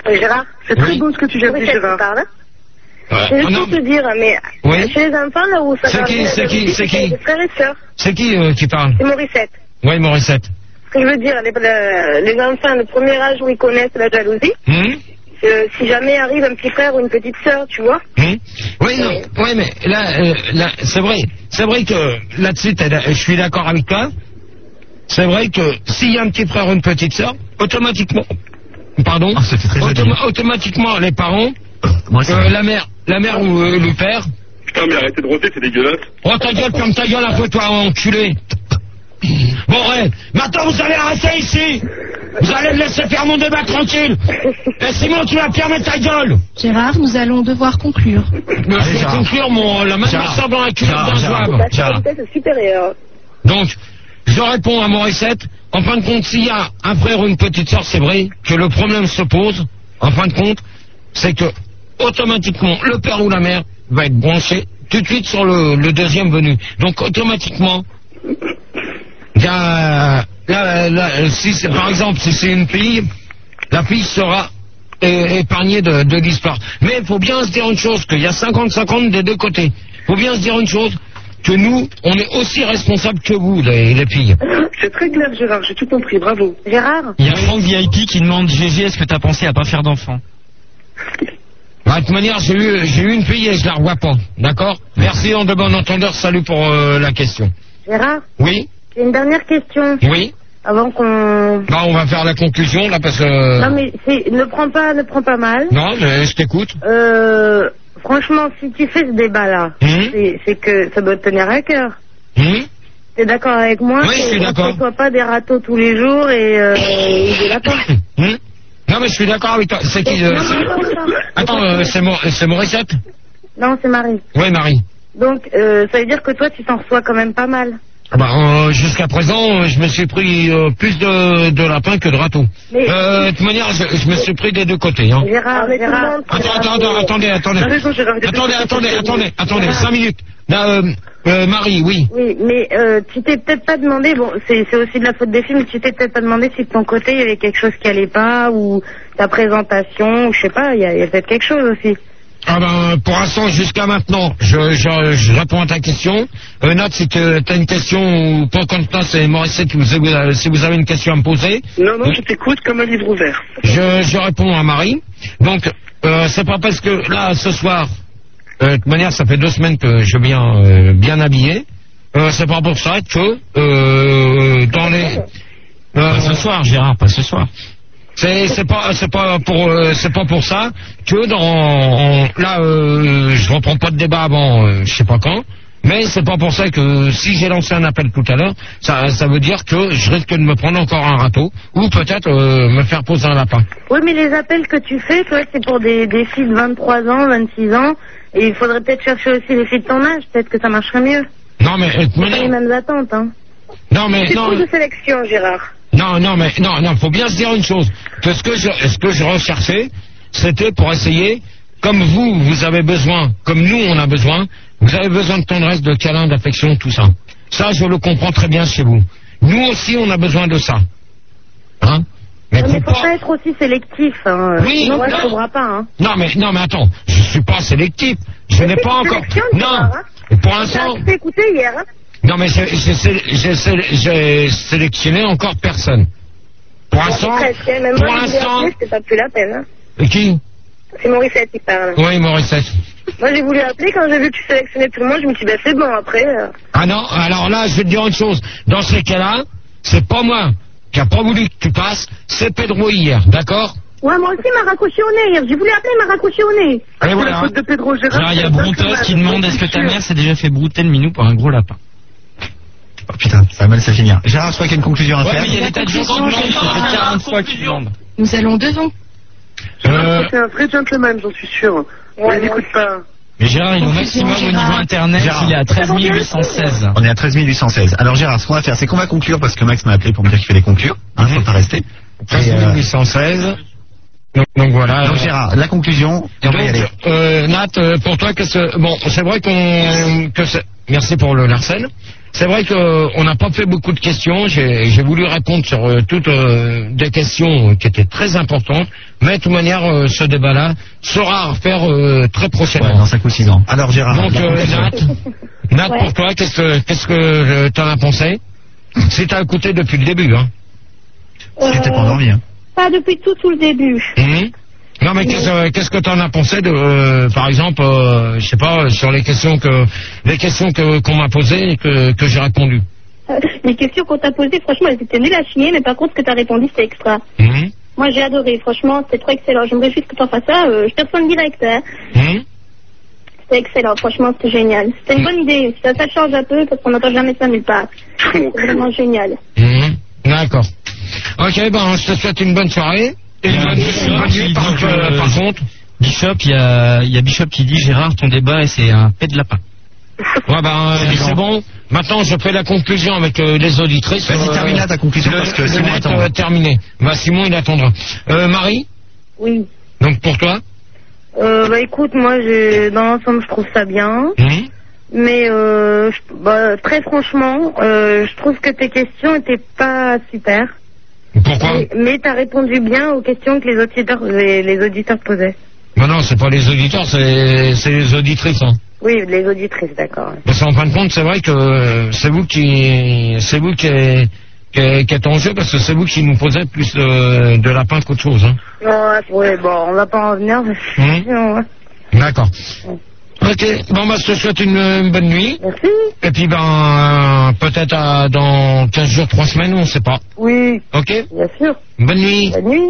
Gérard, c'est très beau ce que tu viens de dire, Gérard. Ouais. C'est juste Oh, pour te dire, mais Oui. chez les enfants, là où ça C'est va, qui, c'est qui, c'est qui les frères et sœurs. C'est qui euh, qui parle? C'est Morissette. Oui, Morissette. Ce que je veux dire, les, le- les enfants, le premier âge où ils connaissent la jalousie, Hum euh, si jamais arrive un petit frère ou une petite sœur, tu vois. Hum Oui, non, oui, mais là, euh, là c'est vrai. C'est vrai que là-dessus, t'es- je suis d'accord avec toi. C'est vrai que s'il y a un petit frère ou une petite sœur, automatiquement, pardon, Ah, ça fait très joli. automa- automatiquement, les parents, Moi, c'est euh, la mère, la mère ou euh, le père. Putain, mais arrêtez de rôter, c'est dégueulasse. Oh ta gueule, ferme ta gueule un peu, toi, enculé. Bon, ouais, maintenant vous allez arrêter ici. Vous allez me laisser faire mon débat tranquille. Et Simon, tu vas fermer ta gueule. Gérard, nous allons devoir conclure. Mais je vais Gérard. conclure mon, la même Gérard. ressemble à un culot Gérard, d'un Gérard. zouave. Gérard. La vitesse supérieure. Donc, je réponds à Morissette. En fin de compte, s'il y a un frère ou une petite sœur, c'est vrai que le problème se pose. En fin de compte, c'est que automatiquement, le père ou la mère va être branché tout de suite sur le, le deuxième venu. Donc, automatiquement, il y a, là, là, si c'est, par exemple, si c'est une fille, la fille sera é- épargnée de, de l'histoire. Mais il faut bien se dire une chose, qu'il y a cinquante cinquante des deux côtés. Il faut bien se dire une chose, que nous, on est aussi responsables que vous, les, les filles. C'est très clair, Gérard, j'ai tout compris, bravo. Gérard, Il y a Franck V I P qui demande G G, est-ce que t'as pensé à pas faire d'enfant? Bah, de toute manière, j'ai eu, j'ai eu une fille et je la revois pas. D'accord? Merci, en de bon entendeur, salut pour euh, la question. Gérard, Oui? j'ai une dernière question. Oui? Avant qu'on... Bah, on va faire la conclusion, là, parce que... Non mais c'est... ne prends pas, ne prends pas mal. Non, mais je t'écoute. Euh... Franchement, si tu fais ce débat-là, Hum c'est, c'est que ça doit te tenir à cœur. Hum T'es d'accord avec moi? Oui, je suis d'accord. Ne reçois pas des râteaux tous les jours et, euh, et des lapins. Hum Non, mais je suis d'accord avec toi. C'est qui euh, Non, c'est- mais pas ça. Attends, euh, c'est, Mo- c'est Morissette? Non, c'est Marie. Oui, Marie. Donc, euh, ça veut dire que toi, tu t'en reçois quand même pas mal. Ah bah, euh, jusqu'à présent, euh, je me suis pris euh, plus de, de lapins que de râteaux. Mais- Euh, de toute manière, je, je me suis pris des deux côtés. Hein. Gérard, Gérard. Attends, attends, attends, attendez, attendez. T'as raison, Gérard. Attendez, attendez, attendez, attendez, cinq minutes. Là, euh, euh, Marie, oui. Oui, mais euh, tu t'es peut-être pas demandé, bon, c'est, c'est aussi de la faute des films, mais tu t'es peut-être pas demandé si de ton côté il y avait quelque chose qui allait pas, ou ta présentation, ou je sais pas, il y a, il y a peut-être quelque chose aussi. Ah ben, pour l'instant, jusqu'à maintenant, je, je, je réponds à ta question. Euh, Nat, si tu as une question, ou pas comme ça, c'est Morissette, si vous, avez, si vous avez une question à me poser. Non, non, je t'écoute comme un livre ouvert. Je, je réponds à Marie. Donc, euh, c'est pas parce que là, ce soir, euh, de toute manière, ça fait deux semaines que je viens euh, bien habillé. Euh, c'est pas pour ça que euh, dans les... Euh, Pas ce soir, Gérard, pas ce soir. c'est c'est pas c'est pas pour euh, c'est pas pour ça que dans en- là euh, je reprends pas de débat avant euh, je sais pas quand, mais c'est pas pour ça que si j'ai lancé un appel tout à l'heure, ça ça veut dire que je risque de me prendre encore un râteau ou peut-être euh, me faire poser un lapin. Oui, mais les appels que tu fais, toi, c'est pour des, des filles de vingt-trois ans, vingt-six ans, et il faudrait peut-être chercher aussi les filles de ton âge, peut-être que ça marcherait mieux. Non mais euh, C'est pas les non, mêmes attentes, hein. non mais C'est non trop de sélection, Gérard. non non mais non non faut bien se dire une chose, que ce que je ce que je recherchais, c'était pour essayer, comme vous vous avez besoin, comme nous on a besoin, vous avez besoin de tendresse, de câlin, d'affection, tout ça. Ça je le comprends très bien chez vous. Nous aussi on a besoin de ça. Hein? Mais Non, mais faut faut pas... pas être aussi sélectif, hein. Oui, Sinon, moi, je non. trouverai pas, hein. Non mais non mais attends, je suis pas sélectif. Je Mais n'ai c'est pas une encore. sélection, Non. Gérard, hein. Pour Ah, l'instant. je t'ai écouté hier, hein. Non mais j'ai j'ai sé- j'ai sé- j'ai sélectionné encore personne. Pour l'instant. Presque, hein. Même Pour moi, je voulais l'instant. appeler, c'était pas plus la peine, hein. Et qui? C'est Morissette qui parle. Oui, Morissette. Moi, j'ai voulu appeler, quand j'ai vu que tu sélectionnais tout le monde, je me suis dit, bah, c'est bon, après... euh, Ah non, alors là, je vais te dire une chose. Dans ces cas-là, c'est pas moi qui a pas voulu que tu passes, c'est Pedro hier, d'accord? Ouais, moi aussi, il m'a raccroché au nez hier. J'ai voulu appeler, il m'a raccroché au nez. Et voilà. Faute de Pedro Gérard. Gérard, il y a Bronteuse qui demande est-ce que ta mère s'est déjà fait brouter le minou par un gros lapin? Oh putain, ça va mal se finir. Gérard, je crois qu'il y a une conclusion à Ouais, faire. mais il y a des tas de gens qui demandent, ça fait quarante fois qu'ils demandent. Nous allons devant. Euh, C'est un vrai gentleman, j'en suis sûr. On Ouais, n'écoute pas. Mais Gérard, il est au Conclusion, maximum au Gérard. niveau internet, Gérard. il est à treize mille huit cent seize. On est à treize mille huit cent seize. Alors Gérard, ce qu'on va faire, c'est qu'on va conclure parce que Max m'a appelé pour me dire qu'il fallait conclure. Hein, faut pas rester. treize Et, mille euh, huit cent seize. Donc, donc voilà. donc Gérard, la conclusion, et on va y aller. Donc, euh, Nat, euh, pour toi, qu'est-ce que... Bon, c'est vrai qu'on... que c'est... Merci pour le Larsen. c'est vrai qu'on n'a pas fait beaucoup de questions. J'ai j'ai voulu répondre sur euh, toutes euh, des questions euh, qui étaient très importantes. Mais de toute manière, euh, ce débat-là sera à refaire euh, très prochainement. Ouais, dans cinq ou six ans. Alors Gérard. Donc, euh, Nat, Nat Ouais. pour toi, qu'est-ce que qu'est-ce que euh, t'en as pensé? Si t'as écouté depuis le début, hein. Si t'es pas endormi, hein. Pas depuis tout, tout le début. Mhm. Non mais qu'est-ce euh, qu'est-ce que t'en as pensé de, euh, par exemple, euh, je sais pas, sur les questions que les questions que qu'on m'a posées et que que j'ai répondu. Euh, Les questions qu'on t'a posées, franchement, elles étaient nulles à chier, mais par contre, ce que t'as répondu, c'était extra. Mhm. Moi, j'ai adoré, franchement, c'était trop excellent. Je me réjouis que t'en fasses ça, euh, je te reçois en direct, hein. Mhm. C'était excellent, franchement, c'était génial. C'était une bonne idée, ça, ça change un peu, parce qu'on n'entend jamais ça nulle part. C'est vraiment génial. Mhm. D'accord. Ok, ben je te souhaite une bonne soirée. Et une bonne, une bonne nuit, par, euh, par contre. Bishop, il y a, il y a Bishop qui dit Gérard, ton débat, c'est un pet de lapin. Ouais, ben euh, c'est bon. Maintenant, je fais la conclusion avec euh, les auditrices. Vas-y, Euh, termine là ta conclusion le- parce que le Simon net, attend. euh, terminé. Bah Simon, il attendra. Euh, Marie, Oui. donc pour toi. Euh, bah écoute, moi, j'ai, dans l'ensemble, je trouve ça bien. Mhm. Mais euh, je- bah, très franchement, euh, je trouve que tes questions étaient pas super. Pourquoi? Mais, mais t'as répondu bien aux questions que les auditeurs, les, les auditeurs posaient. Bah non, c'est pas les auditeurs, c'est c'est les auditrices. Hein. Oui, les auditrices, d'accord. ouais. Parce qu'en fin de compte, c'est vrai que euh, c'est vous qui c'est vous qui est, qui, est, qui êtes en jeu parce que c'est vous qui nous posez plus de, de lapin qu'autre chose. Hein. Ouais, ouais, bon, on va pas en venir. Mhm. Ouais. D'accord. Ok, bon bah je te souhaite une, une bonne nuit. Merci. Et puis ben euh, peut-être à- dans quinze jours, trois semaines, on sait pas. Oui, Ok. bien sûr. Bonne nuit. Bonne nuit.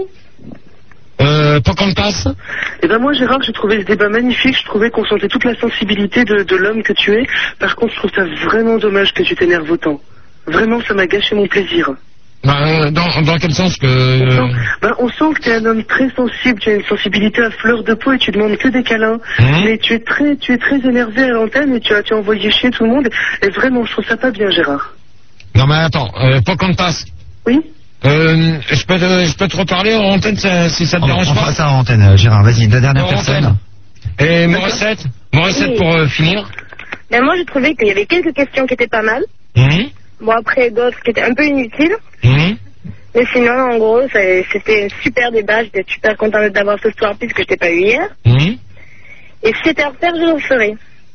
Euh, Pocahontas. Eh ben moi Gérard, j'ai trouvé ce débat magnifique, je trouvais qu'on sentait toute la sensibilité de, de l'homme que tu es. Par contre, je trouve ça vraiment dommage que tu t'énerves autant. Vraiment, ça m'a gâché mon plaisir. Bah, euh, dans, dans quel sens que... euh, Ben, on sent que tu es un homme très sensible, tu as une sensibilité à fleur de peau et tu demandes que des câlins. Mhm. Mais tu es très tu es très énervé à l'antenne et tu as, tu as envoyé chier tout le monde. Et vraiment, je trouve ça pas bien, Gérard. Non mais attends, euh, Pocahontas. Oui. Euh, je peux te, je peux te reparler en antenne ça- si ça te On, dérange on pas. fera ça en antenne, euh, Gérard. Vas-y, la dernière En personne. antenne. Et Morissette, Morissette Oui. pour euh, finir. Ben moi, j'ai trouvé qu'il y avait quelques questions qui étaient pas mal. Mhm. Bon, après, d'autres qui étaient un peu inutiles. Mhm. Mais sinon, en gros, ça- c'était un super débat. J'étais super content de t'avoir ce soir puisque je t'ai pas eu hier. Mhm. Et si c'était à refaire, je le referai.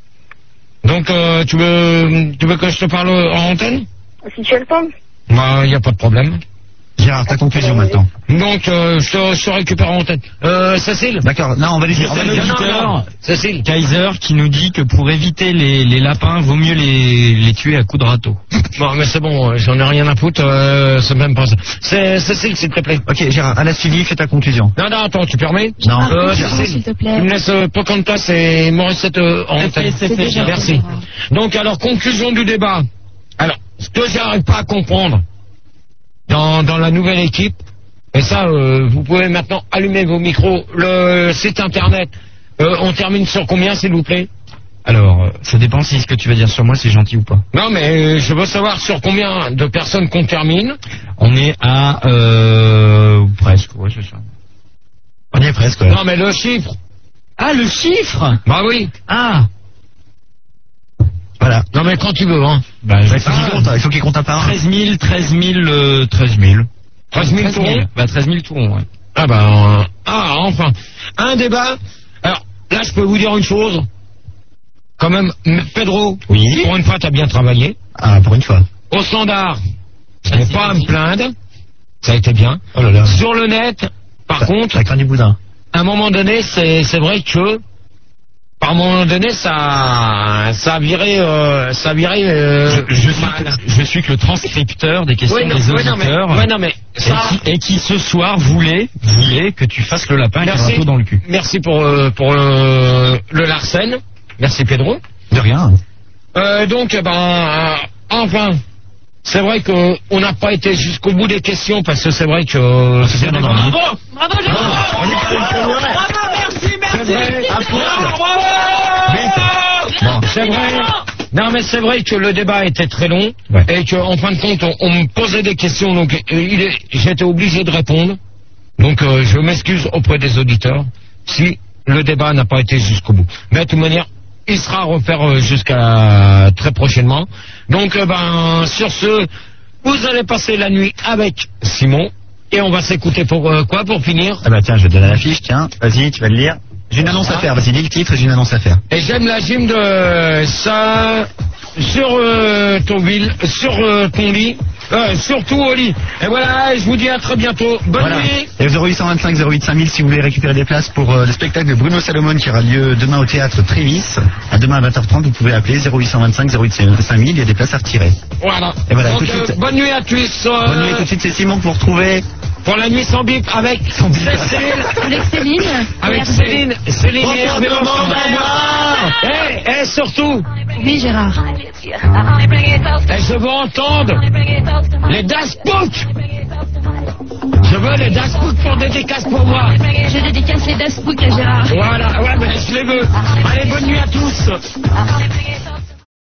Donc euh, tu veux, tu veux que je te parle en antenne? Si tu as le temps. Bah y a pas de problème. Gérard, ta conclusion maintenant. Donc euh, je, te, je te récupère en antenne. Euh, Cécile. D'accord. Non, on va les dire. on va les dire. auditeur, Cécile. Kaiser, qui nous dit que pour éviter les, les lapins, vaut mieux les, les tuer à coups de râteau. Bon mais c'est bon, euh, j'en ai rien à foutre. Euh, c'est même pas ça. C'est Cécile s'il te plaît. Ok, Gérard, à la suivi, fais ta conclusion. Non, non, attends, tu permets? Non. Euh, Ah, Cécile, s'il te tu plaît. me laisses euh, Pocahontas et Morissette euh, en C'est fait, antenne. c'est fait, déjà Merci. fait. Donc, alors, conclusion du débat. Alors, ce que j'arrive pas à comprendre dans, dans la nouvelle équipe, et ça, euh, vous pouvez maintenant allumer vos micros, le site internet, euh, on termine sur combien, s'il vous plaît? Alors, euh, ça dépend si ce que tu vas dire sur moi, c'est gentil ou pas. Non, mais euh, je veux savoir sur combien de personnes qu'on termine. On est à... Euh, presque, ouais, c'est ça. On y est presque. ouais. Non, mais le chiffre. Ah, le chiffre. Bah oui. Ah. Voilà. Non, mais quand tu veux, hein. Bah, Bah, il faut qu'il compte, il faut qu'il compte un par un. treize mille, treize mille, euh, treize mille. treize mille tourons. Bah, treize mille tourons, ouais. Ah ben, euh, ah enfin, un débat. Alors là, je peux vous dire une chose. Quand même, M- Pedro, Oui. pour une fois, t'as bien travaillé. Ah, pour une fois. Au standard, je n'ai pas à me plaindre. Ça a été bien. Oh là là. Sur le net, par Ça- contre, Ça craint du boudin. à un moment donné, c'est c'est vrai que par un moment donné, ça ça a viré, euh, ça a viré. Euh, Je, je suis mal. que, je suis que le transcripteur des questions Ouais, non, des ouais, non, mais, auditeurs. ouais, non, mais et, ça. qui, et qui ce soir voulait, voulait que tu fasses le lapin avec un Merci. râteau dans le cul. Merci pour euh, pour euh, le Larsen. Merci Pedro. De rien. Euh, donc, eh ben, euh, enfin, c'est vrai qu'on n'a pas été jusqu'au bout des questions parce que c'est vrai que. Euh, c'est bien endormi. Bravo, bravo, Bravo, merci, merci. Bon, c'est vrai. Non, mais c'est vrai que le débat était très long Ouais. et qu'en fin de compte, on, on me posait des questions, donc euh, il est- j'étais obligé de répondre. Donc, euh, je m'excuse auprès des auditeurs si le débat n'a pas été jusqu'au bout. Mais de toute manière, il sera à refaire euh, jusqu'à très prochainement. Donc, euh, ben, sur ce, vous allez passer la nuit avec Simon. Et on va s'écouter pour euh, quoi, pour finir? Ah bah tiens, je vais te donner la fiche, tiens, vas-y, tu vas le lire. J'ai une annonce à faire, vas-y, dis le titre, j'ai une annonce à faire. Et j'aime la gym de ça sur euh, ton ville, sur euh, ton lit, euh, surtout au lit. Et voilà, je vous dis à très bientôt. Bonne voilà. nuit. Et zéro huit cent vingt-cinq zéro huit cinq mille si vous voulez récupérer des places pour euh, le spectacle de Bruno Salomon qui aura lieu demain au théâtre Trévis. À demain à vingt heures trente, vous pouvez appeler zéro huit cent vingt-cinq zéro huit cinq mille, il y a des places à retirer. Voilà. Et voilà, donc, tout de suite. Euh, bonne nuit à tous. Euh... Bonne nuit, tout de suite, c'est Simon que vous retrouvez. Pour la nuit sans bip avec Céline. Avec Céline. Avec Céline. Céline et Hervé. Et, et surtout. Oui, Gérard. Et je veux entendre les Daft Punk. Je veux les Daft Punk pour dédicace pour moi. Je dédicace les Daft Punk à Gérard. Voilà, ouais, mais je les veux. Allez, bonne nuit à tous.